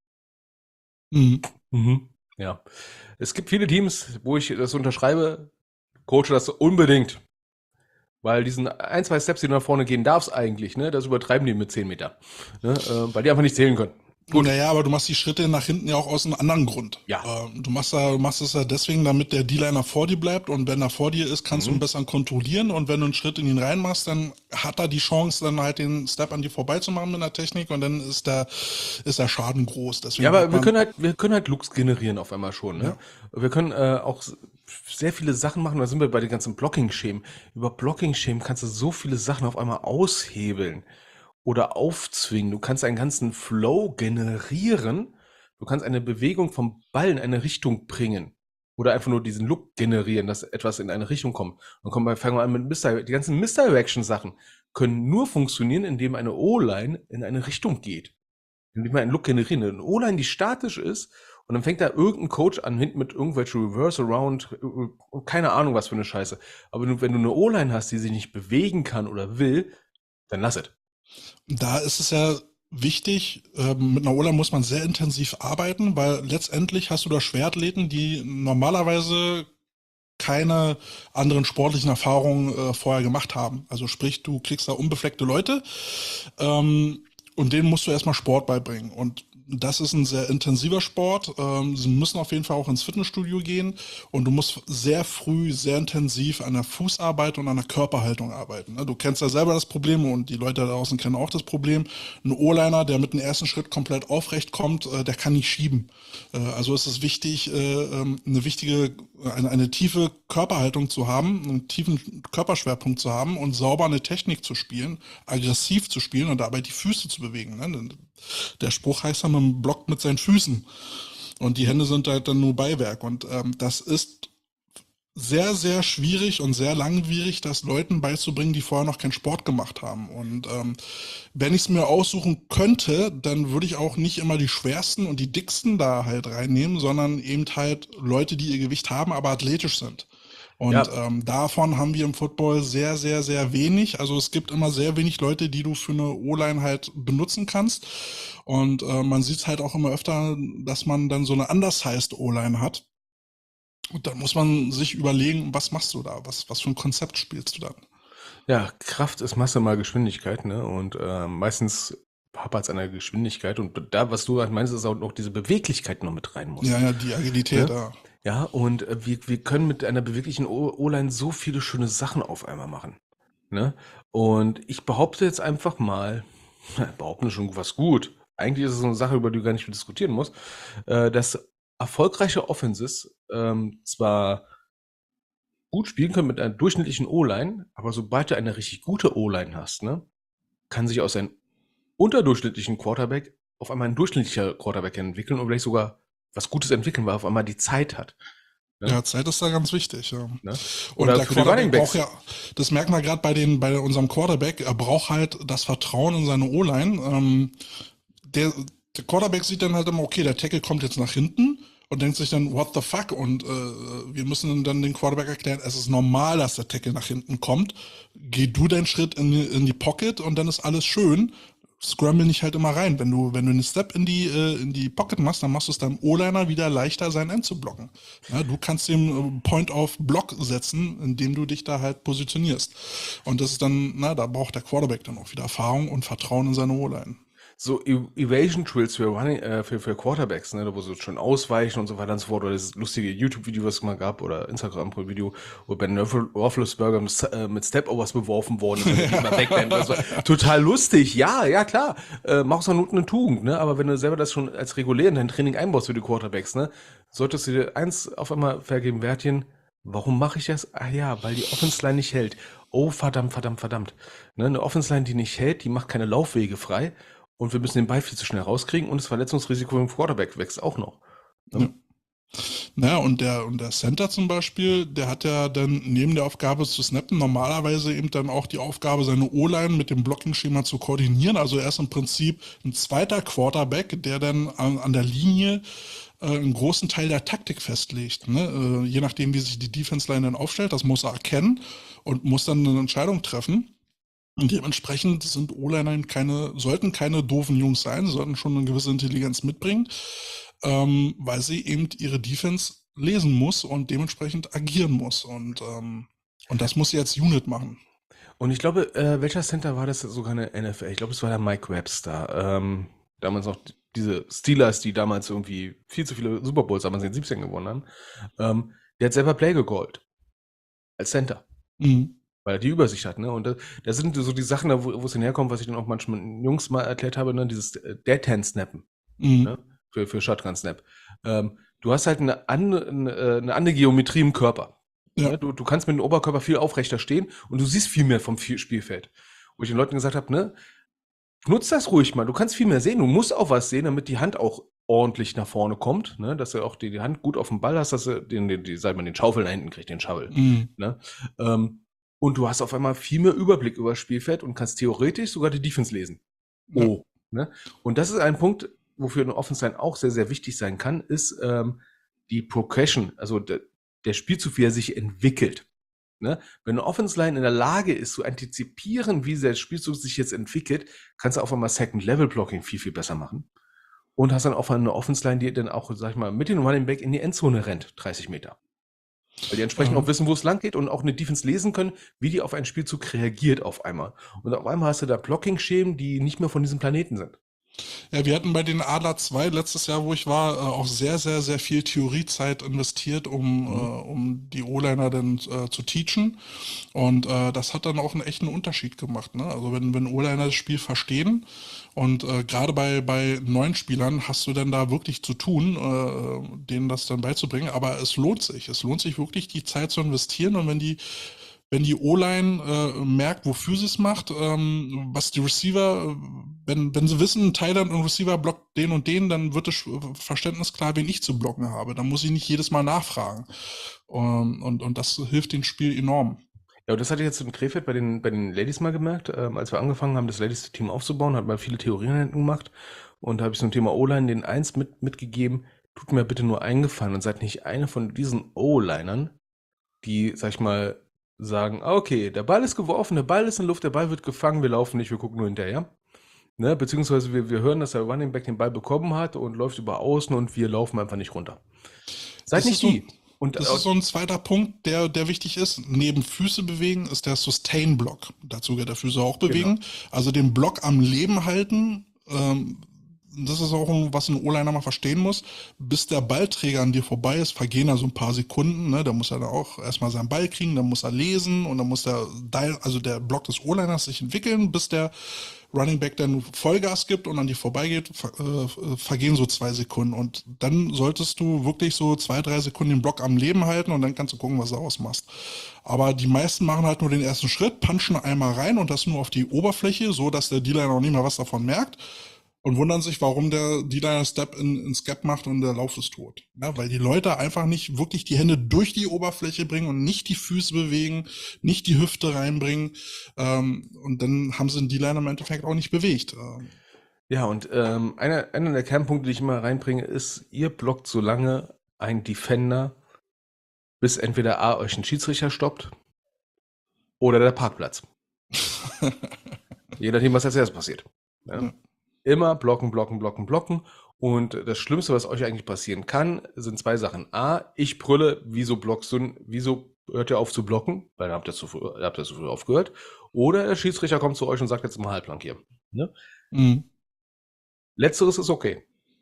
Ja. Es gibt viele Teams, wo ich das unterschreibe, coache das unbedingt. Weil diesen 1, 2 Steps, die du nach vorne gehen darfst eigentlich, ne, das übertreiben die mit 10 Meter. Ne, weil die einfach nicht zählen können. Gut. Naja, aber du machst die Schritte nach hinten ja auch aus einem anderen Grund. Ja. Du machst es ja deswegen, damit der D-Liner vor dir bleibt, und wenn er vor dir ist, kannst du ihn besser kontrollieren, und wenn du einen Schritt in ihn rein machst, dann hat er die Chance, dann halt den Step an dir vorbeizumachen mit der Technik, und dann ist der Schaden groß. Deswegen ja, aber wir können halt Looks generieren auf einmal schon. Ne? Ja. Wir können auch sehr viele Sachen machen, da sind wir bei den ganzen Blocking-Schemen. Über Blocking-Schemen kannst du so viele Sachen auf einmal aushebeln oder aufzwingen. Du kannst einen ganzen Flow generieren. Du kannst eine Bewegung vom Ball in eine Richtung bringen. Oder einfach nur diesen Look generieren, dass etwas in eine Richtung kommt. Und fangen wir an mit die ganzen Misdirection-Sachen können nur funktionieren, indem eine O-Line in eine Richtung geht. Indem wir einen Look generieren. Eine O-Line, die statisch ist, und dann fängt da irgendein Coach an, hinten mit irgendwelchen Reverse Around, keine Ahnung was für eine Scheiße. Aber wenn du eine O-Line hast, die sich nicht bewegen kann oder will, dann lass es. Da ist es ja wichtig, mit einer O-Line muss man sehr intensiv arbeiten, weil letztendlich hast du da Schwerathleten, die normalerweise keine anderen sportlichen Erfahrungen vorher gemacht haben. Also sprich, du kriegst da unbefleckte Leute, und denen musst du erstmal Sport beibringen. Und das ist ein sehr intensiver Sport. Sie müssen auf jeden Fall auch ins Fitnessstudio gehen, und du musst sehr früh, sehr intensiv an der Fußarbeit und an der Körperhaltung arbeiten. Du kennst ja selber das Problem, und die Leute da draußen kennen auch das Problem. Ein O-Liner, der mit dem ersten Schritt komplett aufrecht kommt, der kann nicht schieben. Also ist es wichtig, eine tiefe Körperhaltung zu haben, einen tiefen Körperschwerpunkt zu haben und sauber eine Technik zu spielen, aggressiv zu spielen und dabei die Füße zu bewegen. Ne? Der Spruch heißt ja, man blockt mit seinen Füßen, und die Hände sind halt dann nur Beiwerk, und das ist sehr, sehr schwierig und sehr langwierig, das Leuten beizubringen, die vorher noch keinen Sport gemacht haben. Und wenn ich es mir aussuchen könnte, dann würde ich auch nicht immer die schwersten und die dicksten da halt reinnehmen, sondern eben halt Leute, die ihr Gewicht haben, aber athletisch sind. Und Ja, davon haben wir im Football sehr, sehr, sehr wenig. Also es gibt immer sehr wenig Leute, die du für eine O-Line halt benutzen kannst. Und man sieht es halt auch immer öfter, dass man dann so eine undersized O-Line hat. Und dann muss man sich überlegen, was machst du da? Was für ein Konzept spielst du dann? ja, Kraft ist Masse mal Geschwindigkeit, ne? Und meistens hapert es an der Geschwindigkeit. Und da, was du halt meinst, ist auch noch diese Beweglichkeit noch mit rein muss. Ja, ja, die Agilität, Ne? ja. Ja, und wir können mit einer beweglichen O-Line so viele schöne Sachen auf einmal machen. Ne? Und ich behaupte jetzt einfach mal, behaupten ist schon was gut. Eigentlich ist es so eine Sache, über die du gar nicht mehr diskutieren musst, dass erfolgreiche Offenses zwar gut spielen können mit einer durchschnittlichen O-Line, aber sobald du eine richtig gute O-Line hast, ne, kann sich aus einem unterdurchschnittlichen Quarterback auf einmal ein durchschnittlicher Quarterback entwickeln und vielleicht sogar was Gutes entwickeln, weil er auf einmal die Zeit hat. Ne? Ja, Zeit ist da ganz wichtig, ja. Ne? Und Oder der für die Running Quarterback braucht Backs. ja, das merkt man gerade bei unserem Quarterback, er braucht halt das Vertrauen in seine O-Line. Der, der Quarterback sieht dann halt immer, okay, der Tackle kommt jetzt nach hinten und denkt sich dann, what the fuck? Und wir müssen dann den Quarterback erklären, es ist normal, dass der Tackle nach hinten kommt. Geh du deinen Schritt in die Pocket und dann ist alles schön. Scramble nicht halt immer rein. Wenn du einen Step in die Pocket machst, dann machst du es deinem O-Liner wieder leichter, sein End zu blocken. Ja, du kannst den Point of Block setzen, indem du dich da halt positionierst. Und das ist dann, da braucht der Quarterback dann auch wieder Erfahrung und Vertrauen in seine O-Line. So Evasion Drills für für Quarterbacks, ne, da wo sie schon ausweichen und so weiter und so fort, oder das lustige YouTube-Video, was es mal gab, oder Instagram-Video, wo Ben Roethlisberger mit Stepovers beworfen worden ist, wenn er mal wegrennt. Das war total lustig. Ja, ja, klar. Mach aus der Not eine Tugend, ne, aber wenn du selber das schon als regulär in dein Training einbaust für die Quarterbacks, ne, solltest du dir eins auf einmal vergeben, Wertchen, warum mache ich das? Ah ja, weil die Offense-Line nicht hält. Oh, verdammt, verdammt, verdammt. Ne, eine Offense-Line, die nicht hält, die macht keine Laufwege frei. Und wir müssen den Ball viel zu schnell rauskriegen und das Verletzungsrisiko im Quarterback wächst auch noch. Ja. Ne? Naja, und der Center zum Beispiel, der hat ja dann neben der Aufgabe zu snappen normalerweise eben dann auch die Aufgabe, seine O-Line mit dem Blocking-Schema zu koordinieren. Also er ist im Prinzip ein zweiter Quarterback, der dann an der Linie einen großen Teil der Taktik festlegt. Ne? Je nachdem, wie sich die Defense-Line dann aufstellt, das muss er erkennen und muss dann eine Entscheidung treffen. Und dementsprechend sind O-Liner sollten keine doofen Jungs sein, sollten schon eine gewisse Intelligenz mitbringen, weil sie eben ihre Defense lesen muss und dementsprechend agieren muss. Und das muss sie als Unit machen. Und ich glaube, welcher Center war das sogar in der NFL? Ich glaube, es war der Mike Webster. Damals noch diese Steelers, die damals irgendwie viel zu viele Super Bowls damals in den 70ern gewonnen haben. Der hat selber Play gecallt. Als Center. Mhm. Weil er die Übersicht hat, ne? Und da sind so die Sachen, da, wo es hinherkommt, was ich dann auch manchmal Jungs mal erklärt habe, ne? Dieses Dead-Hand-Snappen, Mhm. ne? Für Shotgun-Snap. Du hast halt eine andere Geometrie im Körper. Ja. Ne? Du kannst mit dem Oberkörper viel aufrechter stehen und du siehst viel mehr vom Spielfeld. Wo ich den Leuten gesagt habe, ne? Nutz das ruhig mal. Du kannst viel mehr sehen. Du musst auch was sehen, damit die Hand auch ordentlich nach vorne kommt, ne? Dass du auch die Hand gut auf dem Ball hast, dass du sag mal, den Schaufel da hinten kriegt, den Shovel. Mhm. Ne? Und du hast auf einmal viel mehr Überblick über das Spielfeld und kannst theoretisch sogar die Defense lesen. Ja. Oh. Ne? Und das ist ein Punkt, wofür eine Offense-Line auch sehr, sehr wichtig sein kann, ist die Progression, also der Spielzug, wie er sich entwickelt. Ne? Wenn eine Offense-Line in der Lage ist, zu antizipieren, wie der Spielzug sich jetzt entwickelt, kannst du auf einmal Second-Level-Blocking viel, viel besser machen. Und hast dann auch eine Offense-Line, die dann auch, sag ich mal, mit dem Running Back in die Endzone rennt, 30 Meter. Weil die entsprechend auch wissen, wo es lang geht und auch eine Defense lesen können, wie die auf einen Spielzug reagiert auf einmal. Und auf einmal hast du da Blocking-Schemen, die nicht mehr von diesem Planeten sind. Ja, wir hatten bei den Adler 2 letztes Jahr, wo ich war, auch sehr, sehr, sehr viel Theoriezeit investiert, um die O-Liner dann zu teachen. Und das hat dann auch einen echten Unterschied gemacht. Ne? Also wenn O-Liner das Spiel verstehen und gerade bei neuen Spielern hast du dann da wirklich zu tun, denen das dann beizubringen. Aber es lohnt sich. Es lohnt sich wirklich, die Zeit zu investieren. Und wenn die O-Line merkt, wofür sie es macht, was die Receiver wenn sie wissen, Thailand und Receiver blockt den und den, dann wird das Verständnis klar, wen ich zu blocken habe. Dann muss ich nicht jedes Mal nachfragen. Und das hilft dem Spiel enorm. Ja, und das hatte ich jetzt in Krefeld bei den Ladies mal gemerkt. Als wir angefangen haben, das Ladies-Team aufzubauen, hat man viele Theorien gemacht. Und da habe ich so ein Thema O-Line den eins mitgegeben. Tut mir bitte nur eingefallen und seid nicht eine von diesen O-Linern, die, sag ich mal, sagen, okay, der Ball ist geworfen, der Ball ist in Luft, der Ball wird gefangen, wir laufen nicht, wir gucken nur hinterher. Ne? Beziehungsweise wir hören, dass der Running Back den Ball bekommen hat und läuft über außen und wir laufen einfach nicht runter. Seid nicht die. Und das ist so ein zweiter Punkt, der wichtig ist. Neben Füße bewegen ist der Sustain-Block. Dazu gehört der Füße auch bewegen. Genau. Also den Block am Leben halten. Das ist auch, was ein O-Liner mal verstehen muss. Bis der Ballträger an dir vorbei ist, vergehen also ein paar Sekunden. Ne? Da muss er dann auch erstmal seinen Ball kriegen, dann muss er lesen und dann muss der Block des O-Liners sich entwickeln, bis der Running Back dann Vollgas gibt und an dir vorbeigeht, vergehen so 2 Sekunden. Und dann solltest du wirklich so 2-3 Sekunden den Block am Leben halten und dann kannst du gucken, was du ausmachst. Aber die meisten machen halt nur den ersten Schritt, punchen einmal rein und das nur auf die Oberfläche, so dass der D-Liner auch nicht mehr was davon merkt. Und wundern sich, warum der D-Liner Step ins Gap macht und der Lauf ist tot. Ja, weil die Leute einfach nicht wirklich die Hände durch die Oberfläche bringen und nicht die Füße bewegen, nicht die Hüfte reinbringen. Und dann haben sie den D-Liner im Endeffekt auch nicht bewegt. Ja, und einer der Kernpunkte, die ich immer reinbringe, ist, ihr blockt so lange einen Defender, bis entweder A, euch ein Schiedsrichter stoppt oder der Parkplatz. Je nachdem, was als erstes passiert. Ja. Immer blocken. Und das Schlimmste, was euch eigentlich passieren kann, sind 2 Sachen. A, ich brülle, wieso hört ihr auf zu blocken? Weil dann habt ihr zu früh aufgehört. Oder der Schiedsrichter kommt zu euch und sagt jetzt mal halblang hier. Ne? Mhm. Letzteres ist okay.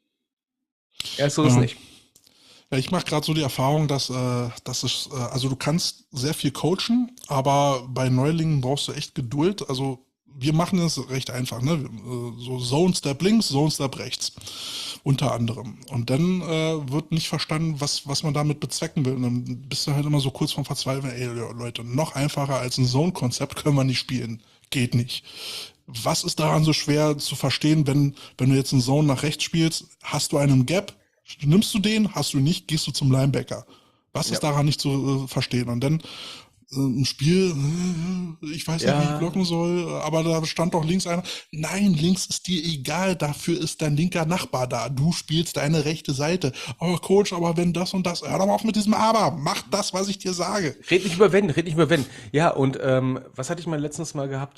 Ersteres nicht. Ja, ich mache gerade so die Erfahrung, dass also du kannst sehr viel coachen, aber bei Neulingen brauchst du echt Geduld. Also wir machen es recht einfach, ne? So Zone Step links, Zone Step rechts, unter anderem. Und dann wird nicht verstanden, was man damit bezwecken will. Und dann bist du halt immer so kurz vorm Verzweifeln, ey Leute, noch einfacher als ein Zone-Konzept können wir nicht spielen. Geht nicht. Was ist daran so schwer zu verstehen, wenn du jetzt einen Zone nach rechts spielst, hast du einen Gap, nimmst du den, hast du nicht, gehst du zum Linebacker. Was ist daran nicht zu verstehen? Und dann ein Spiel, ich weiß nicht, wie ich blocken soll, aber da stand doch links einer. Nein, links ist dir egal, dafür ist dein linker Nachbar da. Du spielst deine rechte Seite. Oh, Coach, aber wenn das und das, hör doch mal auf mit diesem Aber. Mach das, was ich dir sage. Red nicht über wenn. Ja, und was hatte ich mal letztens mal gehabt,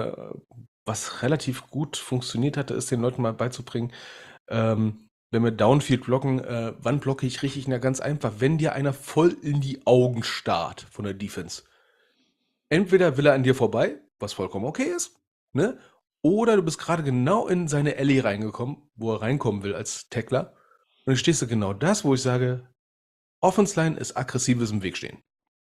was relativ gut funktioniert hatte, ist den Leuten mal beizubringen, wenn wir Downfield blocken, wann blocke ich richtig? Na, ganz einfach, wenn dir einer voll in die Augen starrt von der Defense. Entweder will er an dir vorbei, was vollkommen okay ist, ne? Oder du bist gerade genau in seine Alley reingekommen, wo er reinkommen will als Tackler. Und dann stehst du genau das, wo ich sage, Offense Line ist aggressives im Weg stehen.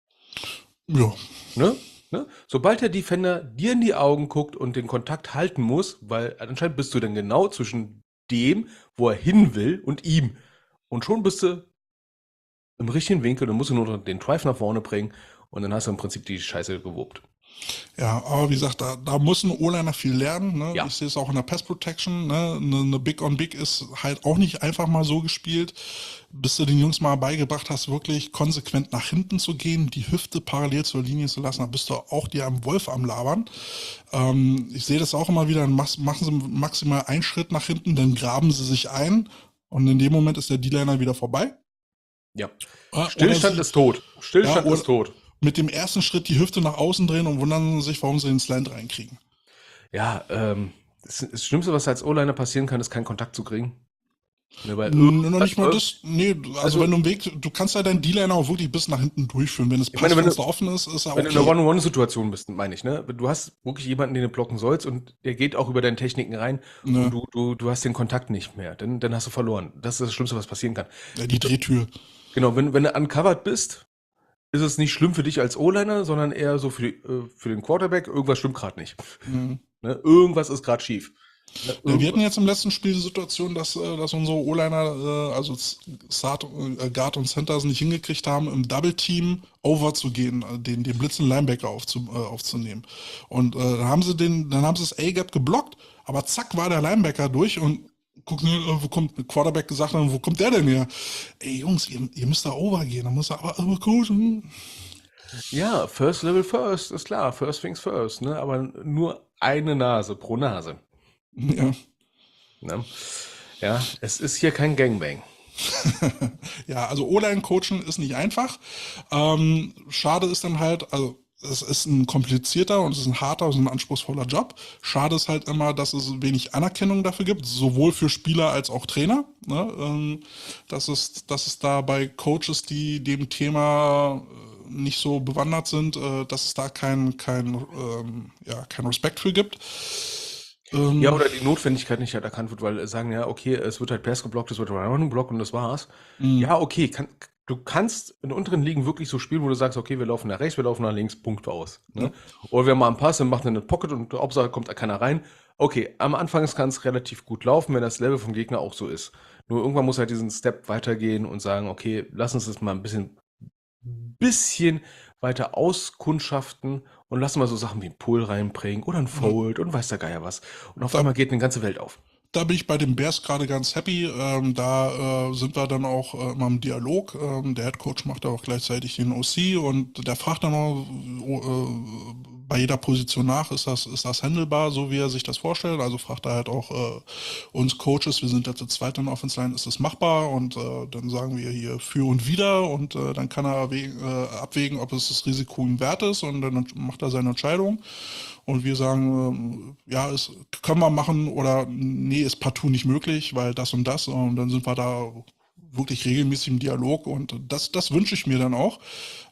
Ja. Ne? Sobald der Defender dir in die Augen guckt und den Kontakt halten muss, weil anscheinend bist du dann genau zwischen dem, wo er hin will, und ihm. Und schon bist du im richtigen Winkel, dann musst du nur den Drive nach vorne bringen und dann hast du im Prinzip die Scheiße gewuppt. Ja, aber wie gesagt, da muss ein O-Liner viel lernen. Ne? Ja. Ich sehe es auch in der Pass Protection. Ne? Eine Big-on-Big ist halt auch nicht einfach mal so gespielt, bis du den Jungs mal beigebracht hast, wirklich konsequent nach hinten zu gehen, die Hüfte parallel zur Linie zu lassen. Da bist du auch dir am Wolf am Labern. Ich sehe das auch immer wieder, dann machen sie maximal einen Schritt nach hinten, dann graben sie sich ein und in dem Moment ist der D-Liner wieder vorbei. Ja. Stillstand ist tot. Stillstand ist tot. Mit dem ersten Schritt die Hüfte nach außen drehen und wundern sich, warum sie den Slant reinkriegen. Ja, das Schlimmste, was als O-Liner passieren kann, ist keinen Kontakt zu kriegen. Ne, weil noch nicht mal das. Nee, also wenn du im Weg, du kannst ja deinen D-Liner auch wirklich bis nach hinten durchführen. Wenn das Passfenster offen ist, ist er okay. Wenn du in einer One-on-One-Situation bist, meine ich, ne? Du hast wirklich jemanden, den du blocken sollst und der geht auch über deine Techniken rein und du hast den Kontakt nicht mehr. Dann hast du verloren. Das ist das Schlimmste, was passieren kann. Ja, die Drehtür. Genau, wenn du uncovered bist, ist es nicht schlimm für dich als O-Liner, sondern eher so für den Quarterback. Irgendwas stimmt gerade nicht. Mhm. Ne? Irgendwas ist gerade schief. Wir hatten jetzt im letzten Spiel die Situation, dass unsere O-Liner, also Guard und Center, es nicht hingekriegt haben, im Double-Team over zu gehen, den blitzenden Linebacker aufzunehmen. Und dann haben sie das A-Gap geblockt, Aber zack, war der Linebacker durch und gucken, wo kommt der Quarterback gesagt, wo kommt der denn her? Ey Jungs, ihr müsst da overgehen, da muss er aber coachen. Ja, First Level First, ist klar, First Things First, ne? Aber nur eine Nase pro Nase. Ja. Ne? Ja, es ist hier kein Gangbang. Ja, also O-Line-Coachen ist nicht einfach. Schade ist dann halt, also es ist ein komplizierter und es ist ein harter, es ist ein anspruchsvoller Job. Schade ist halt immer, dass es wenig Anerkennung dafür gibt, sowohl für Spieler als auch Trainer. Ne? Dass es da bei Coaches, die dem Thema nicht so bewandert sind, dass es da kein Respekt für gibt. Ja, oder die Notwendigkeit nicht halt erkannt wird, weil sagen, ja, okay, es wird halt Pass geblockt, es wird Run geblockt und das war's. Ja, okay, du kannst in unteren Ligen wirklich so spielen, wo du sagst, okay, wir laufen nach rechts, wir laufen nach links, Punkt aus. Ne? Oder wir machen einen Pass und machen eine Pocket und Hauptsache kommt da keiner rein. Okay, am Anfang kann es relativ gut laufen, wenn das Level vom Gegner auch so ist. Nur irgendwann muss halt diesen Step weitergehen und sagen, okay, lass uns das mal ein bisschen weiter auskundschaften und lassen mal so Sachen wie einen Pull reinbringen oder ein Fold und weiß der Geier was. Und auf einmal geht eine ganze Welt auf. Da bin ich bei den Bears gerade ganz happy. Da sind wir dann auch immer im Dialog. Der Head Coach macht auch gleichzeitig den OC und der fragt dann auch bei jeder Position nach, ist das handelbar, so wie er sich das vorstellt. Also fragt er halt auch uns Coaches, wir sind jetzt der zweite in der Offense Line, ist das machbar? Und dann sagen wir hier für und wider und dann kann er abwägen, ob es das Risiko ihm wert ist und dann macht er seine Entscheidung. Und wir sagen, ja, es können wir machen oder nee, ist partout nicht möglich, weil das und das. Und dann sind wir da wirklich regelmäßig im Dialog und das wünsche ich mir dann auch,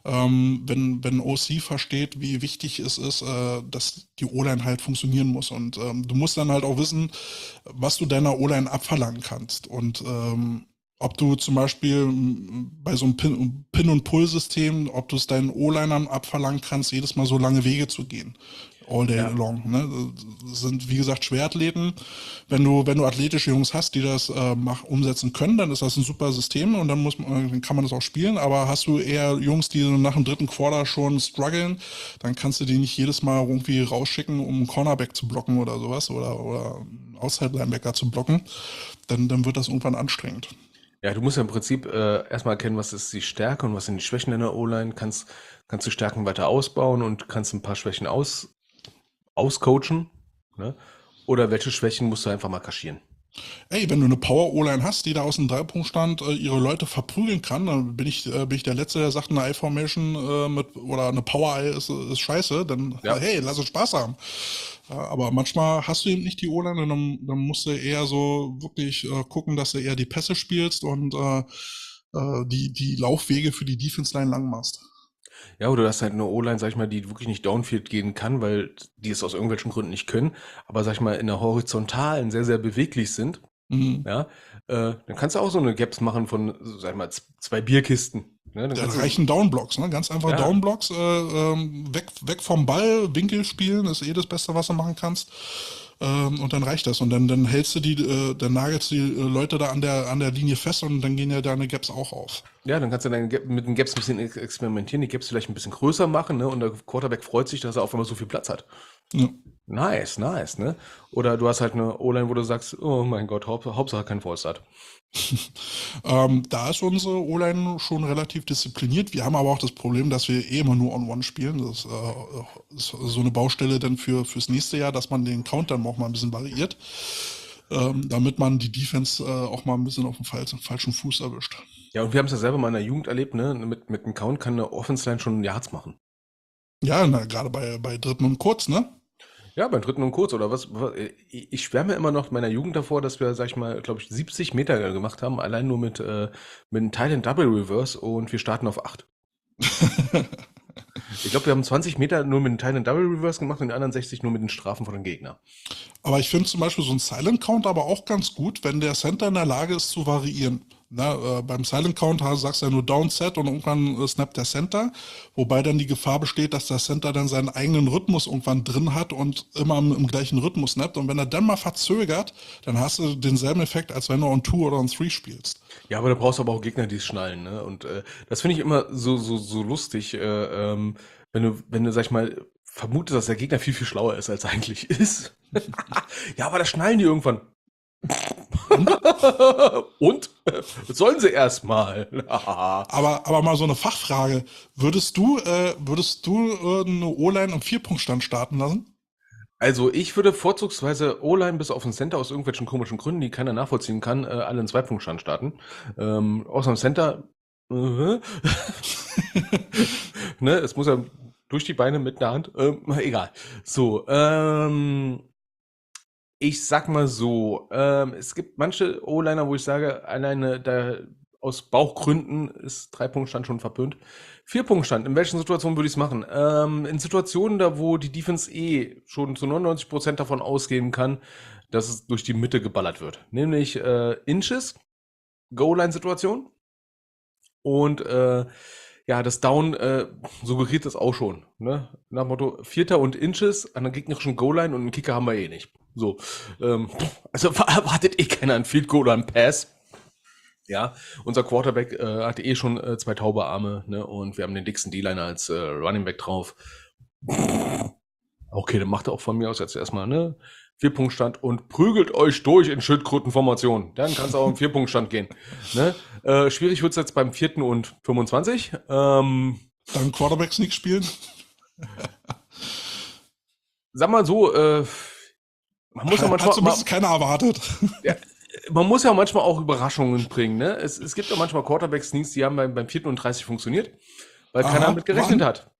wenn OC versteht, wie wichtig es ist, dass die O-Line halt funktionieren muss. Und du musst dann halt auch wissen, was du deiner O-Line abverlangen kannst. Und ob du zum Beispiel bei so einem Pin- und Pull-System, ob du es deinen O-Linern abverlangen kannst, jedes Mal so lange Wege zu gehen. All day long. Ne? Das sind, wie gesagt, Schwerathleten. Wenn du athletische Jungs hast, die das umsetzen können, dann ist das ein super System und dann kann man das auch spielen. Aber hast du eher Jungs, die nach dem dritten Quarter schon strugglen, dann kannst du die nicht jedes Mal irgendwie rausschicken, um einen Cornerback zu blocken oder sowas oder einen Outside-Linebacker zu blocken. Dann wird das irgendwann anstrengend. Ja, du musst ja im Prinzip erstmal erkennen, was ist die Stärke und was sind die Schwächen deiner O-Line. Kannst du Stärken weiter ausbauen und kannst ein paar Schwächen auscoachen. Ne? Oder welche Schwächen musst du einfach mal kaschieren? Ey, wenn du eine Power-O-Line hast, die da aus dem Dreipunktstand ihre Leute verprügeln kann, dann bin ich der Letzte, der sagt, eine I-Formation oder eine Power-I ist scheiße, dann hey, lass uns Spaß haben. Aber manchmal hast du eben nicht die O-Line und dann musst du eher so wirklich gucken, dass du eher die Pässe spielst und die Laufwege für die Defense-Line lang machst. Ja, oder du hast halt eine O-Line, sag ich mal, die wirklich nicht downfield gehen kann, weil die es aus irgendwelchen Gründen nicht können, aber sag ich mal, in der Horizontalen sehr, sehr beweglich sind. Ja, dann kannst du auch so eine Gaps machen von, sag ich mal, 2 Bierkisten. Ne? Da reichen Downblocks, ne? Ganz einfach Downblocks, weg vom Ball, Winkel spielen, ist das Beste, was du machen kannst. Und dann reicht das. Und dann hältst du dann nagelst du die Leute da an der Linie fest und dann gehen ja deine Gaps auch auf. Ja, dann kannst du mit den Gaps ein bisschen experimentieren, die Gaps vielleicht ein bisschen größer machen, ne? Und der Quarterback freut sich, dass er auf einmal so viel Platz hat. Ja. Nice, ne? Oder du hast halt eine O-Line, wo du sagst, oh mein Gott, Hauptsache kein Fallstart. Da ist unsere O-Line schon relativ diszipliniert. Wir haben aber auch das Problem, dass wir immer nur on-one spielen. Das ist so eine Baustelle dann fürs nächste Jahr, dass man den Count dann auch mal ein bisschen variiert, damit man die Defense auch mal ein bisschen auf dem falschen Fuß erwischt. Ja, und wir haben es ja selber mal in der Jugend erlebt, ne? Mit dem Count kann eine Offense-Line schon Yards machen. Ja, gerade bei Dritten und Kurz, ne? Ja, beim Dritten und Kurz oder was? Ich schwärme immer noch meiner Jugend davor, dass wir, sag ich mal, glaube ich, 70 Meter gemacht haben, allein nur mit einem Tight Double Reverse und wir starten auf 8. Ich glaube, wir haben 20 Meter nur mit einem Tight Double Reverse gemacht und die anderen 60 nur mit den Strafen von den Gegnern. Aber ich finde zum Beispiel so ein Silent Count aber auch ganz gut, wenn der Center in der Lage ist zu variieren. Beim Silent Count sagst du ja nur Downset und irgendwann snappt der Center, wobei dann die Gefahr besteht, dass der Center dann seinen eigenen Rhythmus irgendwann drin hat und immer im gleichen Rhythmus snappt. Und wenn er dann mal verzögert, dann hast du denselben Effekt, als wenn du on 2 oder on 3 spielst. Ja, aber da brauchst du aber auch Gegner, die es schnallen, ne? Und das finde ich immer so lustig, wenn du, sag ich mal, vermute, dass der Gegner viel, viel schlauer ist, als er eigentlich ist. Ja, aber da schnallen die irgendwann. Und? Sollen sie erstmal. aber mal so eine Fachfrage. Würdest du eine O-Line im Vierpunktstand starten lassen? Also ich würde vorzugsweise O-Line bis auf den Center aus irgendwelchen komischen Gründen, die keiner nachvollziehen kann, alle in Zweipunktstand starten. Außer dem Center, ne, es muss ja durch die Beine mit der Hand, egal. So, ich sag mal so, es gibt manche O-Liner, wo ich sage, alleine da aus Bauchgründen ist Dreipunktstand schon verpönt. Vierpunktstand, in welchen Situationen würde ich es machen? In Situationen, da wo die Defense schon zu 99% davon ausgehen kann, dass es durch die Mitte geballert wird. Nämlich Inches, Goal-Line-Situation. Und ja, das Down suggeriert das auch schon. Ne? Nach dem Motto, Vierter und Inches an der gegnerischen Goal-Line und einen Kicker haben wir eh nicht. So, also erwartet keiner einen Field Goal oder einen Pass. Ja, unser Quarterback hatte schon 2 taube Arme, ne? Und wir haben den dicksten D-Liner als Running Back drauf. Okay, dann macht er auch von mir aus jetzt erstmal, ne? Vierpunktstand und prügelt euch durch in Schildkrötenformation. Dann kann es auch im Vierpunktstand gehen. Ne? Schwierig wird es jetzt beim 4. und 25. Dann Quarterback-Sneak spielen? Sag mal so, man muss ja manchmal... Hat zumindest keiner erwartet. Ja, man muss ja manchmal auch Überraschungen bringen. Ne? Es gibt ja manchmal Quarterback-Sneaks, die haben beim 4. und 30 funktioniert, weil keiner damit gerechnet hat.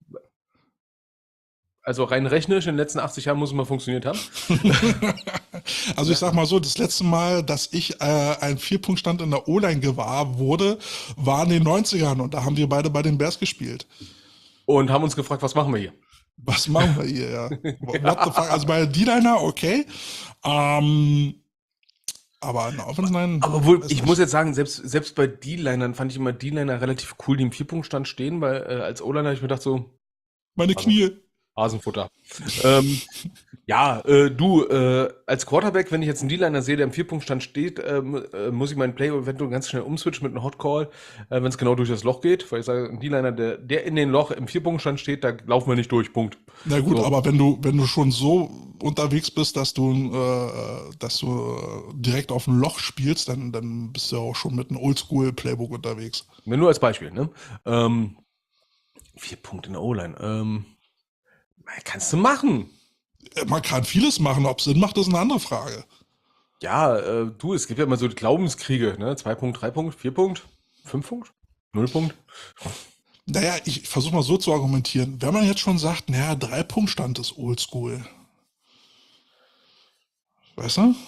Also rein rechnerisch in den letzten 80 Jahren muss es mal funktioniert haben. Also ich sag mal so, das letzte Mal, dass ich einen Vierpunktstand in der O-Line gewahr wurde, war in den 90ern und da haben wir beide bei den Bears gespielt. Und haben uns gefragt, was machen wir hier? Was machen wir hier, ja. What the fuck? Also bei D-Liner, okay. Aber in der Offense-Line... Aber wohl, ich muss jetzt sagen, selbst bei D-Linern fand ich immer D-Liner relativ cool, die im Vierpunktstand stehen, weil als O-Liner habe ich mir gedacht so... Meine Knie. Hasenfutter. Ja, als Quarterback, wenn ich jetzt einen D-Liner sehe, der im Vierpunktstand steht, muss ich meinen Play eventuell ganz schnell umswitchen mit einem Hot Call, wenn es genau durch das Loch geht, weil ich sage, ein D-Liner, der in den Loch im Vierpunktstand steht, da laufen wir nicht durch, Punkt. Na gut, so. Aber wenn du schon so unterwegs bist, dass du direkt auf ein Loch spielst, dann bist du ja auch schon mit einem Oldschool-Playbook unterwegs. Nur als Beispiel, ne? 4 Punkte in der O-Line, kannst du machen. Man kann vieles machen. Ob es Sinn macht, ist eine andere Frage. Ja, es gibt ja immer so die Glaubenskriege, ne? 2 Punkt, 3 Punkt, 4 Punkt, 5 Punkt, 0 Punkt. Naja, ich versuche mal so zu argumentieren. Wenn man jetzt schon sagt, naja, 3-Punkt-Stand ist oldschool. Weißt du?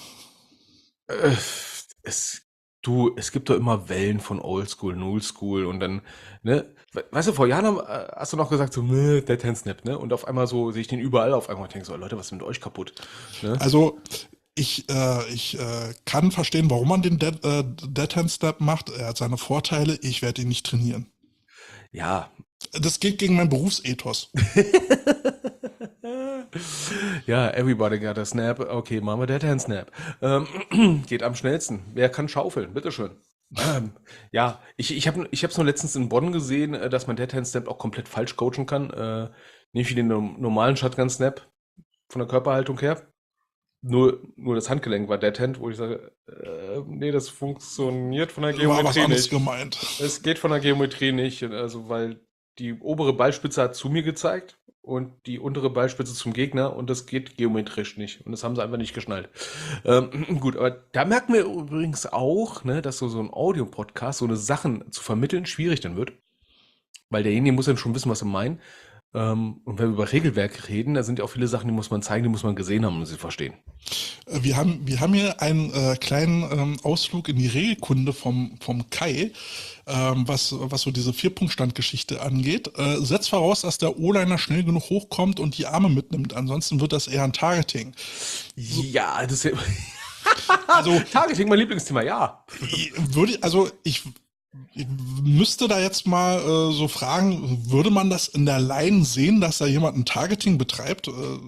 Es gibt doch immer Wellen von Oldschool, Nullschool und dann, ne? Weißt du, vor Jahren hast du noch gesagt, so, Dead Hand Snap, ne? Und auf einmal so sehe ich den überall auf einmal und denke so, Leute, was ist mit euch kaputt? Ne? Also, ich kann verstehen, warum man den Dead Hand Snap macht. Er hat seine Vorteile, ich werde ihn nicht trainieren. Ja. Das geht gegen mein Berufsethos. Ja, everybody got a snap. Okay, machen wir Dead Hand Snap. Geht am schnellsten. Wer kann schaufeln? Bitteschön. Ja, ich hab's nur letztens in Bonn gesehen, dass man Dead Hand Snap auch komplett falsch coachen kann. Nicht wie den normalen Shotgun Snap von der Körperhaltung her. Nur das Handgelenk war Dead Hand, wo ich sage, nee, das funktioniert von der Geometrie war was anderes nicht. Gemeint. Es geht von der Geometrie nicht, also weil die obere Ballspitze hat zu mir gezeigt und die untere Ballspitze zum Gegner und das geht geometrisch nicht und das haben sie einfach nicht geschnallt. Gut, aber da merken wir übrigens auch, ne, dass so ein Audio-Podcast, so eine Sachen zu vermitteln, schwierig dann wird, weil derjenige muss dann schon wissen, was er meint. Und wenn wir über Regelwerk reden, da sind ja auch viele Sachen, die muss man zeigen, die muss man gesehen haben, um sie verstehen. Wir haben hier einen kleinen Ausflug in die Regelkunde vom Kai, was so diese Vierpunktstandgeschichte angeht. Setzt voraus, dass der O-Liner schnell genug hochkommt und die Arme mitnimmt. Ansonsten wird das eher ein Targeting. Ja, das ist ja... Also, Targeting, mein Lieblingsthema, ja. Ich müsste da jetzt mal so fragen, würde man das in der Line sehen, dass da jemand ein Targeting betreibt?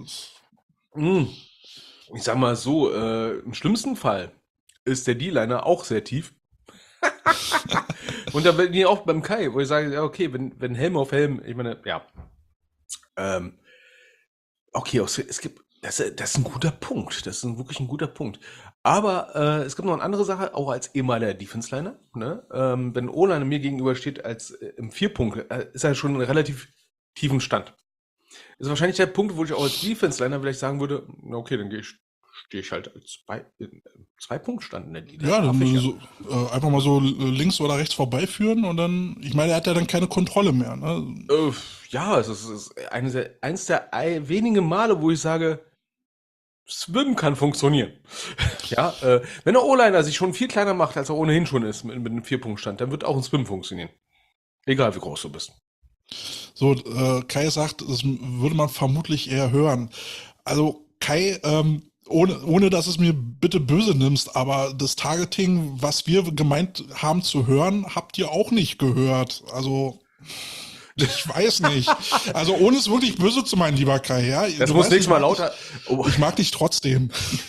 Ich sag mal so, im schlimmsten Fall ist der D-Liner auch sehr tief. Und da bin ich auch beim Kai, wo ich sage, ja okay, wenn Helm auf Helm, ich meine, ja, Okay, es gibt, das ist ein guter Punkt. Das ist wirklich ein guter Punkt. Aber es gibt noch eine andere Sache, auch als ehemaliger Defense-Liner. Ne? Wenn O-Liner mir gegenüber steht als im Vierpunkt, ist er schon in relativ tiefen Stand. Ist wahrscheinlich der Punkt, wo ich auch als Defense-Liner vielleicht sagen würde, na okay, dann stehe ich halt als Zwei-Punkt-Stand in der Liga. Ja, dann so, einfach mal so links oder rechts vorbeiführen und dann, ich meine, er hat ja dann keine Kontrolle mehr. Ne? Ja, es ist eines der wenigen Male, wo ich sage, Swim kann funktionieren. Ja, wenn der O-Liner sich schon viel kleiner macht, als er ohnehin schon ist mit einem Vierpunktstand, dann wird auch ein Swim funktionieren. Egal wie groß du bist. So, Kai sagt, das würde man vermutlich eher hören. Also Kai, ohne dass es mir bitte böse nimmst, aber das Targeting, was wir gemeint haben zu hören, habt ihr auch nicht gehört. Also ich weiß nicht. Also ohne es wirklich böse zu meinen, lieber Kai. Ja, das muss nächstes Mal lauter. Ich mag dich trotzdem.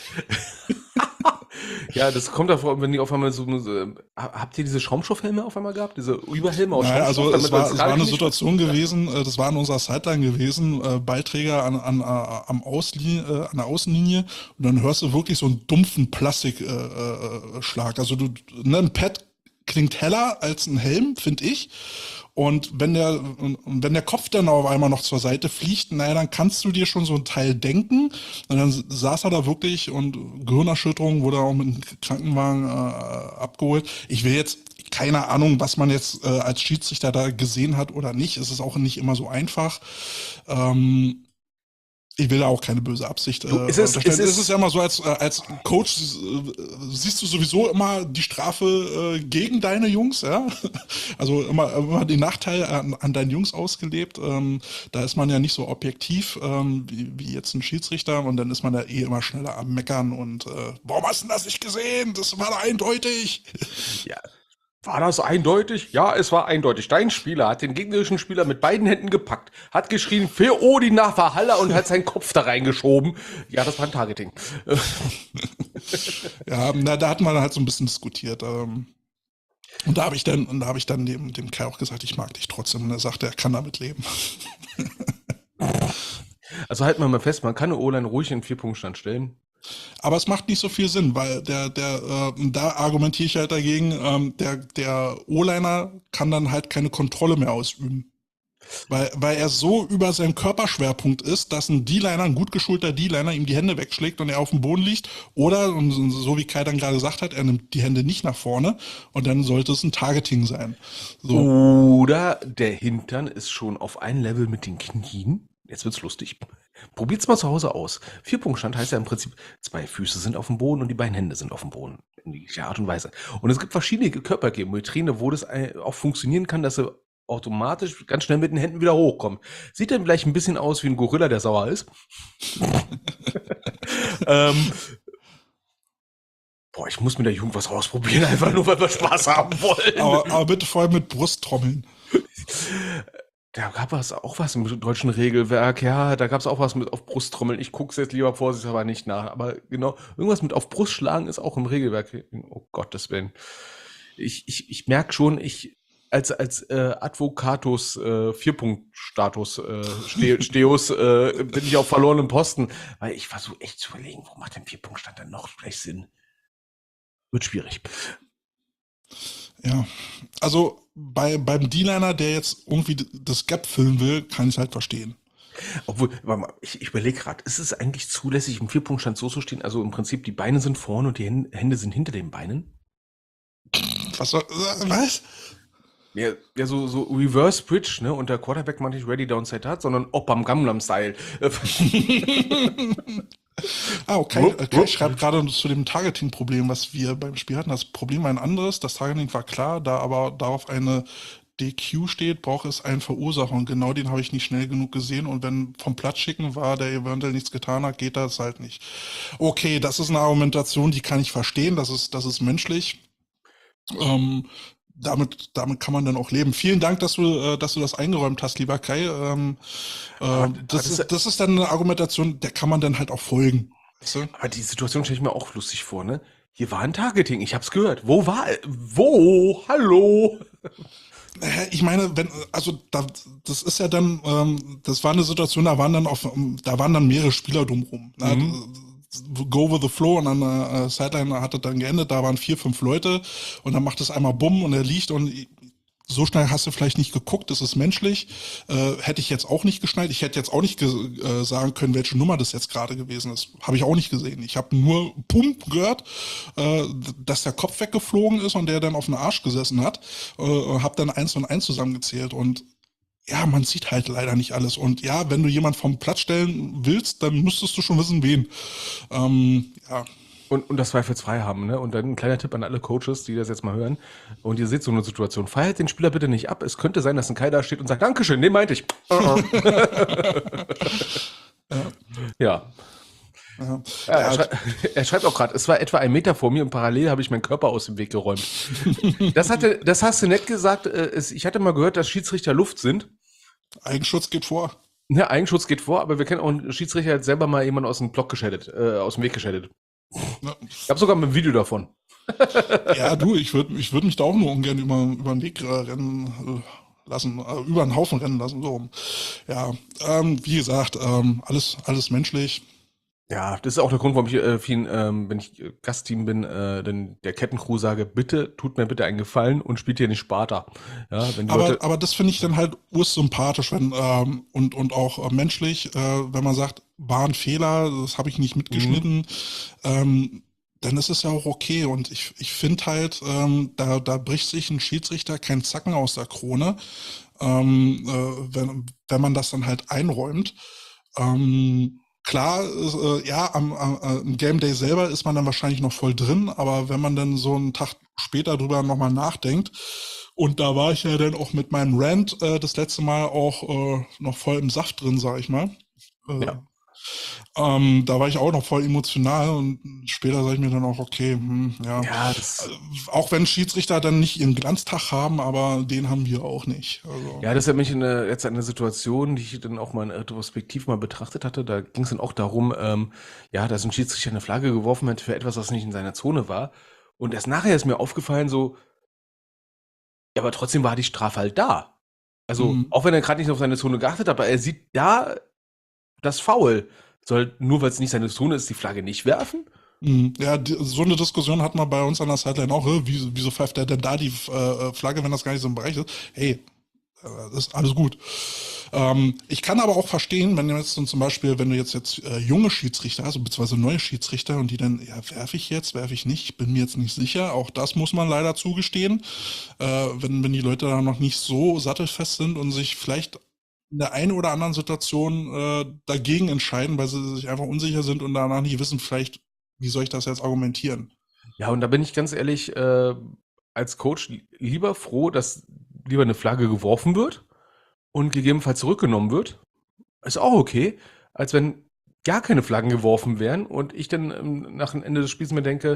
Ja, das kommt davor, wenn die auf einmal so, habt ihr diese Schaumstoffhelme auf einmal gehabt? Diese Überhelme aus Schaumstoff? Also es war eine Situation gewesen, das war in unserer Sideline gewesen, Beiträger an der Außenlinie und dann hörst du wirklich so einen dumpfen Plastikschlag. Also ein Pad klingt heller als ein Helm, finde ich. Und wenn der Kopf dann auf einmal noch zur Seite fliegt, naja, dann kannst du dir schon so ein Teil denken. Und dann saß er da wirklich und Gehirnerschütterung wurde auch mit dem Krankenwagen abgeholt. Ich will jetzt keine Ahnung, was man jetzt als Schiedsrichter da gesehen hat oder nicht. Es ist auch nicht immer so einfach. Ich will da auch keine böse Absicht. Es ist ja immer so, als Coach siehst du sowieso immer die Strafe gegen deine Jungs, ja. Also immer den Nachteil an deinen Jungs ausgelebt. Da ist man ja nicht so objektiv wie jetzt ein Schiedsrichter und dann ist man da immer schneller am Meckern und warum hast du das nicht gesehen? Das war eindeutig. Ja. War das eindeutig? Ja, es war eindeutig. Dein Spieler hat den gegnerischen Spieler mit beiden Händen gepackt, hat geschrien, für Odin nach Valhalla und hat seinen Kopf da reingeschoben. Ja, das war ein Targeting. Ja, da hat man halt so ein bisschen diskutiert. Und da habe ich dann dem Kai auch gesagt, ich mag dich trotzdem. Und er sagte, er kann damit leben. Also halten wir mal fest, man kann eine O-Line ruhig in 4-Punkt-Stand stellen. Aber es macht nicht so viel Sinn, weil da argumentiere ich halt dagegen, der O-Liner kann dann halt keine Kontrolle mehr ausüben. Weil er so über seinen Körperschwerpunkt ist, dass ein D-Liner, ein gut geschulter D-Liner ihm die Hände wegschlägt und er auf dem Boden liegt. Oder, so wie Kai dann gerade gesagt hat, er nimmt die Hände nicht nach vorne und dann sollte es ein Targeting sein. So. Oder der Hintern ist schon auf ein Level mit den Knien. Jetzt wird's lustig. Probiert's mal zu Hause aus. 4-Punkt-Stand heißt ja im Prinzip, 2 Füße sind auf dem Boden und die beiden Hände sind auf dem Boden. In jeglicher Art und Weise. Und es gibt verschiedene Körpergeometrien, wo das auch funktionieren kann, dass sie automatisch ganz schnell mit den Händen wieder hochkommen. Sieht dann vielleicht ein bisschen aus wie ein Gorilla, der sauer ist. Ich muss mit der Jugend was ausprobieren, einfach nur, weil wir Spaß haben wollen. Aber bitte vor allem mit Brusttrommeln. Da gab es auch was im deutschen Regelwerk, ja, da gab es auch was mit auf Brust trommeln. Ich gucke es jetzt lieber vorsichtshalber nicht nach, aber genau, irgendwas mit auf Brust schlagen ist auch im Regelwerk. Oh Gottes Willen. Ich merke schon, als Advocatus 4-Punkt-Status Steus bin ich auf verlorenem Posten, weil ich versuche echt zu überlegen, wo macht denn 4-Punkt-Stand dann noch vielleicht Sinn? Wird schwierig. Ja, also beim D-Liner, der jetzt irgendwie das Gap füllen will, kann ich es halt verstehen. Obwohl, warte mal, ich überlege gerade, ist es eigentlich zulässig, im 4-Punkt-Stand so zu stehen? Also im Prinzip, die Beine sind vorne und die Hände sind hinter den Beinen? Was? Ja, so Reverse Bridge, ne? Und der Quarterback man nicht Ready Downside hat, sondern auch beim Gangnam-Style. Okay. Kai schreibt gerade zu dem Targeting-Problem, was wir beim Spiel hatten. Das Problem war ein anderes. Das Targeting war klar, da aber darauf eine DQ steht, braucht es einen Verursacher. Und genau den habe ich nicht schnell genug gesehen. Und wenn vom Platz schicken war, der eventuell nichts getan hat, geht das halt nicht. Okay, das ist eine Argumentation, die kann ich verstehen. Das ist menschlich. Damit kann man dann auch leben. Vielen Dank, dass du das eingeräumt hast, lieber Kai. Das ist dann eine Argumentation, der kann man dann halt auch folgen. Weißt du? Aber die Situation stelle ich mir auch lustig vor, ne? Hier war ein Targeting, ich hab's gehört. Wo? Hallo? Ich meine, das ist ja dann, das war eine Situation, da waren dann mehrere Spieler drumherum. Ne? Mhm. Go with the flow und an der Sideline hat es dann geendet, da waren 4, 5 Leute und dann macht es einmal Bumm und er liegt und so schnell hast du vielleicht nicht geguckt, das ist menschlich. Hätte ich jetzt auch nicht geschnallt. Ich hätte jetzt auch nicht sagen können, welche Nummer das jetzt gerade gewesen ist. Habe ich auch nicht gesehen. Ich habe nur Pump gehört, dass der Kopf weggeflogen ist und der dann auf den Arsch gesessen hat. Habe dann 1 und 1 zusammengezählt und ja, man sieht halt leider nicht alles. Und ja, wenn du jemand vom Platz stellen willst, dann müsstest du schon wissen, wen. Ja. Und das zweifelsfrei haben, ne? Und dann ein kleiner Tipp an alle Coaches, die das jetzt mal hören. Und ihr seht so eine Situation. Feiert den Spieler bitte nicht ab. Es könnte sein, dass ein Kai da steht und sagt, Dankeschön, den meinte ich. Ja. Ja. Ja. Er schreibt auch gerade, es war etwa 1 Meter vor mir und parallel habe ich meinen Körper aus dem Weg geräumt. Das hast du nett gesagt. Ich hatte mal gehört, dass Schiedsrichter Luft sind. Eigenschutz geht vor. Ja, Eigenschutz geht vor, aber wir kennen auch einen Schiedsrichter, der hat selber mal jemanden aus dem Block geschädet, aus dem Weg geschädet. Ja. Ich habe sogar ein Video davon. Ja, du, ich würd mich da auch nur ungern über den Weg rennen lassen, über einen Haufen rennen lassen, so rum. Ja, wie gesagt, alles menschlich. Ja, das ist auch der Grund, warum ich vielen, wenn ich Gastteam bin, dann der Kettencrew sage, bitte, tut mir bitte einen Gefallen und spielt hier nicht Sparta. Ja, wenn die Leute Aber das finde ich dann halt ursympathisch, wenn, und auch menschlich, wenn man sagt, war ein Fehler, das habe ich nicht mitgeschnitten, dann ist es ja auch okay. Und ich finde halt, da bricht sich ein Schiedsrichter kein Zacken aus der Krone, wenn man das dann halt einräumt. Klar, ja, im Game Day selber ist man dann wahrscheinlich noch voll drin, aber wenn man dann so einen Tag später drüber nochmal nachdenkt, und da war ich ja dann auch mit meinem Rant das letzte Mal auch noch voll im Saft drin, sag ich mal. ja. Da war ich auch noch voll emotional und später sage ich mir dann auch, okay, ja. Ja, das, Auch wenn Schiedsrichter dann nicht ihren Glanztag haben, aber den haben wir auch nicht. Also, ja, das hat mich jetzt an eine Situation, die ich dann auch mal in retrospektiv mal betrachtet hatte. Da ging es dann auch darum, ja, dass ein Schiedsrichter eine Flagge geworfen hat für etwas, was nicht in seiner Zone war. Und erst nachher ist mir aufgefallen, so, ja, aber trotzdem war die Strafe halt da. Also, mh. auch wenn er gerade nicht auf seine Zone geachtet hat, aber er sieht da das Foul. Soll, nur weil es nicht seine Zone ist, die Flagge nicht werfen? Ja, so eine Diskussion hat man bei uns an der Sideline auch. Wieso pfeift der denn da die Flagge, wenn das gar nicht so im Bereich ist? Hey, das ist alles gut. Ich kann aber auch verstehen, wenn du jetzt zum Beispiel, wenn du jetzt junge Schiedsrichter hast, beziehungsweise neue Schiedsrichter und die dann, ja, werfe ich nicht, ich bin mir jetzt nicht sicher. Auch das muss man leider zugestehen. Wenn die Leute da noch nicht so sattelfest sind und sich vielleicht in der einen oder anderen Situation dagegen entscheiden, weil sie sich einfach unsicher sind und danach nicht wissen, vielleicht, wie soll ich das jetzt argumentieren? Ja, und da bin ich ganz ehrlich, als Coach lieber froh, dass lieber eine Flagge geworfen wird und gegebenenfalls zurückgenommen wird. Ist auch okay, als wenn gar keine Flaggen geworfen wären und ich dann nach dem Ende des Spiels mir denke,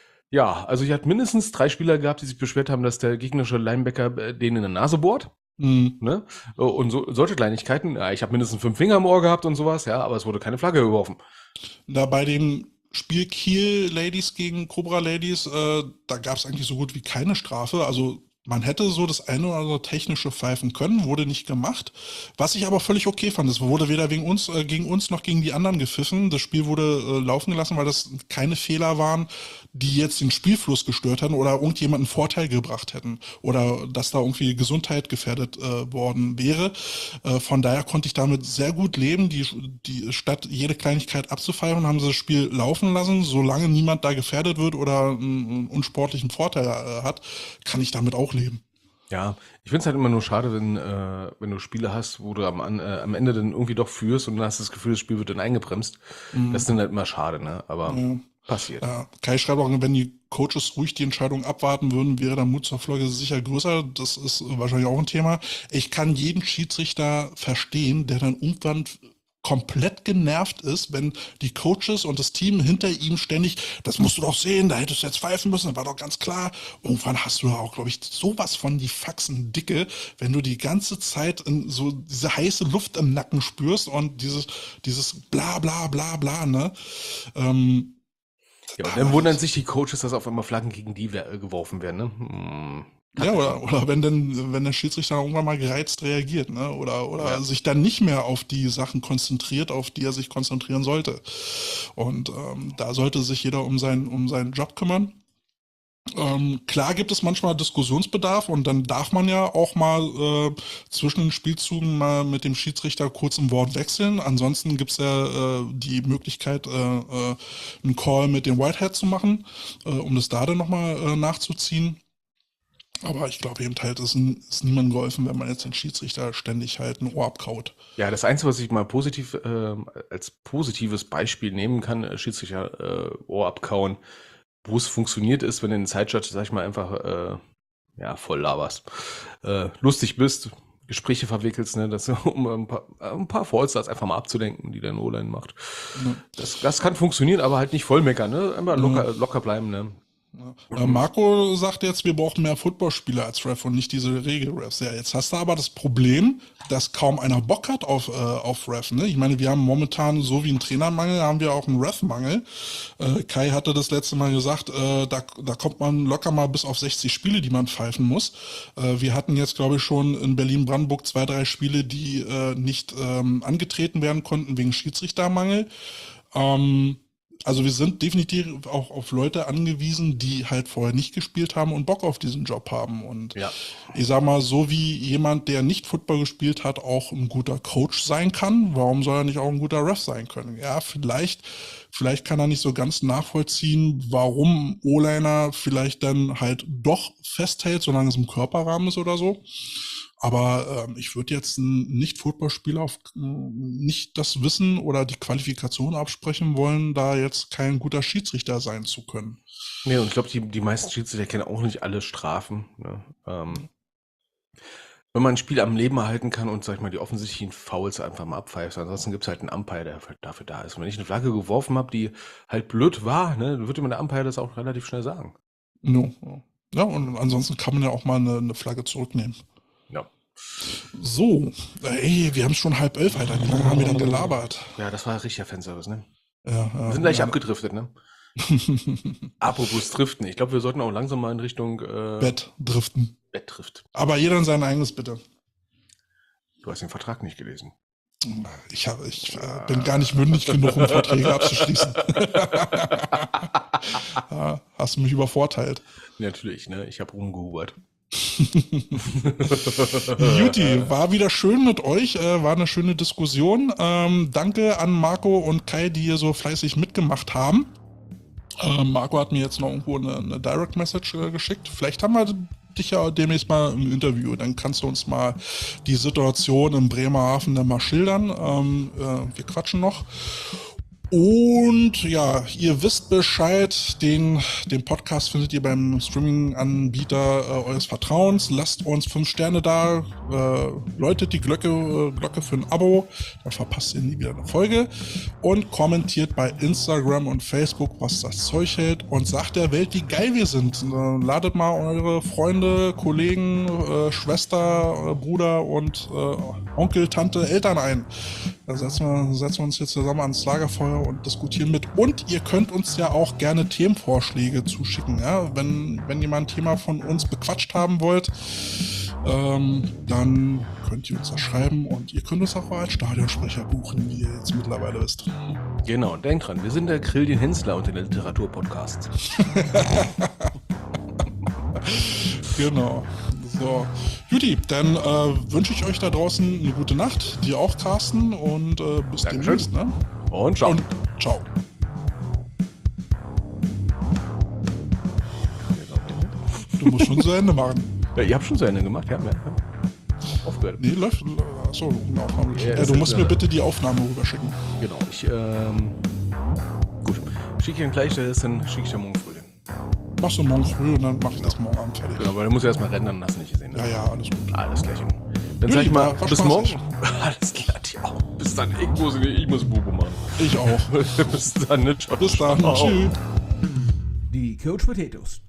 ja, also ich hatte mindestens 3 Spieler gehabt, die sich beschwert haben, dass der gegnerische Linebacker denen in der Nase bohrt. Mhm. Ne? Und solche Kleinigkeiten. Ja, ich habe mindestens 5 Finger im Ohr gehabt und sowas, ja, aber es wurde keine Flagge geworfen. Da bei dem Spiel Kiel Ladies gegen Cobra Ladies, da gab es eigentlich so gut wie keine Strafe. Also man hätte so das eine oder andere technische pfeifen können, wurde nicht gemacht. Was ich aber völlig okay fand, es wurde weder gegen uns noch gegen die anderen gepfiffen. Das Spiel wurde laufen gelassen, weil das keine Fehler waren, die jetzt den Spielfluss gestört hätten oder irgendjemanden Vorteil gebracht hätten oder dass da irgendwie Gesundheit gefährdet worden wäre. Von daher konnte ich damit sehr gut leben. Die statt jede Kleinigkeit abzufeiern, haben sie das Spiel laufen lassen. Solange niemand da gefährdet wird oder einen unsportlichen Vorteil hat, kann ich damit auch leben. Ja, ich finde es halt immer nur schade, wenn du Spiele hast, wo du am Ende dann irgendwie doch führst und dann hast du das Gefühl, das Spiel wird dann eingebremst. Das ist dann halt immer schade, ne? Aber Ja. passiert. Kai schreibt auch, wenn die Coaches ruhig die Entscheidung abwarten würden, wäre der Mut zur Folge sicher größer. Das ist wahrscheinlich auch ein Thema. Ich kann jeden Schiedsrichter verstehen, der dann irgendwann komplett genervt ist, wenn die Coaches und das Team hinter ihm ständig, das musst du doch sehen, da hättest du jetzt pfeifen müssen, das war doch ganz klar. Irgendwann hast du ja auch, glaube ich, sowas von die Faxen dicke, wenn du die ganze Zeit in so diese heiße Luft im Nacken spürst und dieses bla bla bla bla, ne? Ja, und dann wundern sich die Coaches, dass auf einmal Flaggen gegen die geworfen werden, ne? Ja, oder wenn der Schiedsrichter irgendwann mal gereizt reagiert, ne? Oder sich dann nicht mehr auf die Sachen konzentriert, auf die er sich konzentrieren sollte. Und da sollte sich jeder um seinen Job kümmern. Klar gibt es manchmal Diskussionsbedarf und dann darf man ja auch mal zwischen den Spielzügen mal mit dem Schiedsrichter kurz ein Wort wechseln. Ansonsten gibt es ja die Möglichkeit, einen Call mit dem Whitehead zu machen, um das da dann nochmal nachzuziehen. Aber ich glaube eben halt, es ist niemandem geholfen, wenn man jetzt den Schiedsrichter ständig halt ein Ohr abkaut. Ja, das Einzige, was ich mal als positives Beispiel nehmen kann, Schiedsrichter Ohr abkauen, wo es funktioniert ist, wenn du in den Zeitjudge, sag ich mal, einfach voll laberst. Lustig bist, Gespräche verwickelst, ne, das, um ein paar Fallstarts einfach mal abzulenken, die der O-Line macht. Ja. Das kann funktionieren, aber halt nicht voll meckern, ne? Einfach locker bleiben, ne? Ja. Marco sagt jetzt, wir brauchen mehr Footballspieler als Ref und nicht diese Regelrefs. Ja, jetzt hast du aber das Problem, dass kaum einer Bock hat auf Ref. Ne? Ich meine, wir haben momentan so wie einen Trainermangel, haben wir auch einen Ref-Mangel. Kai hatte das letzte Mal gesagt, da kommt man locker mal bis auf 60 Spiele, die man pfeifen muss. Wir hatten jetzt, glaube ich, schon in Berlin-Brandenburg 2, 3 Spiele, die nicht angetreten werden konnten wegen Schiedsrichtermangel. Also wir sind definitiv auch auf Leute angewiesen, die halt vorher nicht gespielt haben und Bock auf diesen Job haben. Und ich sag mal, so wie jemand, der nicht Football gespielt hat, auch ein guter Coach sein kann, warum soll er nicht auch ein guter Ref sein können? Ja, vielleicht kann er nicht so ganz nachvollziehen, warum O-Liner vielleicht dann halt doch festhält, solange es im Körperrahmen ist oder so. Aber ich würde jetzt einen Nicht-Footballspieler nicht das Wissen oder die Qualifikation absprechen wollen, da jetzt kein guter Schiedsrichter sein zu können. Nee, und ich glaube, die meisten Schiedsrichter kennen auch nicht alle Strafen. Ne? Wenn man ein Spiel am Leben erhalten kann und, sag ich mal, die offensichtlichen Fouls einfach mal abpfeift, ansonsten gibt es halt einen Umpire, der dafür da ist. Und wenn ich eine Flagge geworfen habe, die halt blöd war, ne, dann würde mir der Umpire das auch relativ schnell sagen. No. Ja, und ansonsten kann man ja auch mal eine Flagge zurücknehmen. Ja. So, wir haben schon 10:30, Alter. Wie lange haben wir denn gelabert? Ja, das war richtiger Fanservice, ne? Ja, wir sind gleich abgedriftet, ne? Apropos Driften, ich glaube, wir sollten auch langsam mal in Richtung Bett driften. Aber jeder in sein eigenes, bitte. Du hast den Vertrag nicht gelesen. Ich bin gar nicht mündig genug, um Verträge abzuschließen. Hast du mich übervorteilt. Natürlich, ne? Ich habe rumgehubert. Juti, war wieder schön mit euch, war eine schöne Diskussion. Danke an Marco und Kai, die hier so fleißig mitgemacht haben. Marco hat mir jetzt noch irgendwo eine Direct Message geschickt. Vielleicht haben wir dich ja demnächst mal im Interview. Dann kannst du uns mal die Situation in Bremerhaven dann mal schildern. Wir quatschen noch. Und ja, ihr wisst Bescheid, den Podcast findet ihr beim Streaming-Anbieter eures Vertrauens. Lasst uns 5 Sterne da, läutet die Glocke für ein Abo, dann verpasst ihr nie wieder eine Folge. Und kommentiert bei Instagram und Facebook, was das Zeug hält, und sagt der Welt, wie geil wir sind. Ladet mal eure Freunde, Kollegen, Schwester, Bruder und Onkel, Tante, Eltern ein. Da setzen wir uns jetzt zusammen ans Lagerfeuer und diskutieren mit. Und ihr könnt uns ja auch gerne Themenvorschläge zuschicken. Ja? Wenn jemand ein Thema von uns bequatscht haben wollt, dann könnt ihr uns das schreiben. Und ihr könnt uns auch als Stadionsprecher buchen, wie ihr jetzt mittlerweile wisst. Genau, denkt dran, wir sind der Krillian Hensler unter den Literaturpodcasts. Genau. So, Juti, dann wünsche ich euch da draußen eine gute Nacht, dir auch, Carsten, und bis demnächst. Ne? Und ciao. Du musst schon zu Ende machen. Ja, ihr habt schon zu Ende gemacht, ja. Aufgehört. Nee, läuft. Achso, eine Aufnahme. Ja, du musst mir bitte die Aufnahme rüberschicken. Genau, gut. Schicke ich ihn gleich, dann schicke ich dann morgen früh hin. Machst du morgen früh und dann mach ich das morgen Abend fertig. Genau, weil du musst erstmal rendern, hast du nicht gesehen. Ne? Ja, alles gut. Alles gleich. Dann sag ich mal, bis morgen. Alles klar, dir auch. Bis dann. Ich muss Bubu machen. Ich auch. Bis dann, ne? Ciao. Bis dann. Tschüss. Die Coach Potatoes.